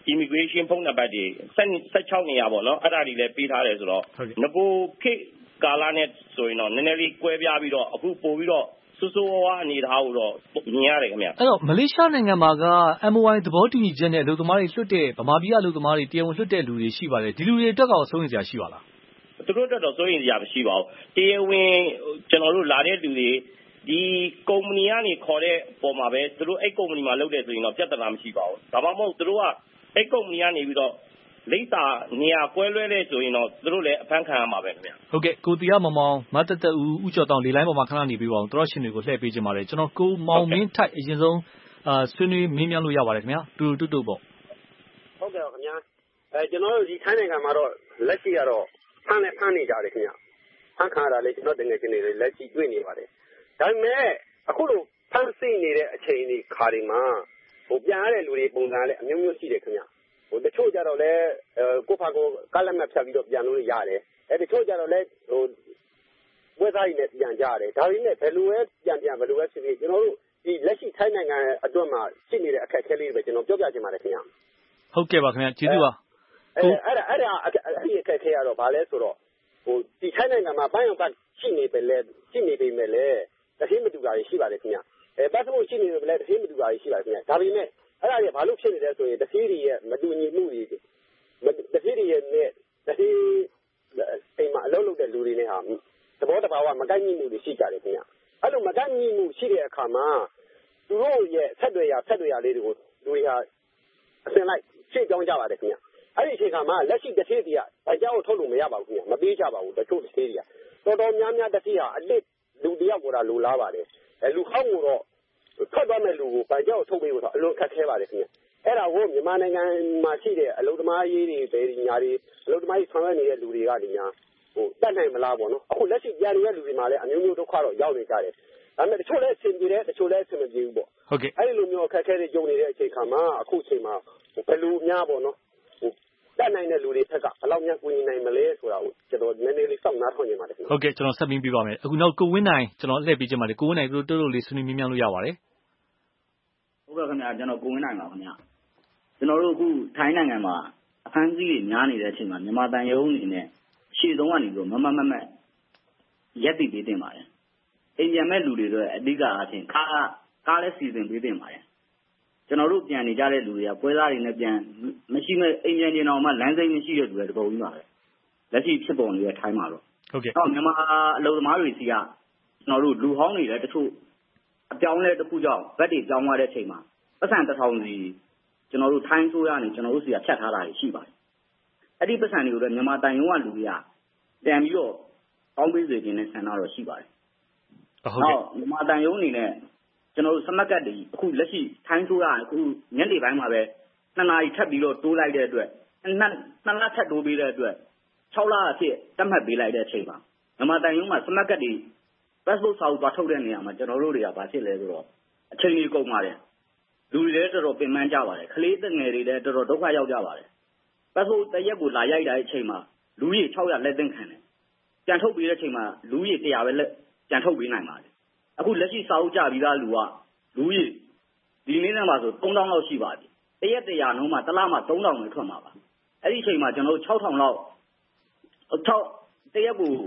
immigration ဖုန်းနံပါတ်တွေ16နေရာပေါ့နော်အဲ့ဒါတွေလည်းပေးထားတယ်ဆိုတော့ငကိုခေတ်ကာလနဲ့ဆိုရင်တော့နည်းနည်းလေးကွဲပြားပြီးတော့အခုပို့ပြီးတော့စိုးစိုးဝါးအနေထားကိုတော့မြင်ရတယ်ခင်ဗျအဲ့တော့မလေးရှားနိုင်ငံမှာက MOI သဘောတူညီချက်နဲ့အလုပ်သမားတွေလွှတ်တဲ့ဗမာပြည်ကအလုပ်သမားတွေတရားဝင်လွှတ်တဲ့လူတွေရှိပါတယ်ဒီလူတွေအတွက်ကတော့စိုးရိမ်စရာရှိပါလားသူတို့အတွက်တော့စိုးရိမ်စရာမရှိပါဘူးတရားဝင်ကျွန်တော်တို့လာတဲ့လူတွေဒီကုမ္ပဏီကနေခေါ်တဲ့ပုံမှာပဲသူတို့အဲ့ကုမ္ပဏီမှာလုပ်တယ်ဆိုရင်တော့ပြဿနာမရှိပါဘူးဒါမှမဟုတ်သူတို့ကအဲ့ကုမ္ပဏီကနေပြီးတော့လိပ်စာနေရာကွဲလွဲတဲ့ဆိုရင်တော့သူတို့လည်းအဖမ်းခံရမှာပဲခင်ဗျဟုတ်ကဲ့ကိုတီရမောင်မောင်မတ်တဦးကျော်တောင်လေလိုင်းပေါ်မှာခဏနေပြီးပါအောင်တော်ရှင်တွေကိုလှည့်ပေးခြင်းပါတယ်ကျွန်တော်ကိုမောင်မင်းထိုက်အရင်ဆုံးဆွေးနွေးမင်းမြန်းလို့ရပါတယ်ခင်ဗျာတူတူပေါ့ဟုတ်ကဲ့ခင်ဗျာကျွန်တော်တို့ဒီထိုင်းနိုင်ငံမှာတော့လက်ရှိကတော့ဖမ်းနေကြတယ်ခင်ဗျာဖမ်းခံရတာလေကျွန်တော်တကယ်ချင်းနေလက်ရှိတွေ့နေပါတယ်ဒါပေမဲ့အခုလိုဖမ်းဆီးနေတဲ့အချိန်ဒီခါဒီမှာပြန်ရတဲ့လူတွေပုံစံလည်းအမျိုးမျိုးရှိတယ်ခင်ဗျာတချို့ကြတော့လည်းကိုဖာကိုကလတ်မှတ်ဖြတ်ပြီးတော့ပြန်လို့ရတယ်တချို့ကြတော့လည်းဝက်သားရည်နဲ့ပြန်ကြရတယ်ဒါပေမဲ့ဘယ်လိုပဲပြန်ဘယ်လိုပဲဖြစ်ဖြစ်ကျွန်တော်တို့ဒီလက်ရှိထိုင်းနိုင်ငံအတွက်မှာရှိနေတဲ့အခက်အခဲလေးတွေပဲကျွန်တော်ပြောပြချင်ပါတယ်ခင်ဗျာဟုတ်ကဲ့ပါခင်ဗျာကျေးဇူးပါအဲ့ဒီအခက်အခဲကတော့ဘာလဲဆိုတော့ဒီထိုင်းနိုင်ငံမှာဘိုင်းအောင်ကရှိနေပေမဲ့လည်းတတိမတူတာရှိပါတယ်ခင်ဗျာပတ်စပို့ရှိနေပေမဲ့တတိမတူတာရှိပါတယ်ခင်ဗျာဒါပေမဲ့အဲ့ဒါတွေဘာလို့ဖြစ်နေလဲဆိုရင်တတိတွေရဲ့မတူညီမှုတွေတတိတွေရဲ့နဲ့တတိအိမ်မှာအလုပ်လုပ်တဲ့လူတွေနဲ့ဟာသဘောတဘာဝမကိုက်ညီမှုတွေရှိကြတယ်ခင်ဗျအဲ့လိုမကိုက်ညီမှုရှိတဲ့အခါမှာသူတို့ရဲ့ဆက်တွေရလေးတွေကိုလူတွေဟာအစင်လိုက်ရှင်းကြောင်းကြပါတယ်ခင်ဗျအဲ့ဒီအချိန်ခါမှာလက်ရှိတတိတွေကဗကြောက်ထုတ်လို့မရပါဘူးခင်ဗျမပေးကြပါဘူးတချို့တတိတွေကတော်တော်များများတတိဟာအလစ်လူတယောက်ကိုသာလိုလားပါတယ်လူဟောင်းကိုတော့ထွက်သွားမဲ့လူကိုဗကြောက်ထုတ်ပေးဖို့ဆိုအလွန်ခက်ခဲပါတယ်ခင်ဗျအဲ့ဒါကိုမြန်မာနိုင်ငံမှာရှိတဲ့အလုပ်သမားရေးတွေဗေဒီညာတွေအလုပ်သမားရေးဆောင်ရွက်နေတဲ့လူတွေကဒီညာတတ်နိုင်မလားပေါ့နော်အခုလက်ရှိပြန်နေတဲ့လူတွေမှာလည်းအမျိုးမျိုးဒုက္ခတော့ရောက်နေကြတယ်ဒါပေမဲ့တချို့လည်းအဆင်ပြေတယ်တချို့လည်းအဆင်မပြေဘူးပေါ့ဟုတ်ကဲ့အဲ့ဒီလိုမျိုးအခက်အခဲတွေကြုံနေတဲ့အချိန်ခါမှာအခုအချိန်မှာဘယ်လိုများပေါ့နော်တတ်နိုင်တဲ့လူတွေဘက်ကဘယ်လောက်များကိုရင်နိုင်မလဲဆိုတာကိုကျွန်တော်နည်းနည်းလေးစောင့်နားထောင်နေပါတယ်ဟုတ်ကဲ့ကျွန်တော်ဆက်ပြီးပြပါမယ်အခုနောက်ကိုဝင်းနိုင်ကျွန်တော်လှည့်ပေးခြင်းပါတယ်ကိုဝင်းနိုင်တို့တို့လေးဆွေးနွေးမြန်းလို့ရပါတယ်ဟုတ်ကဲ့ခင်ဗျာကျွန်တော်ကိုဝင်းနိုင်ပါခင်ဗျာကျွန်တော်တို့အခုထိုင်းနိုင်ငံမှာအခန်းကြီးတွေများနေတဲ့အချိန်မှာမြန်မာတန်ရုံးအနေနဲ့ရှေ့ဆုံးကနေပြီးမမရက်တည်ပေးတင်ပါတယ်အိမ်ပြန်မဲ့လူတွေတော့အဓိကအားဖြင့်ကားလည်းစီစဉ်ပေးတင်ပါတယ်ကျွန်တော်တို့ပြန်နေကြတဲ့လူတွေကပွဲသားတွေနဲ့ပြန်မရှိမဲ့အိမ်ပြန်နေအောင်မှလမ်းစိမ်းမရှိတဲ့လူတွေတပုံကြီးပါပဲလက်ရှိဖြစ်ပေါ်နေတဲ့ထိုင်းမှာတော့ဟုတ်ကဲ့မြန်မာအလုပ်သမားတွေစီကကျွန်တော်တို့လူဟောင်းတွေလည်းတချို့အပြောင်းလဲတစ်ခုကြောင့်ဗတ်တွေပြောင်းသွားတဲ့အချိန်မှာပတ်စံ1000စီကျွန်တော်တို့ထိုင်းဆိုးရနေကျွန်တော်တို့စီကဖြတ်ထားတာရှိပါတယ်အဲ့ဒီပတ်စံတွေကိုလည်းမြန်မာတိုင်ရုံးကလူတွေကပြန်ပြီးတော့အောင်းပေးစေခြင်းနဲ့ဆန္ဒတော့ရှိပါတယ်ဟုတ်ကဲ့မြန်မာတိုင်ရုံးအနေနဲ့ကျွန်တော်တို့စမတ်ကတ်တွေအခုလက်ရှိထိုင်းဆိုးရအခုညနေပိုင်းမှာပဲ2နာရီထပ်ပြီးတော့တိုးလိုက်တဲ့အတွက်2လထပ်တိုးပေးတဲ့အတွက်6လအဖြစ်တတ်မှတ်ပေးလိုက်တဲ့အချိန်မှာမြန်မာတိုင်ရုံးမှာစမတ်ကတ်တွေ passport စာအုပ်သွားထုတ်တဲ့နေရာမှာကျွန်တော်တို့တွေကဘာဖြစ်လဲဆိုတော့အချိန်ကြီးကုန်ပါတယ်လူတွေလည်းတော်တော်ပင်ပန်းကြပါတယ်ကလေးငယ်တွေလည်းတော်တော်ဒုက္ခရောက်ကြပါတယ် passport တရက်ကိုလာရိုက်တဲ့အချိန်မှာလူကြီး600လက်သင့်ခံတယ်ပြန်ထုတ်ပေးတဲ့အချိန်မှာလူကြီး100ပဲလက်ပြန်ထုတ်ပေးနိုင်ပါတယ်အခုလက်ရှိစာအုပ်ကြပြီးသားလူကလူကြီးဒီနေ့နဲ့မှာဆို3000လောက်ရှိပါပြီတရက်100နှုန်းမှာတစ်လမှာ3000နဲ့ထွက်မှာပါအဲ့ဒီအချိန်မှာကျွန်တော်တို့6000လောက်တရက်ကို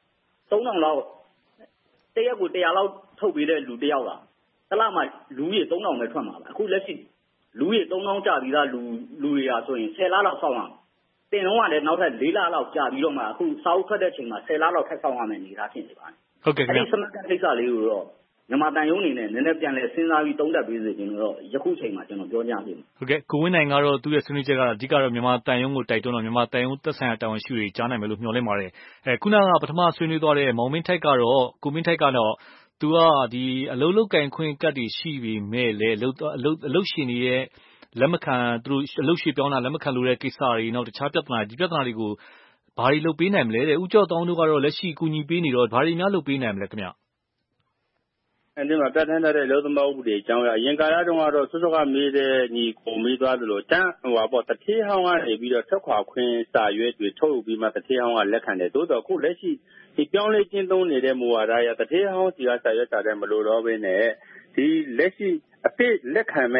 3000လောက်တရက်ကို100လောက်ထုတ်ပေးတဲ့လူတယောက်ကတစ်လမှာလူကြီး3000နဲ့ထွက်မှာပါအခုလက်ရှိလူကြီး3000ကြာပြီးသားလူတွေရာဆိုရင်10လလောက်ဆောက်အောင်တင်တော့ကလည်းနောက်ထပ်4လလောက်ကြာပြီးတော့မှအခုစာအုပ်ထွက်တဲ့အချိန်မှာ10လလောက်ထပ်ဆောက်ရမယ်နေတာဖြစ်နေပါတယ်ဟုတ်ကဲ့ခင်ဗျအဲ့ဒီစမတ်ကိစ္စလေးကိုတော့မြန်မာတန်ရုံးအနေနဲ့နည်းနည်းပြန်လဲစဉ်းစားပြီးသုံးသပ်ပေးစေချင်တော့ယခုချိန်မှာကျွန်တော်ပြောကြပြီဟုတ်ကဲ့ကိုဝင်းနိုင်ကတော့သူ့ရဲ့ဆွေးနွေးချက်ကတော့အဓိကတော့မြန်မာတန်ရုံးကိုတိုက်တွန်းတော့မြန်မာတန်ရုံးသက်ဆိုင်ရာတာဝန်ရှိတွေကြားနိုင်မယ်လို့မျှော်လင့်ပါတယ်ခုနကပထမဆွေးနွေးသွားတဲ့မောင်မင်းထိုက်ကတော့ကိုမင်းထိုက်ကတော့သူကဒီအလုတ်လုတ်ကင်ခွင့်ကတ်တွေရှိပြီမဲ့လေအလုတ်ရှင်တွေရဲ့လက်မခံသူတို့အလုတ်ရှိပြောင်းတာလက်မခံလို့တဲ့ကိစ္စတွေနောက်တခြားပြဿနာဒီပြဿနာတွေကိုဘာတွေလုပ်ပေးနိုင်မလဲတဲ့ဦးကျော်တောင်းတို့ကတော့လက်ရှိကူညီပေးနေတော့ဘာတွေများလုပ်ပေးနိုင်မလဲခင်ဗျအဲဒီမှာပြဋ္ဌာန်းထားတဲ့အလုပ်သမားဥပဒေအကြောင်းအရင်ကာလတုန်းကတော့စောစောကမေးတဲ့ညီကိုမေးသွားသလိုတန်းတထေးဟောင်းကနေပြီးတော့ထွက်ခွာခွင့်စာရွက်တွေထုတ်ပြီးမှတထေးဟောင်းကလက်ခံတယ်သို့တော့အခုလက်ရှိဒီပြောင်းလဲကျင်းသုံးနေတဲ့မူဝါဒအရတထေးဟောင်းစီကစာရွက်စာတမ်းမလိုတော့ဘဲနဲ့ဒီလက်ရှိအဖြစ်လက်ခံမဲ့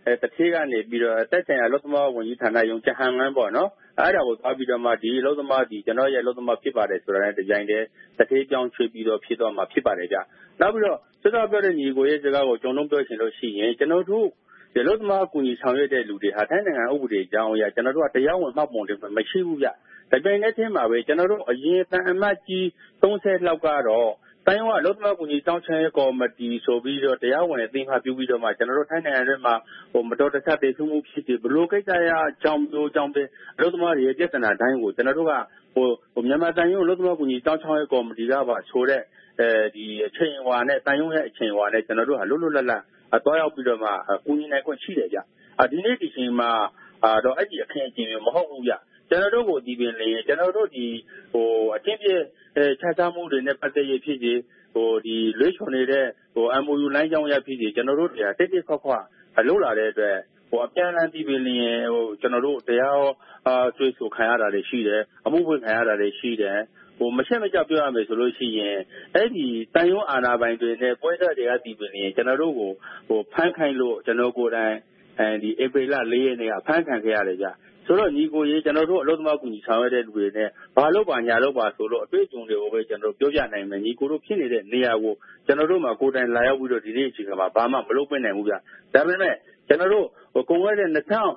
တထေးကနေပြီးတော့တက်ဆိုင်ရာအလုပ်သမားဝန်ကြီးဌာနရုံးကြဟန်ငန်းပေါ့နော်အဲ့ဒါကိုသွားပြီးတော့မှဒီအလုပ်သမားဒီကျွန်တော်ရဲ့အလုပ်သမားဖြစ်ပါတယ်ဆိုတာနဲ့ဒီဇိုင်းတဲ့တထေးပြောင်းချွေးပြီးတော့ဖြစ်တော့မှဖြစ်ပါတယ်ဗျနောက်ပြီးတော့စောစောပြောတဲ့ညီကိုရဲ့စကားကိုကျွန်တော်ပြောချင်လို့ရှိရင်ကျွန်တော်တို့ဒီအလုပ်သမားအကူအညီဆောင်ရွက်တဲ့လူတွေဟာထိုင်းနိုင်ငံဥပဒေအကြောင်းအရကျွန်တော်တို့ကတရားဝင်မှတ်ပုံတင်မရှိဘူးဗျဒါပေမဲ့ထဲမှာပဲကျွန်တော်တို့အရင်တန်အမတ်ကြီး30လောက်ကတော့တိုင်းဝအလုပ်သမားကူညီတောင်းချရေးကော်မတီဆိုပြီးတော့တရားဝင်အသိမှပြုပြီးတော့မှကျွန်တော်တို့ထိုင်းနိုင်ငံထဲမှာမတော်တဆတည်ဆုံမှုဖြစ်ပြီးဘလို့ကိစ္စရအကြောင်းမျိုးအကြောင်းပဲအလုပ်သမားတွေရဲ့ပြဿနာတိုင်းကိုကျွန်တော်တို့ကမြန်မာတိုင်းရုံးအလုပ်သမားကူညီတောင်းချရေးကော်မတီကပါဆိုတဲ့ဒီအချိန်ဝါနဲ့တိုင်းရုံးရဲ့အချိန်ဝါနဲ့ကျွန်တော်တို့ဟာလွတ်လွတ်လပ်လပ်တွားရောက်ပြီးတော့မှကူညီနိုင်ခွင့်ရှိတယ်ဗျဒီနေ့ဒီချိန်မှာတော့အဲ့ဒီအခင်းအကျင်းမျိုးမဟုတ်ဘူးဗျကျွန်တော်တို့ကိုဒီပင်လေကျွန်တော်တို့ဒီအချင်းပြခြားခြားမှုတွေနဲ့ပတ်သက်ရဖြစ်စီဒီလွှဲချော်နေတဲ့MOU လိုင်းကြောင်းရဖြစ်စီကျွန်တော်တို့တွေကတိတိခွခွလှုပ်လာတဲ့အတွက်အပြန်အလှန်ဒီပင်လေကျွန်တော်တို့တရားကျွေးဆိုခံရတာတွေရှိတယ်အမှုဖွင့်ခံရတာတွေရှိတယ်မရှက်မကြောက်ပြောရမယ်ဆိုလို့ရှိရင်အဲ့ဒီတန်ရုံးအာဏာပိုင်တွေနဲ့ပွဲစားတွေကဒီပင်လေကျွန်တော်တို့ကိုဖမ်းခိုင်းလို့ကျွန်တော်ကိုယ်တိုင်ဒီဧပြီလ4ရက်နေ့ကဖမ်းခံခဲ့ရတယ်ကြဆိုတော့ညီကိုရေးကျွန်တော်တို့အလုပ်သမားကူညီဆောင်ရွက်တဲ့လူတွေနဲ့ဘာလို့ပါညာလို့ပါဆိုလို့အတွေ့အကြုံတွေကိုပဲကျွန်တော်ပြောပြနိုင်မယ်ညီကိုတို့ဖြစ်နေတဲ့နေရာကိုကျွန်တော်တို့မှာကိုယ်တိုင်လာရောက်ပြီးတော့ဒီနေ့အချိန်မှာဘာမှမလုပ်နိုင်ဘူးဗျဒါပေမဲ့ကျွန်တော်တို့ကုန်ရတဲ့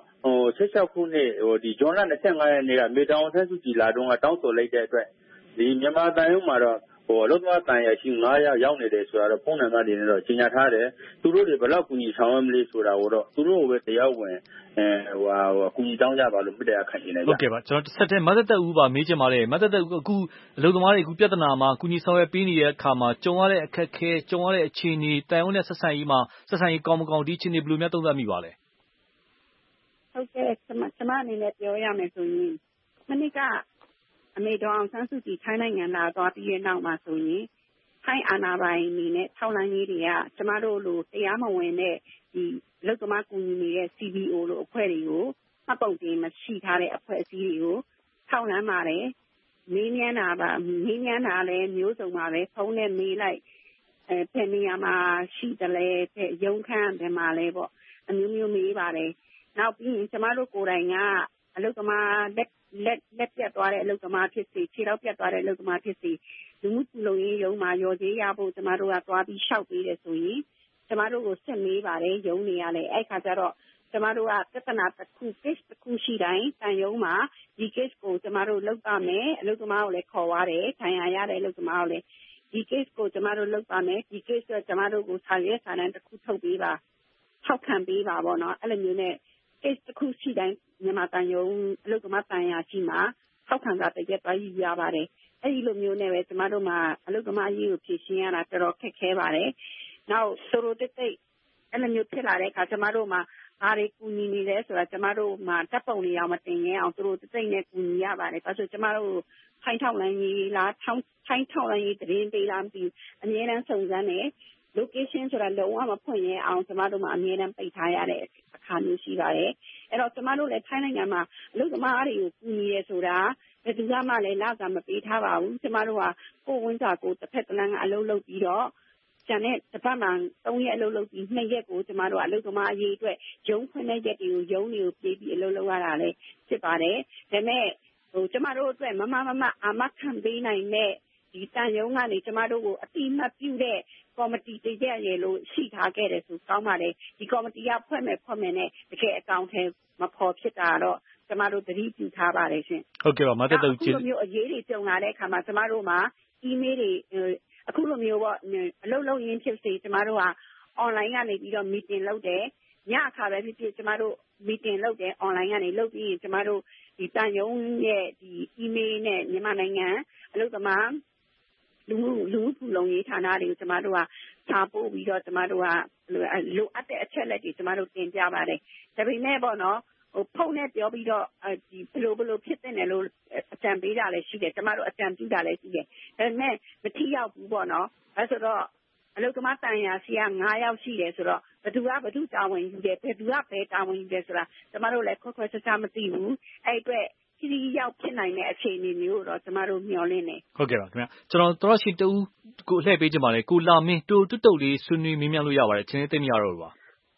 2016ခုနှစ်ဒီဇွန်လ25ရက်နေ့ကမေတောင်ဆန်းစုကြည်လာတော့တောင်းဆိုလိုက်တဲ့အတွက်ဒီမြန်မာတန်ရုံးမှာတော့အလုပ်သမားတန်ရရှိ900ရောက်နေတယ်ဆိုတာတော့ဖုန်းနံပါတ်တွေနဲ့တော့ကြီးညာထားတယ်သူတို့တွေဘယ်လောက်ကူညီဆောင်ရွက်မလဲဆိုတာကိုတော့သူတို့ပဲတရားဝင်ကူညီတောင်းကြပါလို့မြစ်တရားခံနေတယ်ဟုတ်ကဲ့ပါကျွန်တော်ဆက်တဲ့မသက်သက်ဦးပါမေးချင်ပါလေမသက်သက်ဦးအခုအလုပ်သမားတွေအခုပြဿနာမှာကူညီဆောင်ရွက်ပေးနေတဲ့အခါမှာကြုံရတဲ့အခက်အခဲကြုံရတဲ့အခြေအနေတန်ရုံးနဲ့ဆက်ဆံရေးကောင်းမကောင်းဒီအခြေအနေဘယ်လိုများသုံးသပ်မိပါလဲဟုတ်ကဲ့ကျွန်မအနေနဲ့ပြောရမယ်ဆိုရင်မနစ်ကအမေတော်အောင်ဆန်းစုကြည်ထိုင်းနိုင်ငံလာသွားပြီးတဲ့နောက်မှာဆိုရင်ထိုင်းအာဏာပိုင်အနေနဲ့ထောက်လှမ်းရေးတွေကကျမတို့လိုတရားမဝင်တဲ့ဒီအလုပ်သမားကူညီနေတဲ့ CBO လိုအဖွဲ့တွေကိုမှတ်ပုံတင်မရှိထားတဲ့အဖွဲ့အစည်းတွေကိုထောက်လှမ်းပါတယ်မေးမြန်းတာလည်းမျိုးစုံပါပဲဖုန်းနဲ့မေးလိုက်ဘယ်နေရာမှာရှိတယ်လဲရုံးခန်းဘယ်မှာလဲပေါ့အမျိုးမျိုးမေးပါတယ်နောက်ပြီးရင်ကျမတို့ကိုယ်တိုင်ကအလုပ်သမားလက်ပြတ်သွားတဲ့အလုပ်သမားဖြစ်စေခြေထောက်ပြတ်သွားတဲ့အလုပ်သမားဖြစ်စေလူမှုကူလုံရေးရုံးမှာရော်ကြေးရဖို့ကျမတို့ကသွားပြီးရှောက်ပေးတယ်ဆိုရင်ကျမတို့ကိုဆက်မေးပါတယ်ရုံးနေရလဲအဲ့ခါကျတော့ကျမတို့ကပြဿနာတစ်ခု case တစ်ခုရှိတိုင်းတန်ရုံးမှာဒီ case ကိုကျမတို့လုပ်ပါမယ်အလုပ်သမားကိုလည်းခေါ်သွားတယ်ခံရရတဲ့အလုပ်သမားကိုလည်းဒီ case ကိုကျမတို့လုပ်ပါမယ်ဒီ case တော့ကျမတို့ကိုစာရွက်စာတမ်းတစ်ခုထုတ်ပေးပါထောက်ခံပေးပါပေါ့နော်အဲ့လိုမျိုးနဲ့case တစ်ခုရှိတိုင်းမြန်မာတန်ရုံးအလုပ်သမားတန်ရာရှိမှာထောက်ခံစာတစ်ရက်သွားယူရပါတယ်အဲ့ဒီလိုမျိုးနဲ့ပဲကျမတို့မှာအလုပ်သမားအရေးကိုဖြေရှင်းရတာတော်တော်ခက်ခဲပါတယ်နောက်ဆိုလိုတိတ်အဲ့လိုမျိုးဖြစ်လာတဲ့အခါကျမတို့မှာဘာတွေကူညီနေလဲဆိုတာကျမတို့မှာတပ်ပုံတွေအောင်မတင်ရအောင်သူတို့တိတ်နဲ့ကူညီရပါတယ်ဒါဆိုကျမတို့ထိုင်းထောက်လန်းရေးလားထိုင်းထောက်လန်းရေးတရင်ပေးလားမသိဘူးအများအားစုံစမ်းတယ်location ဆိုတာလုံးဝမဖွင့်ရအောင်ကျမတို့မှာအမြဲတမ်းပိတ်ထားရတဲ့အခါမျိုးရှိပါတယ်အဲ့တော့ကျမတို့လည်းထိုင်းနိုင်ငံမှာအလုပ်သမားတွေကိုကူညီရဆိုတာဘယ်သူမှလည်းလစာမပေးထားပါဘူးကျမတို့ကကိုယ်ဝန်စာကိုတစ်ဖက်တစ်လမ်းကအလုပ်လုပ်ပြီးတော့ကျန်တဲ့တစ်ပတ်မှ3ရက်အလုပ်လုပ်ပြီး2ရက်ကိုကျမတို့ကအလုပ်သမားအရေးအတွက်ရုံးဖွင့်တဲ့ရက်တွေကိုရုံးတွေကိုပြေးပြီးအလုပ်လုပ်ရတာလည်းဖြစ်ပါတယ်ဒါပေမဲ့ကျမတို့အတွက်မအာမခံပေးနိုင်တဲ့ဒီတန်ရုံးကနေကျမတို့ကိုအတိအမှတ်ပြုတဲ့ကော်မတီတရက်ရလို့ရှိထားခဲ့တယ်ဆိုကောင်းပါတယ်ဒီကော်မတီကဖွဲ့မယ်နဲ့တကယ်အကောင့်ထဲမဖော်ဖြစ်တာတော့ကျမတို့သတိပြုထားပါတယ်ရှင်ဟုတ်ကဲ့ပါမသက်သက်ကျေးဇူးအခုလိုမျိုးအရေးတွေကြုံလာတဲ့အခါမှာကျမတို့မှာ email တွေအခုလိုမျိုးပေါ့အလုပ်လုပ်ရင်းဖြစ်စေကျမတို့က online ကနေပြီးတော့ meeting လုပ်တယ်ညအခါပဲဖြစ်ဖြစ်ကျမတို့ meeting လုပ်တယ် online ကနေလုပ်ပြီးရင်ကျမတို့ဒီတန်ရုံးရဲ့ဒီ email နဲ့မြန်မာနိုင်ငံအလုပ်သမားလူမှုဖူလုံရေးဌာနတွေကိုကျမတို့ကစာပို့ပြီးတော့ကျမတို့ကလိုအပ်တဲ့အချက်လက်တွေကျမတို့တင်ပြပါတယ်ဒါပေမဲ့ပေါ့နော်ဖုန်းနဲ့ပြောပြီးတော့ဒီဘလို့ဖြစ်တဲ့နယ်လို့အကြံပေးတာလည်းရှိတယ်ကျမတို့အကြံပြုတာလည်းရှိတယ်ဒါပေမဲ့မထိရောက်ဘူးပေါ့နော်အဲဆိုတော့အလုပ်သမားတန်ရာရှိက9ယောက်ရှိတယ်ဆိုတော့ဘယ်သူတာဝန်ယူတယ်ဘယ်သူကဘယ်တာဝန်ယူတယ်ဆိုတာကျမတို့လည်းခွက်ခြားမသိဘူးအဲ့အတွက်ဒီရောက်ဖြစ်နိုင်တဲ့အခြေအနေမျိုးတော့ကျမတို့မျှော်လင့်နေဟုတ်ကဲ့ပါခင်ဗျာကျွန်တော်တော်ရှိတူကိုလှည့်ပေးကြပါလေကိုလာမင်းတူတုတ်လေးဆွေးနွေးမေးမြန်းလို့ရပါတယ်ချင်းသိမရတော့ဘူးပါ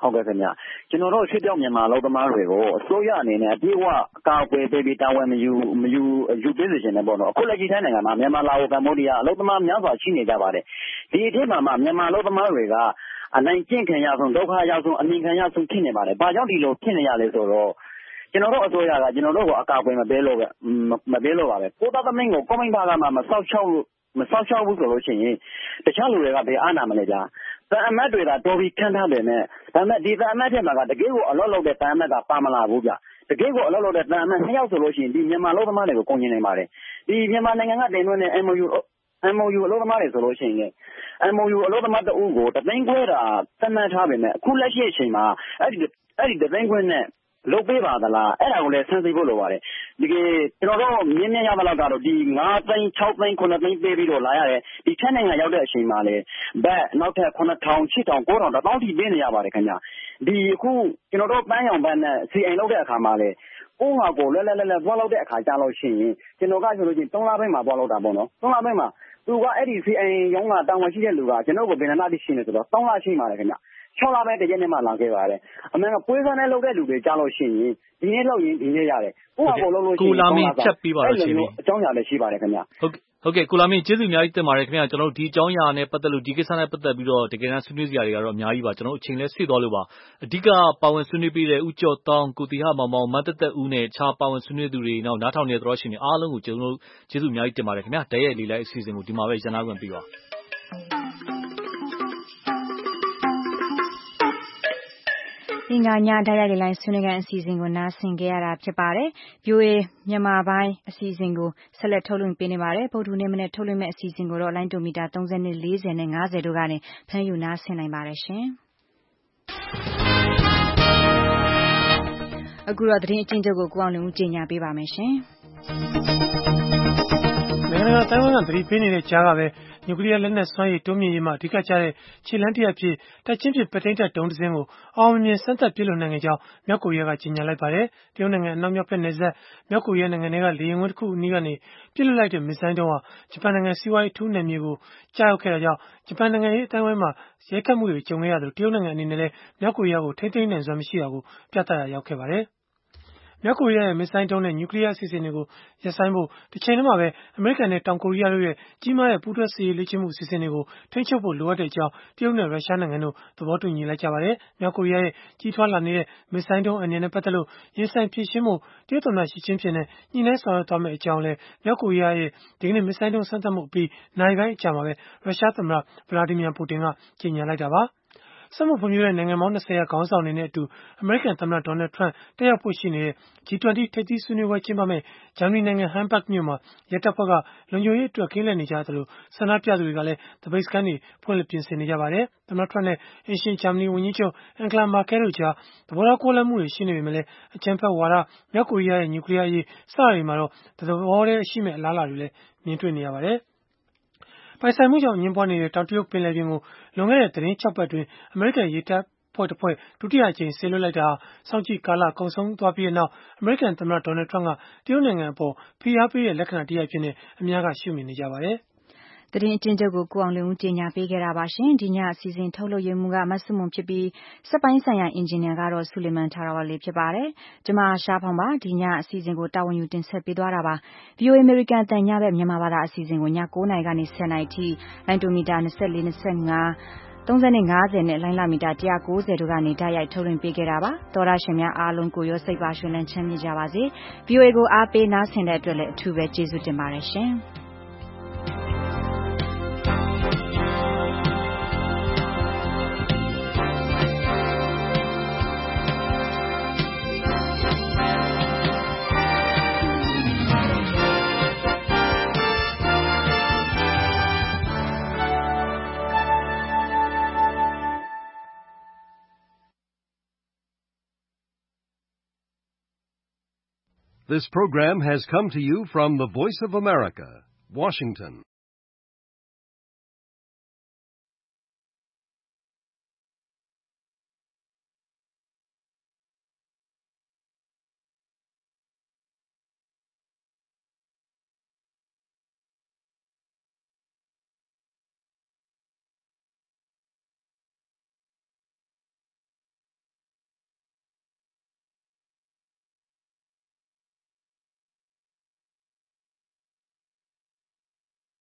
ဟုတ်ကဲ့ခင်ဗျကျွန်တော်တို့ရွှေ့ပြောင်းမြန်မာအလုပ်သမားတွေကိုအစိုးရအနေနဲ့အပြည့်အဝအကာအကွယ်ပေးပြီးတာဝန်မယူပေးစေချင်တယ်ပေါ့နော်အခုလက်ရှိထိုင်းနိုင်ငံမှာမြန်မာလာအိုကမ္ဘောဒီးယားအလုပ်သမားများစွာရှိနေကြပါတယ်ဒီအထက်မှာမြန်မာအလုပ်သမားတွေကအနိုင်ကျင့်ခံရဆုံးဒုက္ခရောက်ဆုံးအမြင်ခံရဆုံးဖြစ်နေပါတယ်ဘာကြောင့်ဒီလိုဖြစ်နေရလဲဆိုတော့ကျွန်တော်တို့အစိုးရကကျွန်တော်တို့ကိုအကာအကွယ်မပေးလို့ပါပဲကိုသားသမင်းကိုကွန်မန့်ဘာကမှမဆောက်ရှောက်ဘူးဆိုလို့ရှိရင်တခြားလူတွေကဘယ်အားနာမလဲကြာတန်အမတ်တွေကတော်ပြီးခန့်ထားတယ်နဲ့ဒါပေမဲ့ဒီတန်အမတ်ထဲမှာကတကယ်ကိုအလုပ်လုပ်တဲ့တန်အမတ်ကပါမလာဘူးဗျတကယ်ကိုအလုပ်လုပ်တဲ့တန်အမတ်2ယောက်ဆိုလို့ရှိရင်ဒီမြန်မာလုပ်သမားတွေကိုကုန်ကျင်နေပါတယ်ဒီမြန်မာနိုင်ငံကတင်သွင်းတဲ့ MOU အလုပ်သမားတွေဆိုလို့ရှိရင် MOU အလုပ်သမားတအုပ်ကို3သိန်းခွဲတာသတ်မှတ်ထားပေမဲ့အခုလက်ရှိအချိန်မှာအဲ့ဒီ3သိန်းခွဲနဲ့လုပ်ပေးပါသလားအဲ့ဒါကိုလည်းဆန်းစစ်ဖို့လိုပါတယ်ဒီကျွန်တော်တို့မြင်းမြရမလောက်ကတော့ဒီ9သိန်း6သိန်း9သိန်းပေးပြီးတော့လာရတယ်ဒီထက်နိုင်ငံရောက်တဲ့အချိန်မှာလေဘက်နောက်ထပ်9000 8000 9000 1000ထိပေးနေရပါတယ်ခင်ဗျဒီအခုကျွန်တော်တို့ပန်းရောင်ဘက်နဲ့ CN လောက်တဲ့အခါမှာလေကိုဟာကိုလဲသွားလောက်တဲ့အခါကြာလို့ရှိရင်ကျွန်တော်ကဆိုလို့ရှိရင်3လပိုင်းမှာသွားလောက်တာပေါ့နော်3လပိုင်းမှာသူကအဲ့ဒီ CN ရုံးကတာဝန်ရှိတဲ့လူကကျွန်တော်ကိုဘယ်နှနာတိရှိနေဆိုတော့3လရှိပါတယ်ခင်ဗျ6လပိုင်းတရက်နဲ့မှလာခဲ့ပါတယ်အမှန်ကပွဲစားနဲ့လုပ်တဲ့လူတွေကြားလို့ရှိရင်ဒီနေ့လုပ်ရင်ဒီနေ့ရတယ်ကိုယ့်ဟာကိုယ်လုပ်လို့ရှိရင်ကိုလာမင်းဖြတ်ပြီးပါတော့ရှင်အကြောင်းအရာလည်းရှိပါတယ်ခင်ဗျဟုတ်ကဲ့ကိုလာမင်းကျေးဇူးအများကြီးတင်ပါတယ်ခင်ဗျကျွန်တော်တို့ဒီအကြောင်းအရာနဲ့ပတ်သက်လို့ဒီကိစ္စနဲ့ပတ်သက်ပြီးတော့တကယ်တမ်းဆွေးနွေးစရာတွေကတော့အများကြီးပါကျွန်တော်တို့အချိန်လဲဆေးသွားလို့ပါအဓိကပါဝင်ဆွေးနွေးပေးတဲ့ဦးကျော်တောင်းကိုတီဟမောင်မောင်မတ်တက်ဦးနဲ့ခြားပါဝင်ဆွေးနွေးသူတွေနောက်နားထောင်နေတဲ့သတော်ရှင်တွေအားလုံးကိုကျွန်တော်တို့ကျေးဇူးအများကြီးတင်ပါတယ်ခင်ဗျဓာတ်ရိုက်လေးလိုက်အစီအစဉ်ကိုဒီမှာပဲရန်နာခွင့်ပေးပါအင်္ဂါညဓာတ်ရိုက်လိုင်းဆွေးနွေးခန်းအစီအစဉ်ကိုနားဆင်ကြရတာဖြစ်ပါတယ်။ VOA မြန်မာပိုင်းအစီအစဉ်ကိုဆက်လက်ထုတ်လွှင့်ပေးနေပါတယ်။ဗုဒ္ဓဟူးနေ့မနေ့ထုတ်လွှင့်မယ့်အစီအစဉ်ကိုတော့လိုင်းဒိုမီတာ30နဲ့40နဲ့50တို့ကနေဖမ်းယူနားဆင်နိုင်ပါတယ်ရှင်။အခုတော့သတင်းအကျဉ်းချုပ်ကိုကိုအောင်လွင်ဦးကြီးညာပေးပါမယ်ရှင်။နိုင်ငံတကာတိုင်းဝန်ကသတိပေးနေတဲ့ကြားကပဲနျူကလ িয়ার လက်နက်စွမ်းရည်တိုးမြင့်ရေးမှာအဓိကကျတဲ့ခြေလှမ်းတစ်ရပ်ဖြစ်တိုက်ချင်းဖြစ်ပဲ့ထိန်းတပ်ဒုံးတစ်စင်းကိုအောင်မြင်စမ်းသပ်ပစ်လွှတ်နိုင်ခဲ့ကြောင်းမြောက်ကိုရီးယားကကြေညာလိုက်ပါတယ်။တရုတ်နိုင်ငံအနောက်မြောက်ဘက်နယ်စပ်မြောက်ကိုရီးယားနိုင်ငံကလေယာဉ်ကွင်းတစ်ခုအနီးကနေပစ်လွှတ်လိုက်တဲ့မစ်ဇိုင်းဒုံးဟာဂျပန်နိုင်ငံစီးပွားရေးအထူးနယ်မြေကိုကြားရောက်ခဲ့တာကြောင့်ဂျပန်နိုင်ငံရေးအတိုင်းအဝိုင်းမှာရိုက်ခတ်မှုတွေကြုံခဲ့ရသလိုတရုတ်နိုင်ငံအနေနဲ့လည်းမြောက်ကိုရီးယားကိုထိန်းသိမ်းနိုင်စွမ်းမရှိတာကိုပြသရာရောက်ခဲ့ပါတယ်။မြောက်ကိုရီးယားရဲ့မစ်ဇိုင်းဒုံးနဲ့နျူကလ িয়ার အစီအစဉ်တွေကိုရပ်ဆိုင်းဖို့တစ်ချိန်တည်းမှာပဲအမေရိကန်နဲ့တောင်ကိုရီးယားတို့ရဲ့ကြီးမားတဲ့ပူးတွဲစစ်ရေးလေ့ကျင့်မှုအစီအစဉ်တွေကိုထိန်းချုပ်ဖို့လိုအပ်တဲ့အကြောင်းတရုတ်နဲ့ရုရှားနိုင်ငံတို့သဘောတူညီလိုက်ကြပါတယ်။မြောက်ကိုရီးယားရဲ့ကြီးထွားလာနေတဲ့မစ်ဇိုင်းဒုံးအန္တရာယ်နဲ့ပတ်သက်လို့ရင်ဆိုင်ဖြေရှင်းဖို့တရုတ်သမ္မတရှီကျင်းဖျင်နဲ့ညှိနှိုင်းဆောင်ရွက်သွားမယ့်အကြောင်းလည်းမြောက်ကိုရီးယားရဲ့ဒီကနေ့မစ်ဇိုင်းဒုံးစမ်းသပ်မှုအပြီးနိုင်ပိုင်းအကြာမှာပဲရုရှားသမ္မတဗလာဒီမီယာပူတင်ကကြေညာလိုက်တာပါ။စက်မှုဖွံ့ဖြိုးတဲ့နိုင်ငံပေါင်း20ရာခေါင်းဆောင်တွေနဲ့အတူအမေရိကန်သမ္မတဒေါ်နယ်ထရန့်တက်ရောက်ဖို့ရှိနေတဲ့ G20 ထိပ်သီးဆွေးနွေးပွဲကျင်းပမယ့်ဂျာမနီနိုင်ငံဟမ်ဘတ်မြို့မှာရဲတပ်ဖွဲ့ကလုံခြုံရေးအတွက်ကင်းလှည့်နေကြသလိုဆန္ဒပြသူတွေကလည်းတပိတ်စခန်းတွေဖွင့်လှစ်ပြင်ဆင်နေကြပါတယ်။သမ္မတထရန့်နဲ့အင်ရှင်ဂျာမနီဝန်ကြီးချုပ်အန်ဂလာမာကဲတို့ကြားသဘောထားကွဲလွဲမှုတွေရှိနေပေမဲ့လည်းအကြမ်းဖက်ဝါဒမြောက်ကိုရီးယားရဲ့နျူကလ িয়ার အရေးစတာတွေမှာတော့သဘောတည်းရှိမဲ့အလားအလာတွေလည်းမြင်တွေ့နေရပါတယ်။ပိုင်ဆိုင်မှုကြောင့်အငြင်းပွားနေတဲ့တောင်တရုတ်ပင်လယ်ပြင်ကိုလွန်ခဲ့တဲ့သတင်း6ပတ်အတွင်းအမေရိကန်ရေတပ်ဖွဲ့တစ်ဖွဲ့ဒုတိယအကြိမ်ဆေလွှတ်လိုက်တာစောင့်ကြည့်ကာလကုန်ဆုံးသွားပြီးနောက်အမေရိကန်သမ္မတဒေါ်နယ်ထရန့်ကတရုတ်နိုင်ငံအပေါ်ဖိအားပေးတဲ့လက္ခဏာတစ်ရပ်ဖြစ်နေအများကရှုမြင်နေကြပါတယ်။သတင်းအကျဉ်းချုပ်ကိုကိုအောင်လွင်ဦးကြေညာပေးခဲ့တာပါရှင်ဒီညအစီအစဉ်ထုတ်လုပ်ရမှုကမဆုမွန်ဖြစ်ပြီးစက်ပိုင်းဆိုင်ရာအင်ဂျင်နီယာကတော့ဆူလီမန်ထာရာဝါလီဖြစ်ပါတယ်ကျွန်မရှားဖောင်ပါဒီညအစီအစဉ်ကိုတာဝန်ယူတင်ဆက်ပေးသွားတာပါ VOA American အတန်ညဘက်မြန်မာဘာသာအစီအစဉ်ကိုည9:00နာရီကနေ10:00နာရီထိလိုင်းတိုမီတာ24 25 30နဲ့50နဲ့လိုင်းလာမီတာ190တို့ကနေဓာတ်ရိုက်ထုတ်လွှင့်ပေးခဲ့တာပါသောရရှင်များအားလုံးကိုရောစိတ်ပါရှင်လန်းချမ်းမြေ့ကြပါစေ VOA ကိုအားပေးနားဆင်တဲ့အတွက်လည်းအထူးပဲကျေးဇူးတင်ပါတယ်ရှင် This program has come to you from the Voice of America, Washington.